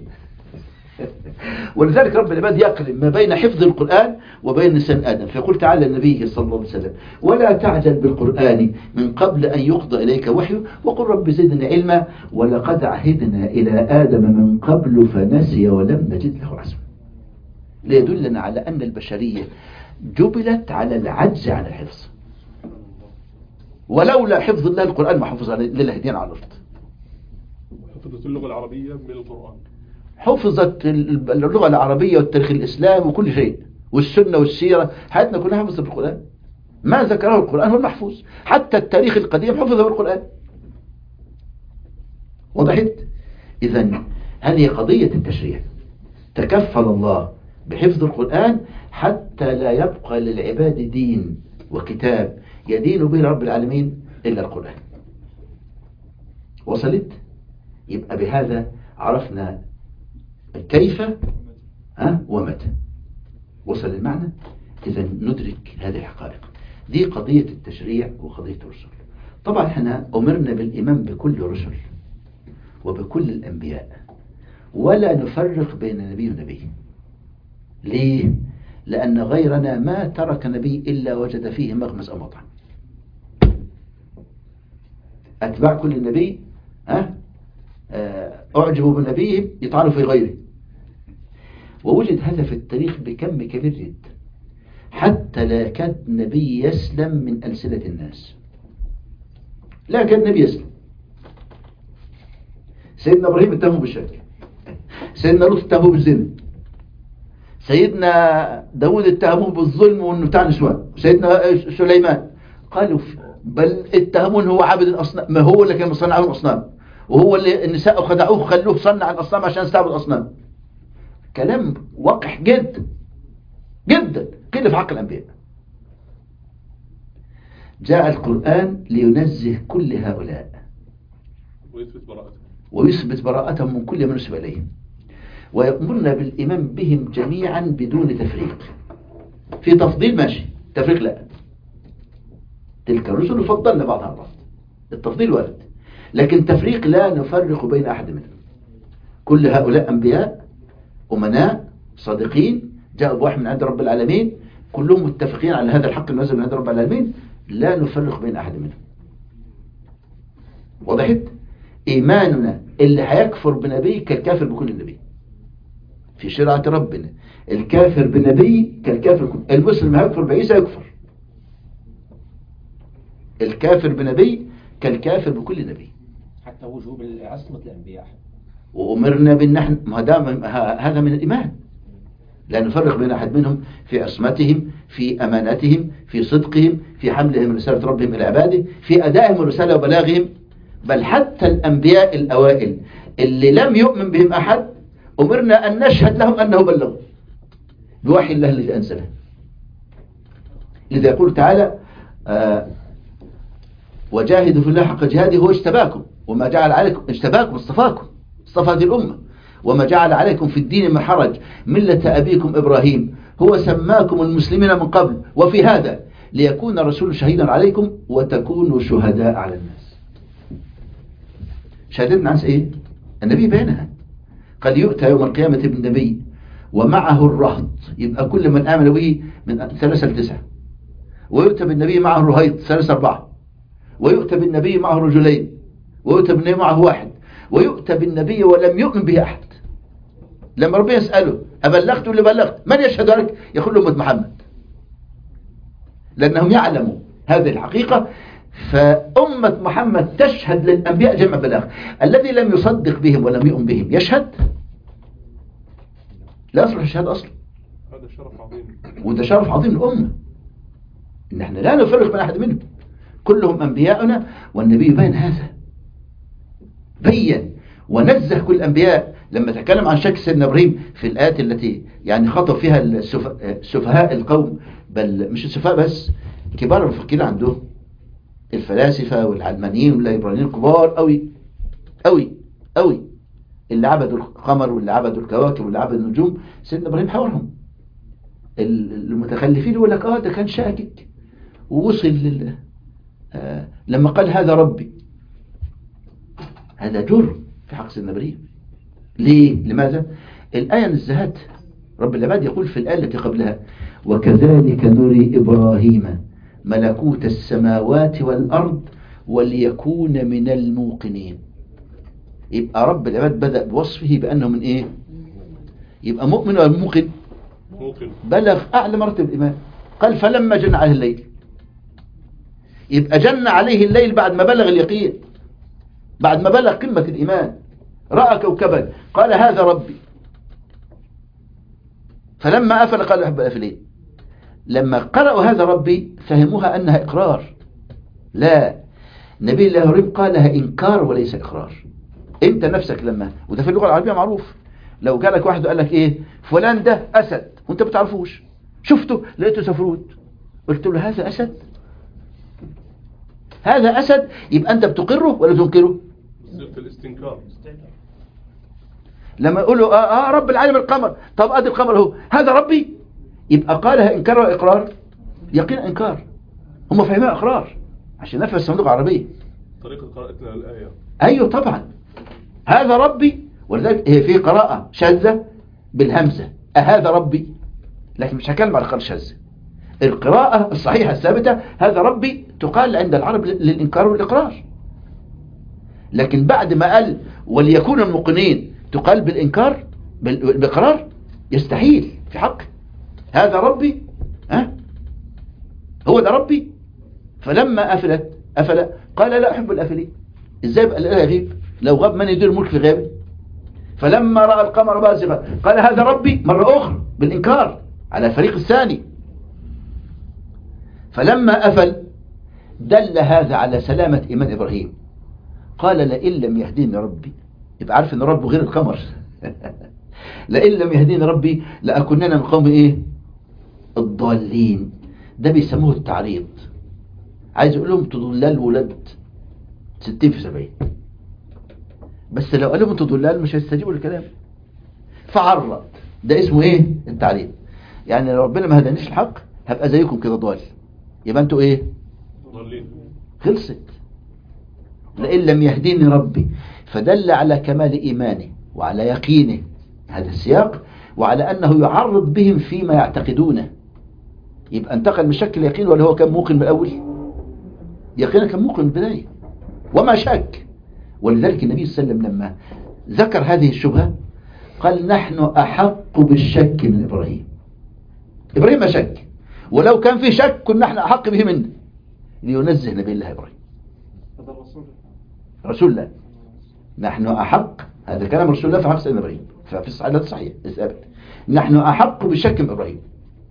ولذلك رب العباد يقرن ما بين حفظ القرآن وبين لسان آدم، فيقول تعالى النبي صلى الله عليه وسلم: ولا تعجل بالقرآن من قبل أن يقضى إليك وحيه وقل رب زدني علما ولقد عهدنا إلى آدم من قبل فنسي ولم نجد له عزما. ليدلنا على أن البشرية جبلت على العجز عن الحفظ، ولولا حفظ الله القرآن ما حفظ للهدين على الأرض. حفظت اللغة العربية من القرآن، حفظت اللغة العربية والتاريخ الإسلام وكل شيء والسنة والسيرة، حياتنا كلها حفظت بالقرآن. ما ذكره القرآن هو المحفوظ، حتى التاريخ القديم حفظه بالقرآن. وضحت؟ إذن هذه قضية التشريع، تكفل الله بحفظ القرآن حتى لا يبقى للعباد دين وكتاب يدين به رب العالمين إلا القرآن. وصلت؟ يبقى بهذا عرفنا كيف ومتى. وصل المعنى؟ إذا ندرك هذه الحقائق. دي قضية التشريع وقضية الرسل. طبعا احنا أمرنا بالإيمان بكل رسل وبكل الأنبياء، ولا نفرق بين نبي ونبي. ليه؟ لأن غيرنا ما ترك نبي إلا وجد فيه مغمس أو مطعم. أتباع كل نبي أعجبوا بنبيهم يطعنوا في غيره. ووجد هذا في التاريخ بكم كبير جدا، حتى لا يكاد نبي يسلم من ألسنة الناس، لا يكاد نبي يسلم. سيدنا إبراهيم اتهموا بالشرك، سيدنا لوط اتهموا بالزنا، سيدنا داود اتهموه بالظلم وانه بتاع نسوان، سيدنا سليمان قالوا بل اتهمون هو عابد الأصنام، ما هو اللي كان مصنع الأصنام، وهو اللي النساء خدعوه خلوه صنع الأصنام عشان يستعبد الأصنام. كلام وقح جدا جدا كده في حق الأنبياء. جاء القرآن لينزه كل هؤلاء ويثبت براءتهم من كل من نسب إليهم، ويأمرنا بالإيمان بهم جميعا بدون تفريق. في تفضيل ماشي، تفريق لا. تلك الرسل فضلنا بعضها على بعض، التفضيل وارد، لكن تفريق لا نفرق بين أحد منهم. كل هؤلاء أنبياء أمناء صادقين جاءوا بوحي من عند رب العالمين، كلهم متفقين على هذا الحق النازل من عند رب العالمين، لا نفرق بين أحد منهم. وضحت؟ إيماننا اللي هيكفر بنبي كالكافر بكل نبي في شرعة ربنا. الكافر بنبي كالكافر، المسلم هيكفر بعيسى يكفر، الكافر بنبي كالكافر بكل نبي، حتى وجوب عصمة الأنبياء. وأمرنا بالنحن هذا من الإيمان، لا نفرق بين أحد منهم في عصمتهم، في أمانتهم، في صدقهم، في حملهم رسالة ربهم إلى عباده، في أدائهم الرسالة وبلاغهم. بل حتى الأنبياء الأوائل اللي لم يؤمن بهم أحد أمرنا أن نشهد لهم أنه بلغوا بوحي الله الذي أنزله. لذا يقول تعالى وجاهدوا في الله حق جهاده هو اجتباكم وما جعل عليكم، اجتباكم اصطفاكم، اصطفى هذه الأمة، وما جعل عليكم في الدين من حرج ملة أبيكم إبراهيم هو سماكم المسلمين من قبل وفي هذا ليكون الرسول شهيدا عليكم وتكونوا شهداء على الناس. شهادتنا عن ايه؟ النبي بينها، قد يؤتى يوم القيامة بالنبي ومعه الرهط، يبقى كل من آمن به من 3 ل 9، ويؤتى بالنبي معه الرهيط 3 ل 4، ويؤتى بالنبي معه رجلين، ويؤتى بالنبي معه 1، ويؤتى بالنبي ولم يؤمن به أحد. لما ربنا يسأله أبلغت ولا بلغت؟ من يشهد عليك؟ يقول له أمة محمد، لأنهم يعلموا هذه الحقيقة. فأمة محمد تشهد للأنبياء جمع بلاغ. الذي لم يصدق بهم ولم يؤمن بهم يشهد؟ لا يصلح الشهاد أصلا. هذا شرف عظيم، وده شرف عظيم للأمة إن احنا لا نفرق بين أحد منهم، كلهم أنبياؤنا. والنبي بين هذا، بين ونزه كل الأنبياء لما تكلم عن شك سيدنا إبراهيم في الآيات التي يعني خطب فيها السفهاء القوم، بل مش السفهاء بس، كبار المفكرين عندهم، الفلاسفة والعلمانيين والليبراليين الكبار قوي قوي قوي، اللي عبدوا القمر واللي عبدوا الكواكب واللي عبدوا النجوم، سيدنا إبراهيم حاورهم. المتخلفين يقول لك ده كان شاكك ووصل لما قال هذا ربي، هذا جرم في حق سيدنا إبراهيم. ليه؟ لماذا؟ الآية نزهت رب العباد يقول في الآية التي قبلها: وكذلك نري إبراهيم ملكوت السماوات والأرض وليكون من الموقنين. يبقى رب العباد بدأ بوصفه بأنه من إيه؟ يبقى مؤمن ولا موقن؟ ممكن. بلغ أعلى مرتبة الإيمان. قال فلما جن عليه الليل، يبقى جن عليه الليل بعد ما بلغ اليقين، بعد ما بلغ قمة الإيمان، رأى كوكبا قال هذا ربي، فلما أفل قال أحب الأفلين. لما قرأوا هذا ربي فهموها أنها إقرار. لا، نبي الله إبراهيم قالها إنكار وليس إقرار. أنت نفسك لما، وده في اللغة العربية معروف، لو جالك واحد وقال لك إيه فلان ده أسد وأنت بتعرفوش، شفته لقيته سفروت، قلت له هذا أسد، هذا أسد، يبقى أنت بتقره ولا تنكره؟ في الاستنكار. لما يقولوا رب العالم القمر، طب ادي القمر اهو، هذا ربي، يبقى قالها انكار واقرار؟ يقين انكار. هم فاهمها اقرار عشان نفهم الصندوق العربيه. طريقه قراءتنا للايه. ايوه طبعا، هذا ربي، ولذلك هي في قراءه شاذه بالهمزه هذا ربي، لكن مش هكلم على القراءه الشاذه. القراءه الصحيحه الثابته هذا ربي تقال عند العرب للانكار والاقرار، لكن بعد ما قال وليكون الموقنين تقال بالإنكار بالإقرار، يستحيل في حق هذا ربي، هو ده ربي. فلما أفل قال لا أحب الأفلين. إزاي بقى الإله يغيب؟ لو غاب من يدير الملك في غابه؟ فلما رأى القمر بازغا قال هذا ربي مرة أخرى بالإنكار على الفريق الثاني. فلما أفل دل هذا على سلامة إيمان إبراهيم، قال لئن لم يهديني ربي، يبقى عارف ان ربه غير القمر لئن لم يهديني ربي لأكونن من قوم ايه الضالين. ده بيسموه التعريض، عايز يقول لهم تضلال ولد 60 في 70، بس لو قال لهم تضلال مش هيستجيبوا للكلام، فعرض. ده اسمه ايه التعريض. يعني لو ربنا ما هدانيش الحق هبقى زيكم كده ضال، يبقى انتوا ايه ضالين. خلصت. لئن لم يهديني ربي، فدل على كمال إيمانه وعلى يقينه هذا السياق، وعلى أنه يعرض بهم فيما يعتقدونه. يبقى انتقل من شك اليقين، ولا هو كان موقن من الأول؟ يقينا كان موقن من البداية وما شك. ولذلك النبي صلى الله عليه وسلم لما ذكر هذه الشبهة قال نحن أحق بالشك من إبراهيم. إبراهيم ما شك، ولو كان في شك كنا نحن أحق به منه، لينزه نبي الله إبراهيم. هذا الرسول رسول الله، نحن أحق، هذا كلام رسول الله في حق سيدنا إبراهيم ففي الصحيح صحيح إثابت، نحن أحق بالشك من إبراهيم.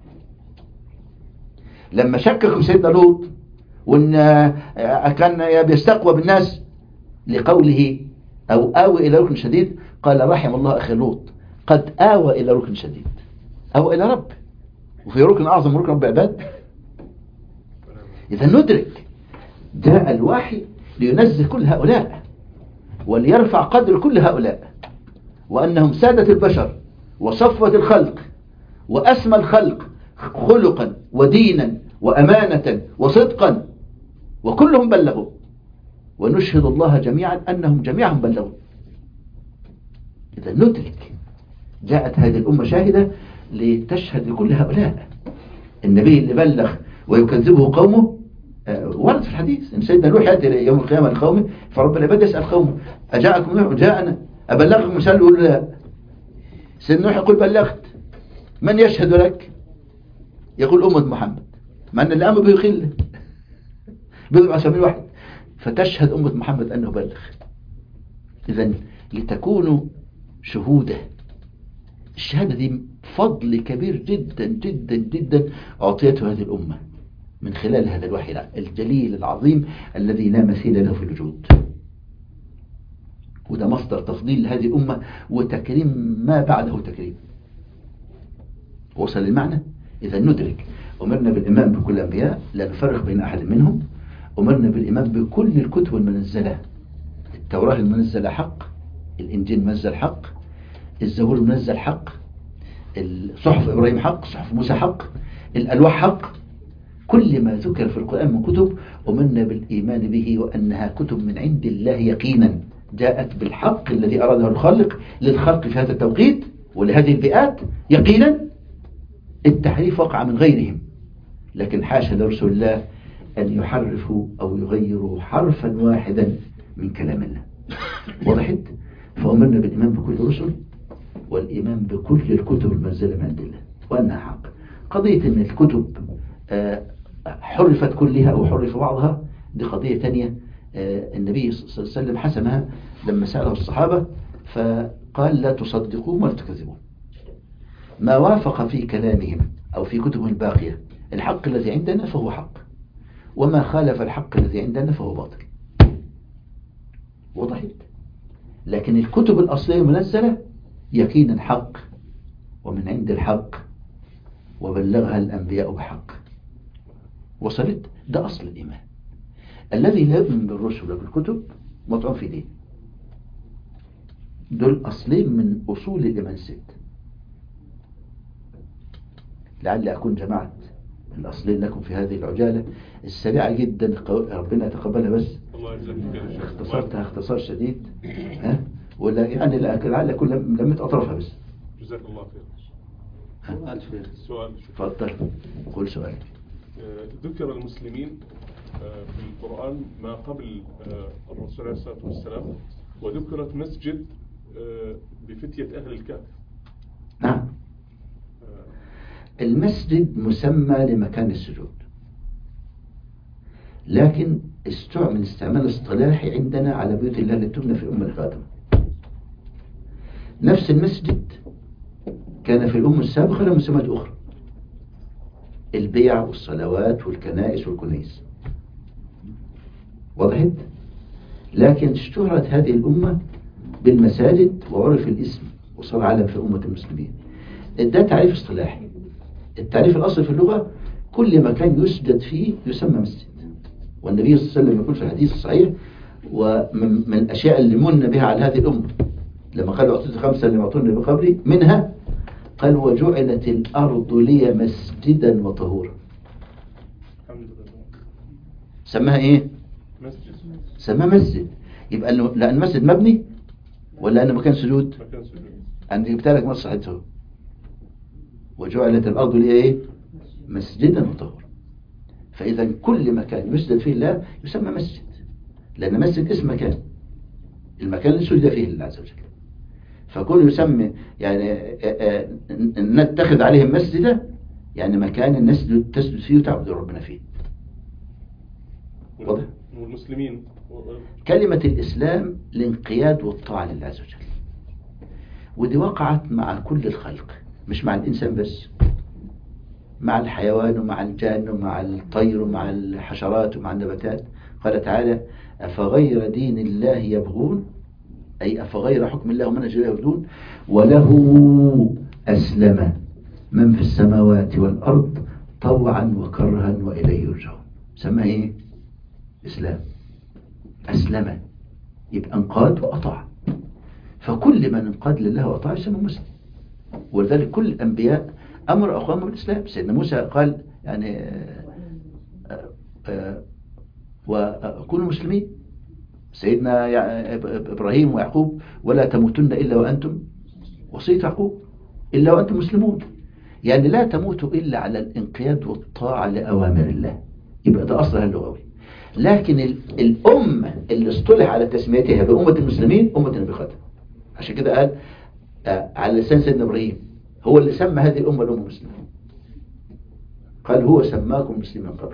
لما شككوا سيدنا لوط وإن كان بيستقوى بالناس لقوله أو آوي إلى ركن شديد، قال رحم الله أخي لوط قد آوى إلى ركن شديد، أو إلى رب، وفي ركن أعظم ركن رب عباد. إذا ندرك جاء الوحي لينزه كل هؤلاء وليرفع قدر كل هؤلاء، وأنهم سادة البشر وصفوة الخلق وأسمى الخلق خلقا ودينا وأمانة وصدقا، وكلهم بلغوا، ونشهد الله جميعا أنهم جميعهم بلغوا. إذا ندرك جاءت هذه الأمة شاهدة لتشهد لكل هؤلاء. النبي اللي بلغ ويكذبه قومه ورد في الحديث ان سيدنا نوح ياتي يوم القيامه لقومه، فرب العباد يسال قومه اجاءكم نوح؟ جاءنا. ابلغكم رساله؟ يقول لا. سيدنا نوح يقول بلغت. من يشهد لك؟ يقول امه محمد، مع ان اللي امر به قله بضع سبيل واحد، فتشهد امه محمد انه بلغ. اذا لتكونوا شهوده. الشهاده دي فضل كبير جدا جدا جدا اعطيته هذه الامه من خلال هذا الوحي الجليل العظيم الذي لا مثيل له في الوجود. وده مصدر تفضيل لهذه الأمة وتكريم ما بعده تكريم. وصل المعنى؟ إذا ندرك أمرنا بالإيمان بكل الأنبياء لا نفرق بين أحد منهم، أمرنا بالإيمان بكل الكتب المنزلة، التوراة المنزلة حق، الإنجيل منزل حق، الزبور المنزل حق، صحف إبراهيم حق، صحف موسى حق، الألواح حق. كل ما ذكر في القرآن من كتب أمرنا بالإيمان به وأنها كتب من عند الله يقينا، جاءت بالحق الذي أراده الخالق للخلق في هذا التوقيت ولهذه البيئات يقينا. التحريف وقع من غيرهم، لكن حاشا لرسل الله أن يحرفوا أو يغيروا حرفا واحدا من كلام الله. وضحت؟ فأمرنا بالإيمان بكل الرسل والإيمان بكل الكتب المنزلة من عند الله وأنها حق. قضية أن الكتب حرفت كلها أو حرف بعضها دي قضية تانية. النبي صلى الله عليه وسلم حسمها لما سأله الصحابة فقال لا تصدقوا ولا تكذبوا، ما وافق في كلامهم أو في كتبهم الباقية الحق الذي عندنا فهو حق، وما خالف الحق الذي عندنا فهو باطل. وضحت؟ لكن الكتب الأصلية المنزلة يقينا حق ومن عند الحق وبلغها الأنبياء بحق. وصلت؟ ده أصل الإيمان. الذي لا يؤمن بالرسل وبالكتب مطعون في دين. دول أصلين من أصول الإيمان 6. لعل أكون جمعت الأصلين لكم في هذه العجالة السريعة جدا، ربنا يتقبلها. بس اختصرتها اختصار شديد ولا يعني لعل أكون لمت أطرافها بس. جزاك الله خير. سؤال. تفضل قول سؤالك. ذكر المسلمين في القرآن ما قبل الرسول عليه الصلاة والسلام، وذكرت مسجد بفتية أهل الكهف. نعم. المسجد مسمى لمكان السجود، لكن استعمل استعمال اصطلاحي عندنا على بيوت الله التي تبنى في الأمة القادمة. نفس المسجد كان في الأمة السابقة له مسمات أخرى، البيع والصلوات والكنائس والكنيس. وضحت؟ لكن اشتهرت هذه الأمة بالمساجد وعرف الاسم وصار علم في أمة المسلمين. ده تعريف اصطلاحي. التعريف الأصلي في اللغة كل مكان يسجد فيه يسمى مسجد. والنبي صلى الله عليه وسلم يقول في الحديث الصحيح ومن الأشياء اللي من بها على هذه الأمة لما قال أعطيت 5 اللي معطوني بقبري منها قال وجعلت الأرض لي مسجدا وطهورا. سماها إيه؟ مسجد. سماها مسجد. يبقى لأن مسجد مبني ولا أنه مكان سجود؟ مكان سجود. أنا جبت لك نص حديثه وجعلت الأرض لي إيه؟ مسجدا وطهورا. فإذا كل مكان يسجد فيه الله يسمى مسجد، لأن مسجد اسم مكان، المكان اللي سجد فيه لله عز وجل. فكل يسمى يعني نتخذ عليهم مسجدا يعني مكان الناس تسجد فيه وتعبد ربنا فيه. واضح؟ والمسلمين كلمة الإسلام الانقياد والطاعة لله عز وجل، ودي وقعت مع كل الخلق مش مع الإنسان بس، مع الحيوان ومع الجان ومع الطير ومع الحشرات ومع النباتات. قال تعالى أفغير دين الله يبغون، أي أفغير حكم الله ومن أجل يبغون وله أسلم من في السماوات والأرض طوعا وكرها وإليه يرجعون. سماه إيه؟ إسلام. أسلم يبقى انقاد وأطاع، فكل من انقاد لله وأطاع يسمى مسلم. ولذلك كل الأنبياء أمر أخوانهم بالإسلام. سيدنا موسى قال يعني وكونوا مسلمين. سيدنا إبراهيم ويعقوب ولا تموتن إلا وأنتم، وصية يعقوب إلا وأنتم مسلمون، يعني لا تموتوا إلا على الانقياد والطاعة لأوامر الله. يبقى ده أصلها اللغوي. لكن الأمة اللي اصطلح على تسميتها بأمة المسلمين أمة النبي خاتم. عشان كده قال على لسان سيدنا إبراهيم هو اللي سمى هذه الأمة الأمة المسلمة، قال هو سماكم مسلمين قبل.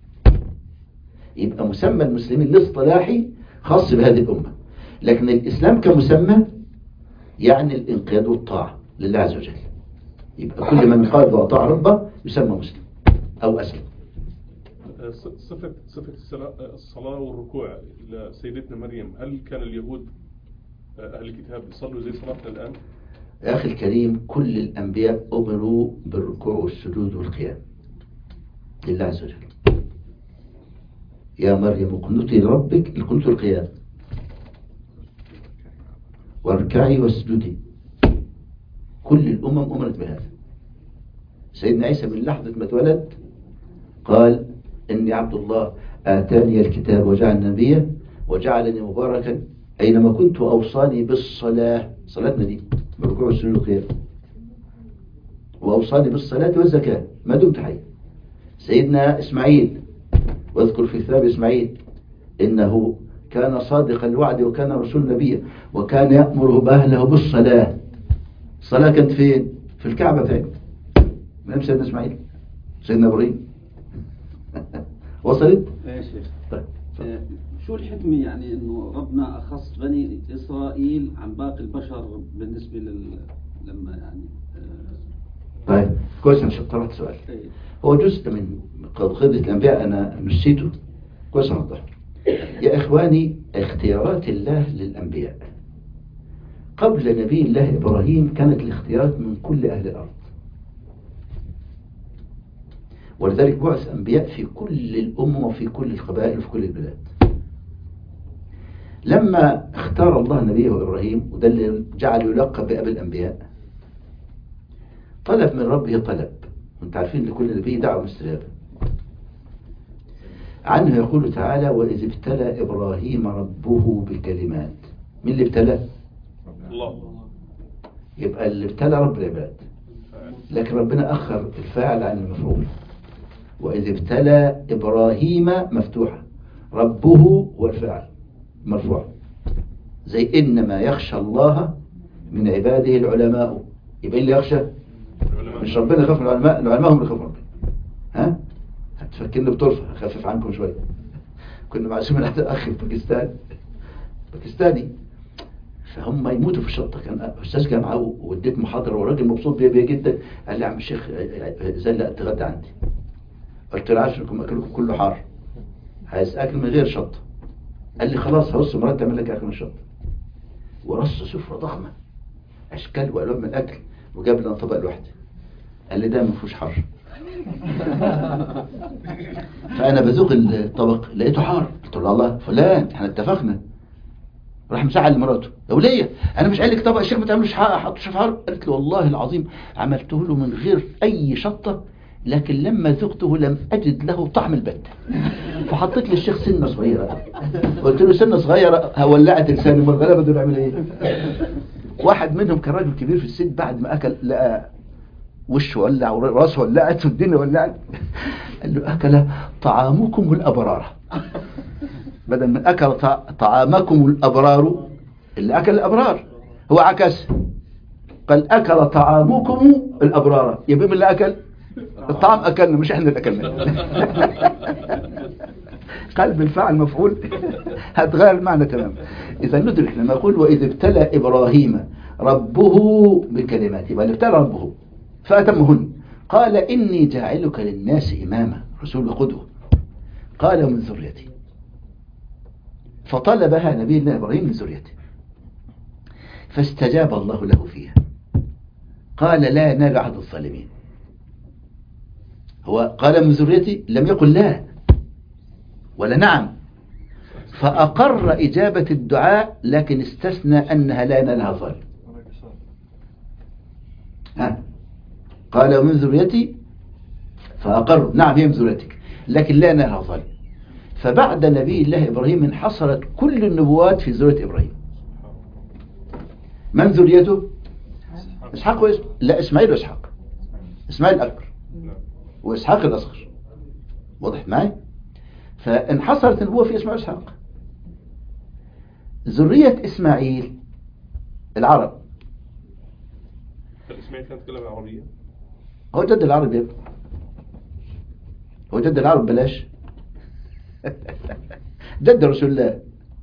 يبقى مسمى المسلمين الاصطلاحي خاص بهذه الأمة، لكن الإسلام كمسمى يعني الانقياد والطاعة لله عز وجل. يبقى كل من قال وأطاع ربه يسمى مسلم أو أسلم. صفة الصلاة والركوع لسيدتنا مريم، هل كان اليهود أهل الكتاب يصلوا زي صلاتنا الآن؟ يا أخي الكريم، كل الأنبياء أمروا بالركوع والسجود والقيام لله عز وجل. يا مريم اقنتي لربك، القنوت القيام، واركعي واسجدي. كل الأمم أمرت بهذا. سيدنا عيسى من لحظة ما اتولد قال إني عبد الله آتاني الكتاب وجعلني نبيا وجعلني مباركا أينما كنت وأوصاني بالصلاة، صلاتنا دي بالركوع والسجود والقيام، وأوصاني بالصلاة والزكاة ما دمت حي. سيدنا إسماعيل، واذكر في كتاب إسماعيل إنه كان صادق الوعد وكان رسول نبيا وكان يأمر بأهله بالصلاة. الصلاة كانت فين؟ في الكعبة. فين؟ من سيدنا إسماعيل، سيدنا إبراهيم. وصلت؟ يا شيخ طيب. شو الحكمة يعني إنه ربنا أخص بني إسرائيل عن باقي البشر بالنسبة لما يعني طيب كويس، أنا طرحت سؤال. إيه. هو جزء من قضية الأنبياء أنا نسيته. كويس أوضح. يا إخواني، اختيارات الله للأنبياء قبل نبي الله إبراهيم كانت الاختيارات من كل أهل الأرض، ولذلك بعث أنبياء في كل الأمم وفي كل القبائل وفي كل البلاد. لما اختار الله نبيه إبراهيم، وده اللي جعل يلقب بأبي الأنبياء، طلب من ربه طلب، وانت عارفين لكل نبي دعوة مستجابة. عنه يقول تعالى: وإذ ابتلى إبراهيم ربه بكلمات. مين اللي ابتلى؟ الله. يبقى اللي ابتلى رب العباد، لكن ربنا أخر الفاعل عن المفعول. وإذ ابتلى إبراهيم مفتوحة، ربه والفاعل مرفوع. زي إنما يخشى الله من عباده العلماء. يبقى اللي يخشى مش ربنا يخاف من العلماء، العلماء هم اللي يخافوا ربنا. ها؟ هتفكرني بطرفة هخفف عنكم شوية. كنا معزومين على أخ في باكستاني، فهم يموتوا في الشطة. كان أستاذ جامعة واديت محاضرة والراجل مبسوط بيا جدا. قال لي: يا عم الشيخ زي لا تغدى عندي. قلت له: عشانكم أكلكم كله حار، عايز أكل من غير شطة. قال لي: خلاص هرص مرات تعمل لك أكل من الشطة. ورص سفرة ضخمة أشكال وألوان من الأكل، وجاب لنا طبق لوحده. قال لي: ده ما فيهوش حار. فأنا بذوق الطبق لقيته حار. قلت له: الله فلان احنا اتفقنا. راح مساعد لمراته: يا وليه انا مش قايل لك طبق الشيخ ما تعملوش حطوش في حار؟ قالت له: والله العظيم عملته له من غير اي شطه، لكن لما ذقته لم اجد له طعم البته، فحطيت للشيخ سنه صغيره. قلت له: سنه صغيره ولعت لساني، ما الغلابه دول يعمل ايه؟ واحد منهم كان راجل كبير في السن، بعد ما اكل لقى وشه ولع وراسه ولعت والدنيا ولعت. قال له: اكل طعامكم الابرار، بدل من أكل طعامكم الأبرار، اللي أكل الأبرار هو عكس، قال: أكل طعامكم الأبرار، يبقى من اللي أكل الطعام أكلنا مش إحنا اللي أكلنا. قلب الفعل مفعول. هتغير المعنى تماما. إذا ندرك لما يقول: وإذ ابتلى إبراهيم ربه بكلمات، يبقى اللي ابتلى ربه فأتمهن. قال: إني جاعلك للناس إماما، رسول وقدوة. قال: من ذريتي. فطلبها نبي الله إبراهيم من ذريته، فاستجاب الله له فيها. قال: لا ينال عهد الظالمين. هو قال: من ذريتي، لم يقل لا ولا نعم، فأقر إجابة الدعاء، لكن استثنى أنها لا ينالها ظالم. قال: من ذريتي، فأقر نعم هي من ذريتك، لكن لا ينالها ظالم. فبعد نبي الله إبراهيم انحصرت كل النبوات في ذرية إبراهيم. من ذريته؟ إسحاق لا، إسماعيل وإسحاق. إسماعيل الأكبر وإسحاق الأصغر، واضح معي؟ فانحصرت النبوة في إسماعيل وإسحاق. ذرية إسماعيل العرب. إسماعيل كان يتكلم العربية؟ هو جد العرب يا ابني، هو جد العرب بلاش. جد رسول الله.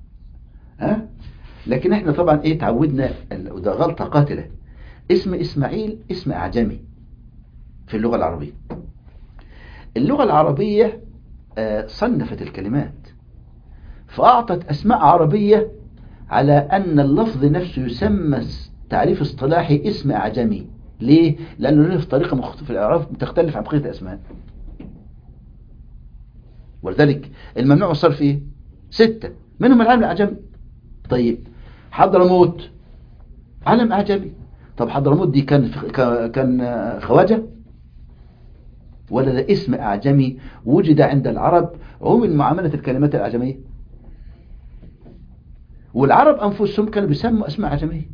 لكن احنا طبعا ايه تعودنا، وده غلطة قاتلة. اسم إسماعيل اسم أعجمي في اللغة العربية. اللغة العربية صنفت الكلمات فأعطت أسماء عربية على أن اللفظ نفسه يسمى تعريف اصطلاحي اسم أعجمي. ليه؟ لأنه له طريقة في الإعراب بتختلف عن بقية الأسماء. ولذلك الممنوع والصرف إيه؟ 6 منهم العالم الأعجمي. طيب حضرموت علم أعجمي. طب حضرموت دي كان خواجة ولا ده اسم أعجمي وجد عند العرب عمل معاملة الكلمات الأعجمية، والعرب أنفسهم كانوا بيسموا أسماء أعجمية.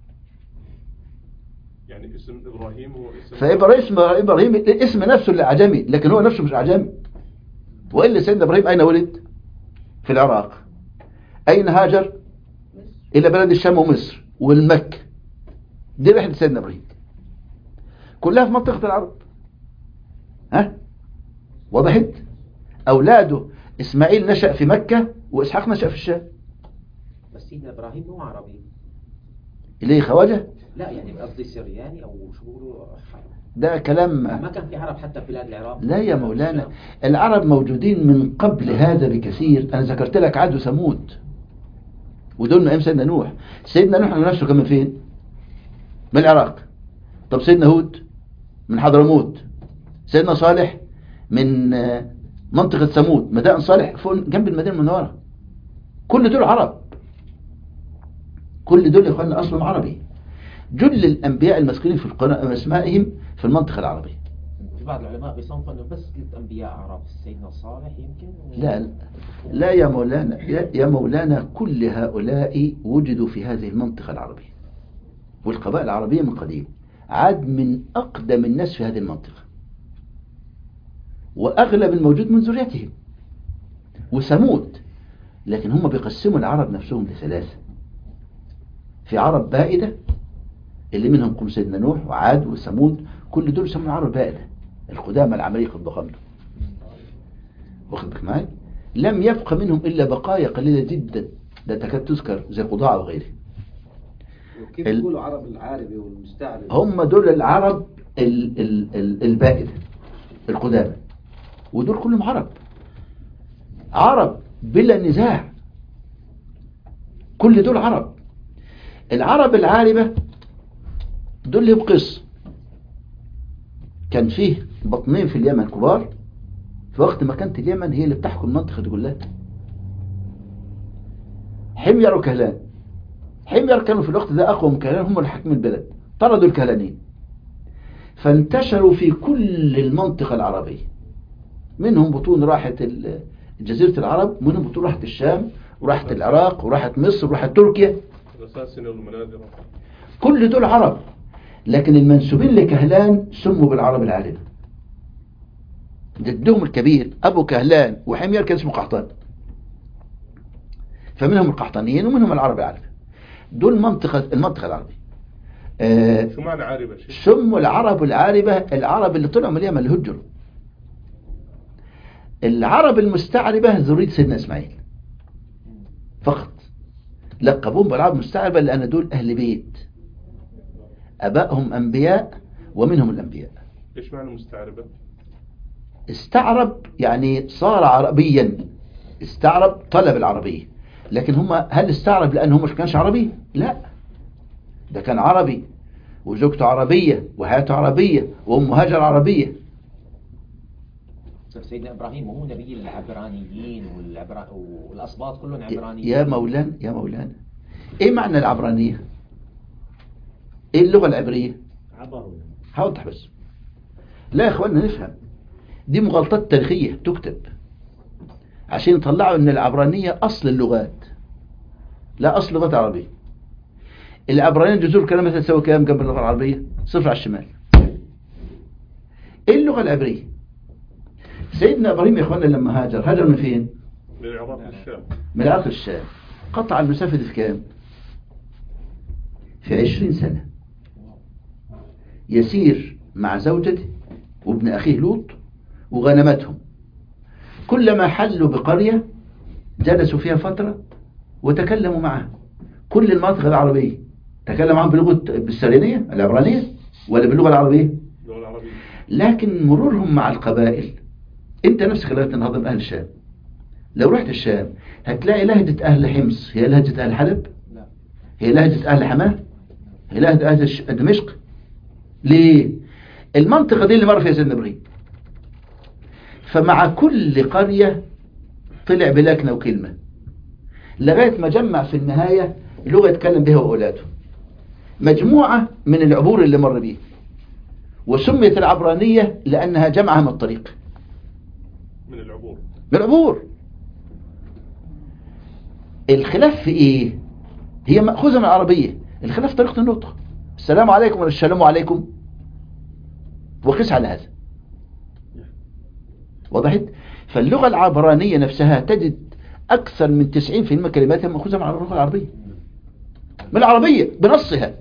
يعني اسم إبراهيم هو اسم فإبراهيم الاسم نفسه اللي أعجمي، لكن هو نفسه مش أعجمي. وإلا سيدنا إبراهيم أين ولد؟ في العراق. أين هاجر؟ إلى بلد الشام ومصر والمكة. دي رحلة سيدنا إبراهيم كلها في منطقة العرب. ها وضحت؟ أولاده إسماعيل نشأ في مكة وإسحاق نشأ في الشام. بس سيدنا إبراهيم مو عربي. ليه خواجة؟ لا يعني قصدي سرياني أو شو بيقولوا، ده كلام. ما كان في عرب حتى في بلاد العراق. لا يا مولانا، العرب موجودين من قبل هذا بكثير. أنا ذكرت لك عاد وثمود ودول من أيام سيدنا نوح. سيدنا نوح نفسه كان من فين؟ من العراق. طب سيدنا هود من حضرموت. سيدنا صالح من منطقة ثمود. مدائن صالح فوق جنب المدينة المنورة. كل دول عرب، كل دول يا اخواننا اصلهم عربي. جل الانبياء المذكورين في القرآن اسمائهم في المنطقة العربية. في بعض العلماء بيصنفوا انه بس 3 انبياء عرب، سيدنا صالح يمكن لا يا مولانا، يا مولانا كل هؤلاء وجدوا في هذه المنطقة العربية، والقبائل العربية من قديم عاد من أقدم الناس في هذه المنطقة، وأغلب الموجود من ذريتهم وثمود. لكن هم بيقسموا العرب نفسهم لثلاثة. في عرب بائدة اللي منهم قوم سيدنا نوح وعاد وثمود، كل دول يسمون عرب بائدة القدامى العمالقة الضخامة. واخد بالك معايا؟ لم يبق منهم إلا بقايا قليلة جدا لا تكاد تذكر زي قضاعة وغيره. وكيف يقولوا عرب العاربي والمستعربي؟ هم دول العرب البائدة القدامى، ودول كلهم عرب بلا نزاع. كل دول عرب. العرب العاربة دول لهم قصة. كان فيه بطنين في اليمن كبار في وقت ما كانت اليمن هي اللي بتحكم المنطقة دي كلها، حمير وكهلان. حمير كانوا في الوقت ده أقوى من كهلان، هم اللي حكموا البلد. طردوا الكهلانيين فانتشروا في كل المنطقة العربية. منهم بطون راحت جزيرة العرب، منهم بطون راحت الشام وراحت العراق وراحت مصر وراحت تركيا. كل دول عرب، لكن المنسوبين لكهلان سموا بالعرب العاربة. جدهم الكبير أبو كهلان وحمير كان اسمه قحطان، فمنهم القحطانيين ومنهم العرب العاربة. دول المنطقة العربية. شو معنى عاربة؟ سموا العرب العاربة العرب اللي طلعوا من اليمن اللي هجروا. العرب المستعربة ذرية سيدنا إسماعيل فقط، لقبوهم بالعرب المستعربة لأن دول أهل بيت أبائهم أنبياء ومنهم الأنبياء. إيش معنى مستعربة؟ استعرب يعني صار عربيا. استعرب طلب العربية، لكن هم هل استعرب لأنه مش كانش عربي؟ لا، ده كان عربي وزوجته عربية وحياته عربية وأم هاجر عربية. سيدنا إبراهيم هو نبي العبرانيين والأسباط كلهم عبرانيين. يا مولانا إيه معنى العبرانية؟ إيه اللغة العبرية؟ هوضح بس. لا يا إخواننا نفهم، دي مغالطات تاريخية تكتب عشان يطلعوا ان العبرانية اصل اللغات. لا، اصل لغة عربية. العبرانية جذور كلمة تساوي كام جنب اللغة العربية؟ 0 على الشمال. ايه اللغة العبرية؟ سيدنا ابراهيم يا اخوانا لما هاجر من فين؟ من العراق للشام. من العراق للشام. قطع المسافة دي في كام؟ في 20 سنة. يسير مع زوجته وابن اخيه لوط وغنمتهم. كلما حلوا بقرية جلسوا فيها فترة وتكلموا معها. كل المناطق العربية تكلم معهم بالسريانية العبرانية ولا باللغة العربية؟ لكن مرورهم مع القبائل، انت نفسك لو تنهضم اهل الشام، لو رحت الشام هتلاقي لهجة اهل حمص هي لهجة اهل حلب هي لهجة أهل حماه؟ هي لهجة أهل دمشق؟ ليه؟ المنطقة دي اللي مر فيها سيدنا إبراهيم، فمع كل قرية طلع بلكنة وكلمة لغاية ما جمع في النهاية لغة يتكلم بها وأولاده، مجموعة من العبور اللي مر به، وسميت العبرانية لأنها جمعها من الطريق، من العبور. من العبور. الخلاف في إيه؟ هي مأخوذة من العربية، الخلاف في طريقة النطق، السلام عليكم ولا السلام عليكم، وقس على هذا. وضحت؟ فاللغة العبرانية نفسها تجد أكثر من 90% من كلماتها مأخوذة من اللغة العربية، من العربية بنصها.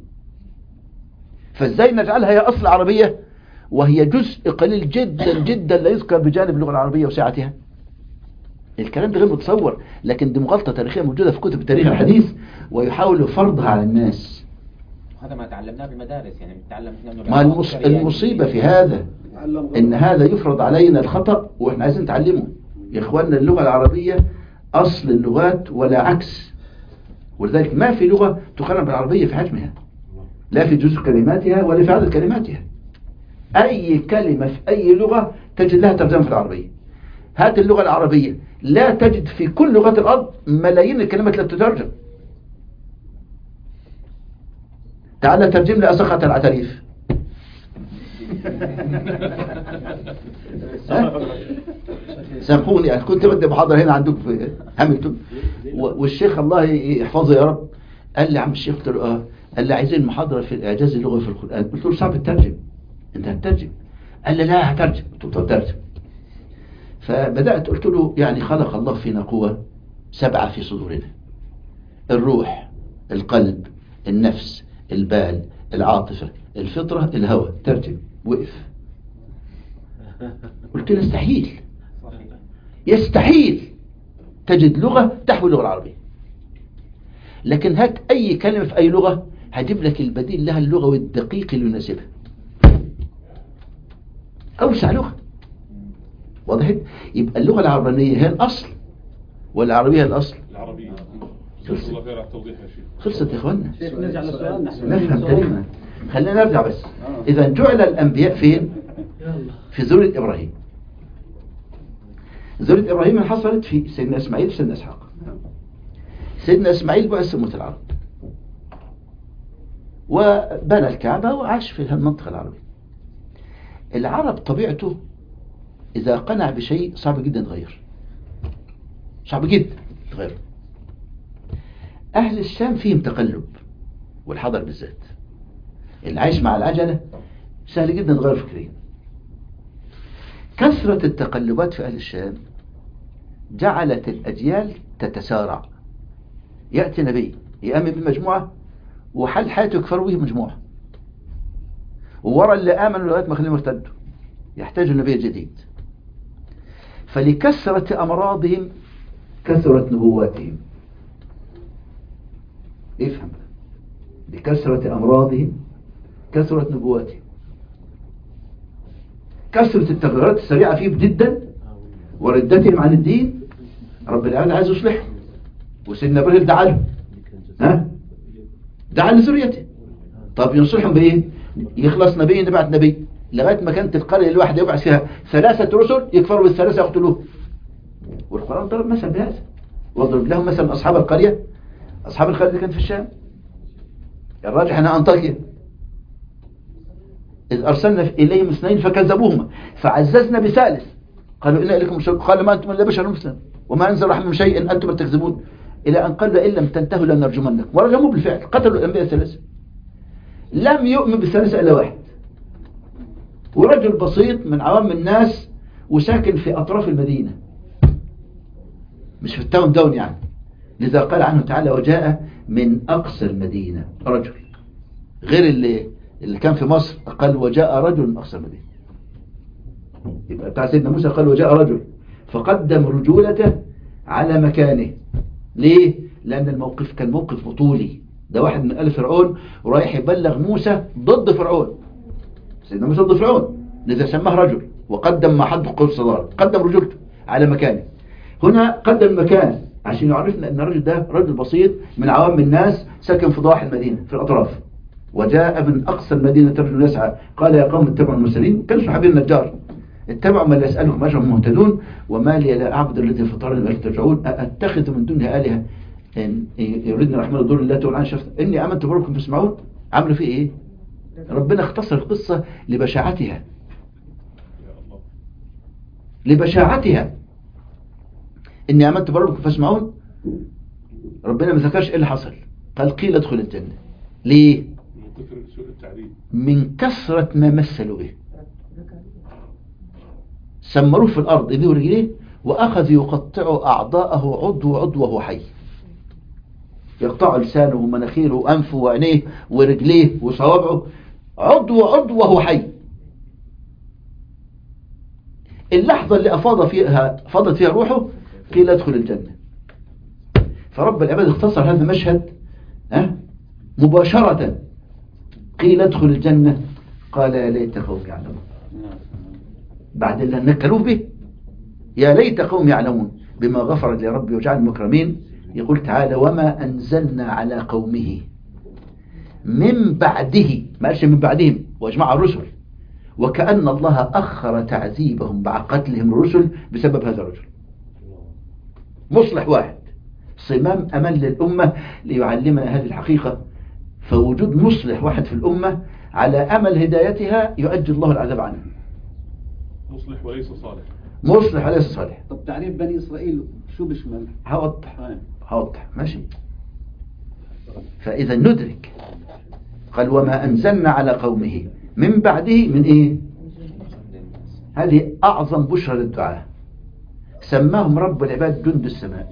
فازاي نجعلها هي أصل عربية وهي جزء قليل جدا جدا لا يذكر بجانب اللغة العربية وسعتها؟ الكلام ده غير متصور، لكن دي مغالطة تاريخية موجودة في كتب التاريخ الحديث ويحاولوا فرضها على الناس. هذا ما تعلمناه بالمدارس، يعني بنتعلم ما المصيبة في هذا ان هذا يفرض علينا الخطأ واحنا عايزين نتعلمه. يا اخواننا اللغة العربية اصل اللغات ولا عكس، ولذلك ما في لغة تقارن بالعربية في حجمها، لا في جزء كلماتها ولا في عدد كلماتها. اي كلمة في اي لغة تجد لها ترجمة في العربية. هات اللغة العربية لا تجد في كل لغات الارض ملايين الكلمات لا تترجم. تعال ترجم لي أسخة العتريف. سامحوني، أنا كنت بدي محاضرة هنا عندكم في هاملتون، والشيخ الله يحفظه يا رب قال لي عم الشيخ، قلت له قال لي عايزين محاضرة في الإعجاز اللغوي في القرآن. قلت له صعب الترجم، أنت هتترجم؟ قال لي لا هترجم. قلت له طب ترجم. فبدأت قلت له يعني خلق الله فينا قوة 7 في صدورنا: الروح، القلب، النفس، البال، العاطفة، الفطرة، الهوى. ترجم. وقف. قلت له يستحيل، يستحيل تجد لغة تحوي اللغة العربية. لكن هات أي كلمة في أي لغة هجيب لك البديل لها اللغوي الدقيق اللي يناسبها، أوسع لغة. وضحت؟ يبقى اللغة العبرانية هي الأصل والعربية هي الأصل. العربية. جزاك الله خير على التوضيح يا شيخ. خلصت يا إخوانا. نرجع للسؤال نفهم كلمة. خلينا نرجع بس. إذا جعل الأنبياء فين؟ في ذرية إبراهيم. ذرية إبراهيم حصلت في سيدنا إسماعيل وسيدنا إسحاق. سيدنا إسماعيل بعث موت العرب وبنى الكعبة وعاش في المنطقة العربية. العرب طبيعته إذا قنع بشيء صعب جدا تغير، صعب جدا تغير. أهل الشام فيهم تقلب، والحضر بالذات اللي عايش مع العجلة سهل جدا تغير فكريا. كثرة التقلبات في أهل الشام جعلت الأجيال تتسارع. يأتي نبي يأمن بمجموعة وحل حياته يكفروا به مجموعة، وورا اللي آمنوا لغاية ما خليهم ارتدوا يحتاج النبي الجديد. فلكثرة أمراضهم كثرت نبواتهم. افهم، لكثرة أمراضهم كثرت نبواتهم. كثرة التغيرات السريعة فيهم جدا وردتهم عن الدين، رب العالمين عايز يصلحهم. وسيدنا إبراهيم دعا له، دعا لذريته. طب ينصحهم بإيه؟ يخلص نبي نبعت نبي، لغاية ما كانت القرية الواحدة يبعث فيها 3 رسل يكفروا بالثلاثة يقتلوه. والقرآن ضرب مثل بهذا، واضرب لهم مثلا أصحاب القرية. أصحاب القرية اللي كانت في الشام، الراجح أنها أنطاكيا، إذ أرسلنا إليهم 2 فكذبوهما فعززنا ب3 قالوا إنا إليكم مرسلون قالوا ما أنتم إلا بشر مثلنا وما أنزل رحمة من شيء إن أنتم تكذبون إلى أن قالوا إن لم تنتهوا لنرجمنكم، ورجموا بالفعل، قتلوا الأنبياء 3. لم يؤمن ب3 إلا 1، ورجل بسيط من عوام الناس وساكن في أطراف المدينة مش في التاون داون يعني. لذا قال عنه تعالى وجاء من أقصى المدينة رجل، غير اللي كان في مصر قال وجاء رجل من أقصى المدينة. يبقى بتاع سيدنا موسى قال وجاء رجل، فقدم رجولته على مكانه. ليه؟ لأن الموقف كان موقف بطولي، ده واحد من آل فرعون ورايح يبلغ موسى ضد فرعون. سيدنا موسى ضد فرعون، لذا سماه رجل وقدم ما حد قول صدار، قدم رجولته على مكانه. هنا قدم مكان عشان يعرفنا أن الرجل ده رجل بسيط من عوام الناس سكن في ضواحي المدينة في الأطراف، وجاء من أقصى المدينة رجل يسعى قال يا قوم اتبعوا المرسلين. كان صحابي النجار اتبعوا من لا يسألكم أجرهم مهتدون وما لي لا أعبد الذي فطرني بل ترجعون أتخذ من دونه آلهة إن يريدني الرحمن الضر لا تقول عن شفت إني آمنت بربكم فاسمعون. عملوا فيه إيه؟ ربنا اختصر القصة لبشاعتها، لبشاعتها. إني آمنت بربكم فاسمعون، ربنا ما ذكرش إيه اللي حصل، قال قيل ادخل الجنة. ليه؟ من كثرة ما مثلوا به، سمروه في الأرض إيديه ورجليه وأخذ يقطع أعضاءه عضو عضو وهو حي، يقطع لسانه ومناخيره وأنفه وعينيه ورجليه وصوابعه عضو عضو وهو حي. اللحظة اللي فاضت فيها روحه قيل ادخل الجنة. فرب العباد اختصر هذا المشهد مباشرة، قيل ادخل الجنة قال يا ليت قوم يعلمون، بعد اللي نكلوه به يا ليت قوم يعلمون بما غفر لي ربي وجعل المكرمين. يقول تعالى وما أنزلنا على قومه من بعده، ما قالش من بعدهم واجمع الرسل، وكأن الله أخر تعذيبهم بعد قتلهم الرسل بسبب هذا الرجل. مصلح واحد صمام أمل للأمة ليعلمنا هذه الحقيقة، فوجود مصلح واحد في الأمة على أمل هدايتها يؤجل الله العذاب عنه. مصلح وليس صالح. مصلح وليس صالح. طب تعريف بني إسرائيل شو بيشمل؟ هوضح ماشي. فإذا ندرك قال وما أنزلنا على قومه من بعده من إيه؟ هذه أعظم بشرى للدعاء. سماهم رب العباد جند السماء،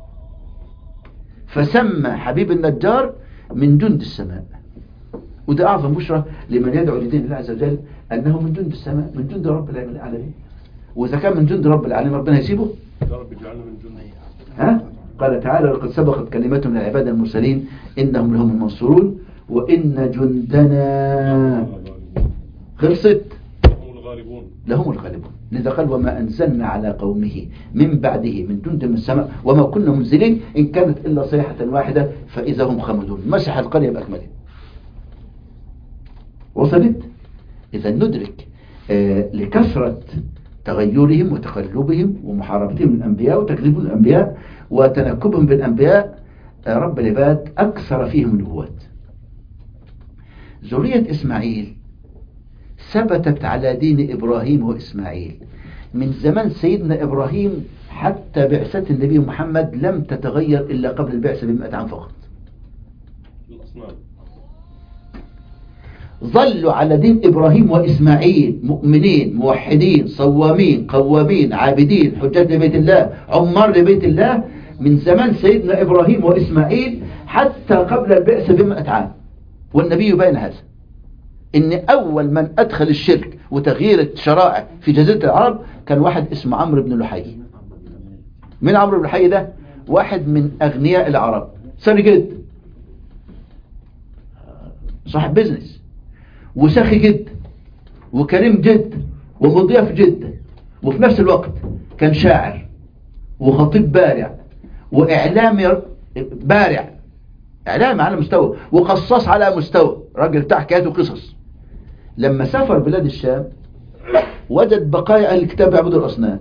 فسمى حبيب النجار من جند السماء، وده أعظم بشرى لمن يدعو لدين الله عز وجل أنه من جند السماء، من جند رب العالمين. وإذا كان من جند رب العالمين ربنا يسيبه؟ يا رب اجعلنا من جنده. قال تعالى لقد سبقت كلمتهم للعباد المرسلين إنهم لهم المنصورون وإن جندنا خلصت لهم الغالبون. لذا قال وما أنزلنا على قومه من بعده من جند من السماء وما كنا منزلين إن كانت إلا صيحة واحدة فإذا هم خامدون، مسح القرية بأكملها. وصلت؟ إذا ندرك لكثرة تغيرهم وتقلبهم ومحاربتهم الأنبياء وتكذيبهم الأنبياء وتنكبهم بالأنبياء رب العباد أكثر فيهم النبوات. ذرية إسماعيل ثبتت على دين إبراهيم وإسماعيل من زمان سيدنا إبراهيم حتى بعثة النبي محمد لم تتغير إلا قبل البعثة ب100 عام فقط. ظلوا على دين إبراهيم وإسماعيل مؤمنين موحدين صوامين قوامين عابدين حجاج لبيت الله عمار لبيت الله من زمان سيدنا إبراهيم وإسماعيل حتى قبل البعثة ب100 عام. والنبي يبين هذا إن أول من أدخل الشرك وتغيير الشرائع في جزيرة العرب كان واحد اسمه عمرو بن لحي. من عمرو بن لحي ده؟ واحد من أغنياء العرب، ثري جد، صاحب بيزنس وسخي جد وكريم جد ومضياف جدا، وفي نفس الوقت كان شاعر وخطيب بارع وإعلامي بارع، إعلامي على مستوى وقصاص على مستوى، راجل بتاع حكايات وقصص. لما سافر بلاد الشام وجد بقايا أهل الكتاب يعبدوا الأصنام،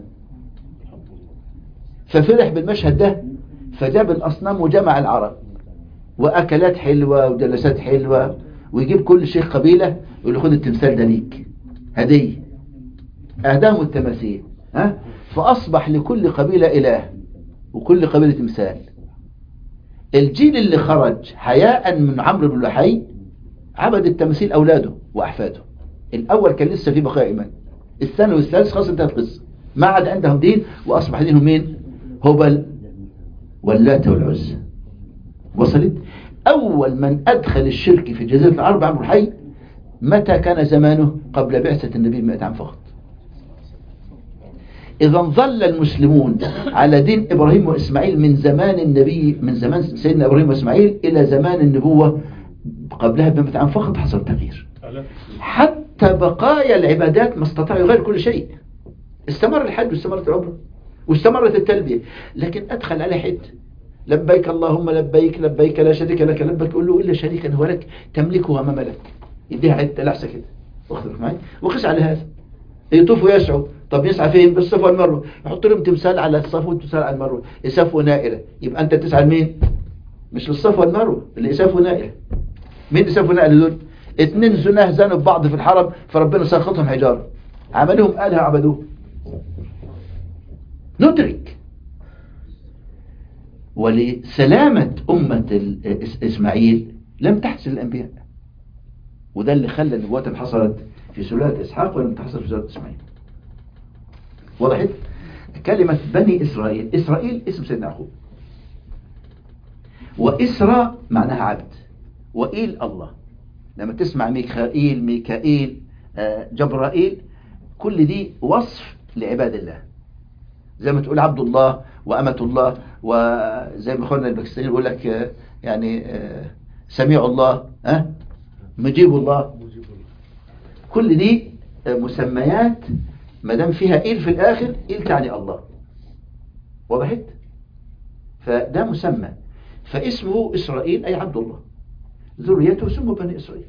ففرح بالمشهد ده فجاب الأصنام وجمع العرب وأكلات حلوة وجلسات حلوة، ويجيب كل شيخ قبيلة يقول له خد التمثال ده ليك هدية، أهداهم التماثيل فأصبح لكل قبيلة إله وكل قبيلة تمثال. الجيل اللي خرج حياء من عمرو بن لحي عبد التماثيل أولاده وأحفاده. الأول كان لسه في بقايا إيمان، الثاني والثالث خلاص انتهت القصة، ما عاد عندهم دين وأصبح دينهم مين؟ هبل واللات والعزى. وصلت؟ أول من أدخل الشرك في جزيرة العرب عمرو لحي متى كان زمانه؟ قبل بعثة النبي ب100 عام فقط. إذا ظل المسلمون على دين إبراهيم وإسماعيل من زمان النبي، من زمان سيدنا إبراهيم وإسماعيل إلى زمان النبوة قبلها ب100 عام فقط حصل تغيير. حتى بقايا العبادات ما استطاعوا يغير كل شيء. استمر الحج واستمرت العمرة واستمرت التلبية، لكن أدخل على حد لبيك اللهم لبيك لبيك لا شريك لك لبيك، يقول له إلا شريكا هو لك تملكه وما ملك، يديها حتة لحسة كده، واخد معي وقس على هذا. يطوفوا يسعوا، طب يسعى فين؟ بالصفا والمروة، يحط لهم تمثال على الصفا وتمثال على المروة، يسافوا نائلة، يبقى أنت تسعى لمين؟ مش للصفا والمروة، اللي يسافوا نائلة. مين يسافوا نائلة دول؟ 2 زناه زانوا ببعض في الحرم، فربنا سخطهم حجارة، عملهم آلهة عبدوه. ندرك ولسلامة أمة إسماعيل لم تحصل الأنبياء، وده اللي خلى النبوات اللي حصلت في سلالة إسحاق ولم تحصل في سلالة إسماعيل. وضحت؟ كلمة بني إسرائيل، إسرائيل اسم سيدنا يعقوب، وإسراء معناها عبد، وإيل الله. لما تسمع ميخائيل ميكائيل جبرائيل، كل دي وصف لعباد الله، زي ما تقول عبد الله وأمة الله، وزي ما اخواننا الباكستانيين يقول لك يعني سميع الله، مجيب الله. كل دي مسميات ما دام فيها إيل في الآخر، إيل تعني الله. وضحت؟ فده مسمى، فاسمه إسرائيل أي عبد الله، ذريته سموا بني إسرائيل.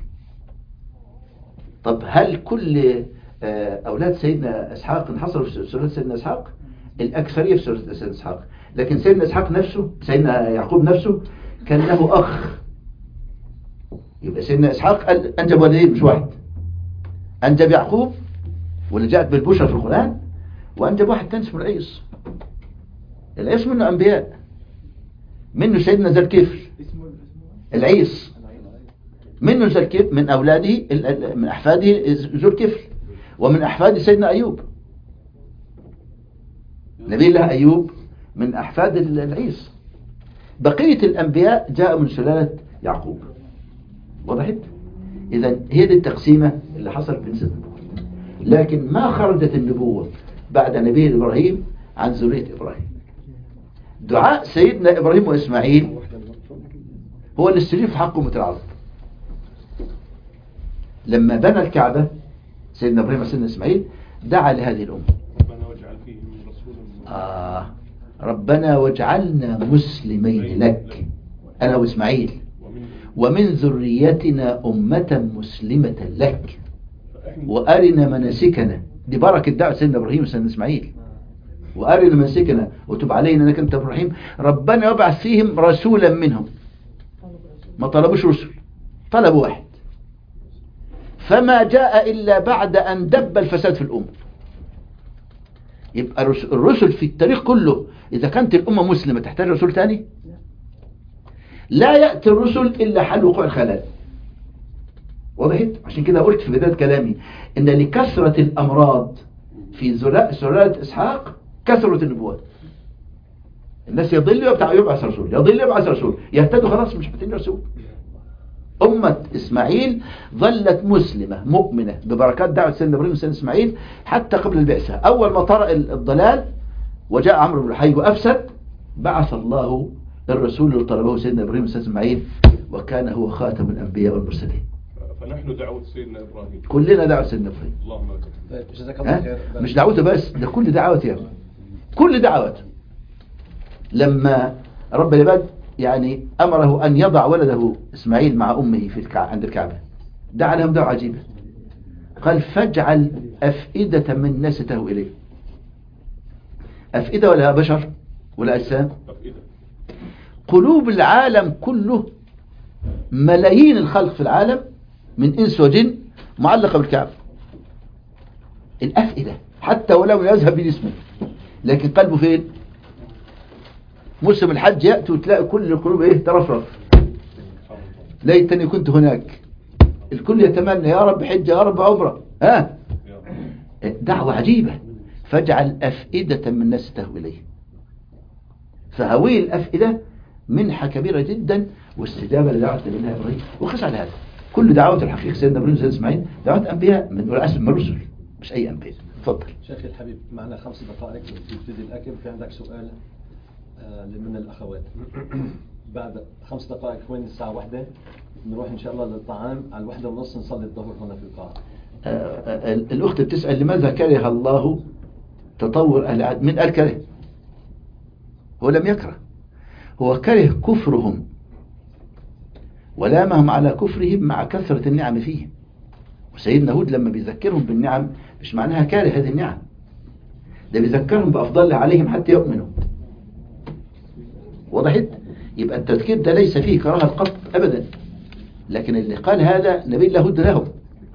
طب هل كل أولاد سيدنا إسحاق انحصروا في سورة سيدنا إسحاق؟ الأكثرية في سورة سيدنا إسحاق، لكن سيدنا إسحاق نفسه، سيدنا يعقوب نفسه كان له أخ. يبقى سيدنا إسحاق أنجب ولدين مش واحد، أنجب يعقوب واللي جاءت بالبشرى في القرآن، وأنجب واحد تاني اسمه العيس. العيس منه أنبياء، منه سيدنا ذا الكفل العيس، منه ذا الكفل من أولاده من أحفاده ذو الكفل، ومن أحفاد سيدنا أيوب، نبي الله أيوب من أحفاد العيس. بقية الأنبياء جاءوا من سلالة يعقوب. وضحت؟ إذا هي دي التقسيمة اللي حصلت بين سيدنا، لكن ما خرجت النبوة بعد نبي إبراهيم عن ذرية إبراهيم. دعاء سيدنا إبراهيم وإسماعيل هو اللي استجيب في حق أمة العرب. لما بنى الكعبة سيدنا إبراهيم وسيدنا إسماعيل دعا لهذه الأمة، ربنا واجعل فيهم رسولا ربنا واجعلنا مسلمين لك أنا وإسماعيل ومن ذريتنا أمة مسلمة لك وأرنا مناسكنا. دي بركة دعوة سيدنا إبراهيم وسيدنا إسماعيل، وأرنا مناسكنا وتب علينا إنك أنت إبراهيم. ربنا يبعث فيهم رسولا منهم، ما طلبوش رسل، طلبوا واحد، فما جاء إلا بعد أن دب الفساد في الأمة. يبقى الرسل في التاريخ كله إذا كانت الأمة مسلمة تحتاج رسول تاني؟ لا يأتي الرسل إلا حل وقوع الخلل. وضحت؟ عشان كده قلت في بداية كلامي إن لكثرة الأمراض في سلالة إسحاق كثرة النبوات. الناس يضل يبعث رسول، يضل يبعث رسول، يهتدوا خلاص مش محتاجين رسول. أمة إسماعيل ظلت مسلمة مؤمنة ببركات دعوة سيدنا إبراهيم وسيدنا إسماعيل حتى قبل البعثة. أول ما طرأ الضلال وجاء عمرو بن الحي وأفسد، بعث الله الرسول اللي طلبه سيدنا إبراهيم وسيدنا إسماعيل، وكان هو خاتم الأنبياء والمرسلين. فنحن دعوة سيدنا إبراهيم، كلنا دعوة سيدنا إبراهيم. اللهم جزاك الله خير. مش دعوته بس، ده كل دعوته يا ابني، كل دعوته. لما رب العباد يعني أمره أن يضع ولده إسماعيل مع أمه في عند الكعبة، دعا لهم دعوة عجيبة، قال فاجعل أفئدة من الناس تهوي إليه. أفئدة ولا بشر ولا أجسام؟ أفئدة. قلوب العالم كله، ملايين الخلق في العالم من إنس وجن معلقة بالكعبة. الأفئدة حتى ولو يذهب بجسمه، لكن قلبه فين؟ موسم الحج يأتي وتلاقي كل القلوب ترفرف، ليتني كنت هناك. الكل يتمنى يا رب حج يا رب عمره. دعوة عجيبة، فاجعل أفئدة من الناس تهوي إليه. فهوي الأفئدة منحة كبيرة جدا واستجابة لدعوة نبينا إبراهيم. وقس على هذا كل دعوة الحقيقة سيدنا إبراهيم وسيدنا إسماعيل دعوة أنبياء من الرسل مش أي أنبياء. تفضل شيخي الحبيب، معنا 5 دقائق تبتدي الأكل، في عندك سؤال من الأخوات. بعد 5 دقائق وين الساعة 1 نروح إن شاء الله للطعام، على 1:30 نصلي الظهر هنا في القاعة. الأخت بتسأل لماذا كره الله تطور أهل عاد؟ من قال كره؟ هو لم يكره، هو كره كفرهم ولامهم على كفرهم مع كثرة النعم فيهم. وسيدنا هود لما بيذكرهم بالنعم مش معناها كاره هذه النعم، ده بيذكرهم بأفضل عليهم حتى يؤمنوا. وضحت؟ يبقى التذكير ده ليس فيه كراهة قط أبدا، لكن اللي قال هذا نبي الله هود لهم.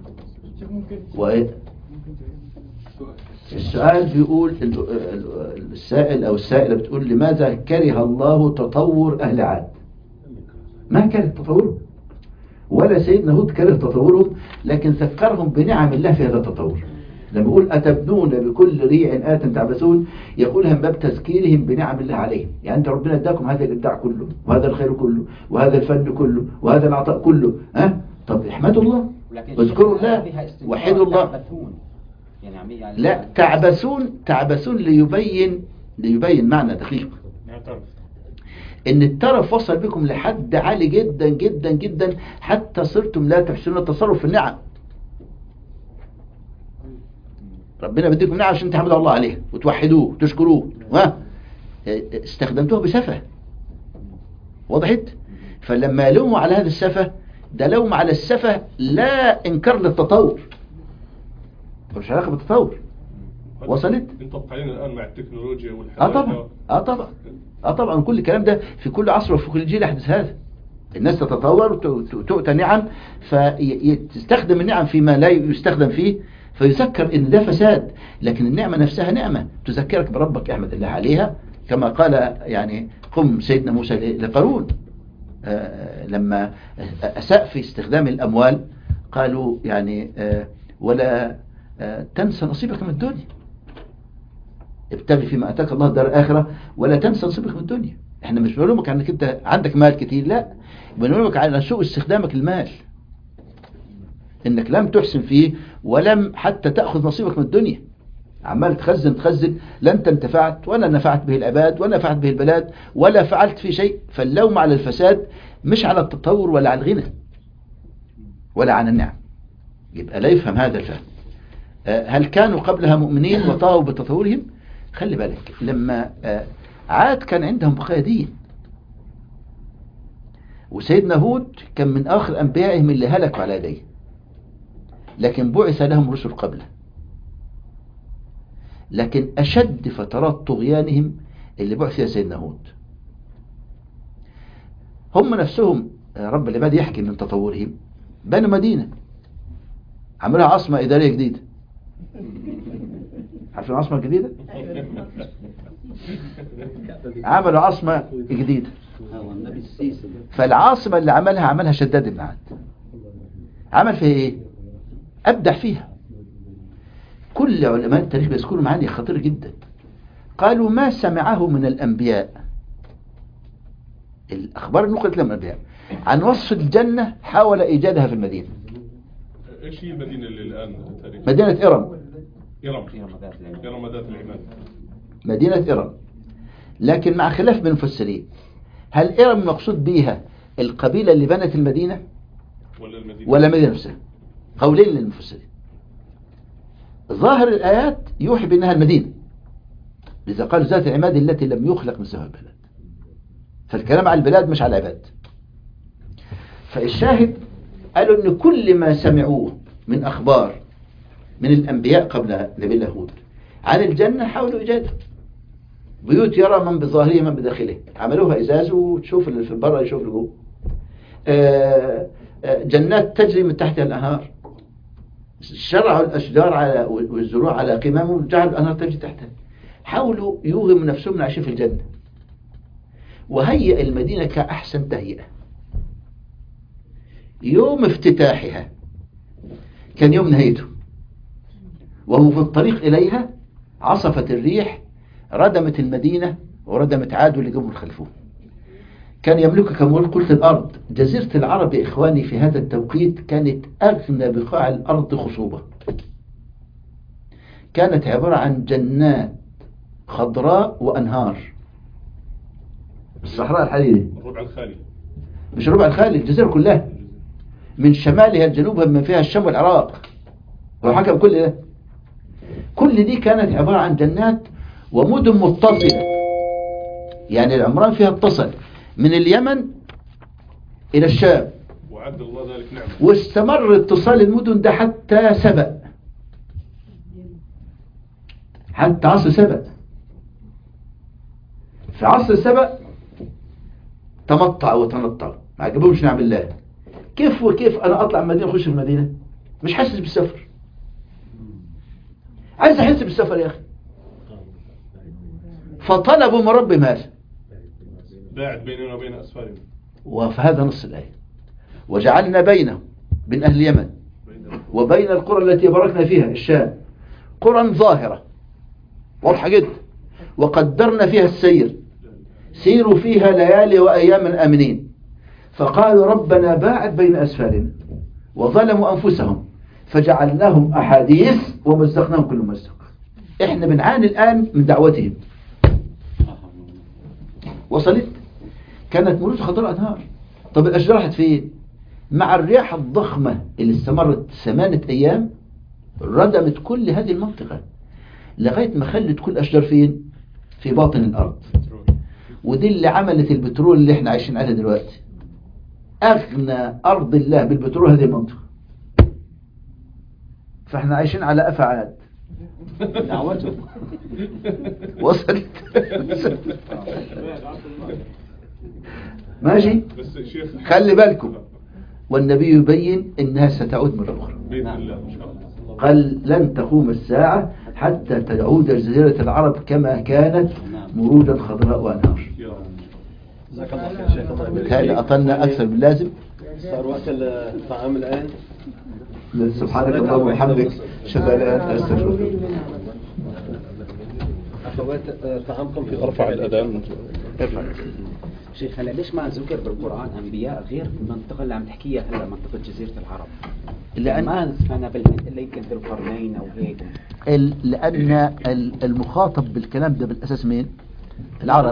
السؤال بيقول السائل أو السائلة بتقول لماذا كره الله تطور أهل عاد؟ ما كره تطورهم، ولا سيدنا هود كره تطورهم، لكن ذكرهم بنعم الله في هذا التطور. لما يقول أتبنون بكل ريع آت تعبثون، يقولها من باب تذكيرهم بنعم الله عليهم. يعني أنت ربنا اداكم هذا الإبداع كله وهذا الخير كله وهذا الفن كله وهذا العطاء كله، طب احمدوا الله واذكروا الله وحدوا الله. لا، تعبثون ليبين معنى دقيق، ان الترف وصل بكم لحد عالي جدا جدا جدا حتى صرتم لا تحسنون التصرف في النعم. ربنا بديكم نعم عشان تحمدوا الله عليها وتوحدوه وتشكروه، استخدمتوها بسفه. وضحت؟ فلما يلوموا على هذا السفه، ده لوم على السفه لا انكار للتطور، مش علاقه بالتطور. وصلت؟ انت علينا الان مع التكنولوجيا والحياه. طبعا كل الكلام ده في كل عصر وفي كل جيل يحدث هذا. الناس تتطور وتؤتى نعم، فتستخدم النعم فيما لا يستخدم فيه، فيذكر ان ده فساد. لكن النعمة نفسها نعمة تذكرك بربك، احمد الله عليها. كما قال يعني قم سيدنا موسى لقارون لما أساء في استخدام الأموال، قالوا يعني ولا تنسى نصيبك من الدنيا، ابتغي فيما أتاك الله دار الآخرة ولا تنسى نصيبك من الدنيا. احنا مش بنلومك انك انت عندك مال كتير، لا، بنلومك على سوء استخدامك المال، انك لم تحسن فيه ولم حتى تأخذ نصيبك من الدنيا. عمال تخزن، لا انت انتفعت ولا نفعت به العباد ولا نفعت به البلاد ولا فعلت في شيء. فاللوم على الفساد مش على التطور ولا على الغنى ولا على النعم. يبقى لا يفهم هذا الفهم. هل كانوا قبلها مؤمنين وطاغوا بتطورهم؟ خلي بالك، لما عاد كان عندهم بقايا دين، وسيدنا هود كان من آخر أنبيائهم اللي هلكوا على يديه، لكن بعث لهم رسل قبله. لكن أشد فترات طغيانهم اللي بعث فيها سيدنا هود. هم نفسهم رب العباد يحكي من تطورهم، بنوا مدينة عملها عاصمة إدارية جديدة. عارفين العاصمة الجديدة؟ عملوا عاصمة جديدة. فالعاصمة اللي عملها شداد بن عاد. عمل فيها ايه؟ أبدع فيها. كل علماء التاريخ بيذكروا معاني خطيرة جدا. قالوا ما سمعه من الأنبياء، الأخبار النقلت لهم الأنبياء عن وصف الجنة حاول إيجادها في المدينة. ايش هي المدينة اللي الآن تاريخ؟ مدينة إرم ذات العماد. مدينة إرم، لكن مع خلاف بين المفسرين، هل إرم مقصود بيها القبيلة اللي بنت المدينة ولا المدينة نفسها؟ قولين للمفسرين. ظاهر الآيات يوحي بأنها المدينة، إذا قالوا ذات العماد التي لم يخلق مثلها البلد، فالكلام على البلاد مش على العباد. فالشاهد قالوا أن كل ما سمعوه من أخبار من الأنبياء قبل نبي الله هود عن الجنة حاولوا إيجادها. بيوت يرى من بظاهره من بداخله، عملوها إزاز وتشوف اللي في البر يشوف اللي جوه. جنات تجري من تحتها الأنهار، شرعوا الأشجار على والزروع على قمم وجعلوا الأنهار تجري تحتها. حاولوا يوهموا نفسهم عايشين في الجنة، وهيئ المدينة كأحسن تهيئة. يوم افتتاحها كان يوم نهايته، وهو في الطريق إليها عصفت الريح ردمت المدينة وردمت عاد اللي جم خلفوه. كان يملك كما قلت الأرض. جزيرة العرب يا إخواني في هذا التوقيت كانت أغنى بقاع الأرض خصوبة، كانت عبارة عن جنات خضراء وأنهار. الصحراء الحديدة، الربع الخالي، مش الربع الخالي، الجزيرة كلها من شمالها لجنوبها بما فيها الشام والعراق وحكم كل ده. كل دي كانت عبارة عن جنات ومدن متصلة، يعني العمران فيها اتصل من اليمن إلى الشام، وعد الله ذلك نعمة. واستمر اتصال المدن ده حتى سبأ، حتى عصر سبأ. في عصر سبأ تمطع وتنطع، ما عجبهمش نعم الله. كيف وكيف أنا أطلع من المدينة أخش في المدينة مش حاسس بالسفر، عايز أحس بالسفر يا أخي. فطلبوا من رب ماذا؟ باعد بيننا وبين أسفارنا. وفي هذا نص الآية وجعلنا بينهم، بين أهل اليمن وبين القرى التي باركنا فيها الشام قرى ظاهرة واضحة جدا، وقدرنا فيها السير، سيروا فيها ليالي وأياما آمنين. فقالوا ربنا باعد بين أسفارنا وظلموا أنفسهم فجعلناهم أحاديث ومزقناهم كل مزق. احنا بنعاني الآن من دعوتهم. وصلت؟ كانت مروج خضراء أنهار. طب الأشجار راحت فين؟ مع الرياح الضخمة اللي استمرت 8 أيام ردمت كل هذه المنطقة لغاية ما خلت كل أشجار فين؟ في باطن الأرض. ودي اللي عملت البترول اللي احنا عايشين عليه دلوقتي. أغنى أرض الله بالبترول هذه المنطقة، فاحنا عايشين على أفعاد دعوته. وصلت. ماشي. بس شيخ خلي بالكم، والنبي يبين انها ستعود مرة اخرى. بإذن الله إن شاء الله. قال لن تقوم الساعة حتى تعود جزيرة العرب كما كانت مرودا خضراء وانهار. يا رب. جزاك الله خير شيخ. الله يبارك هذا فيك. أطلنا أكثر من لازم. صار وقت الطعام الآن. سبحانك اللهم وبحمدك أشهد أن لا إله إلا أنت أستغفرك. أخوات طعامكم في ارفع الأذان. شيخ هلا ليش ما ذكر بالقرآن أنبياء غير المنطقة اللي عم تحكيها هلا منطقة جزيرة العرب؟ لأن ما سمعنا بالهند إلا يمكن ذو القرنين أو هيك. لأن المخاطب بالكلام ده بالأساس مين؟ العرب.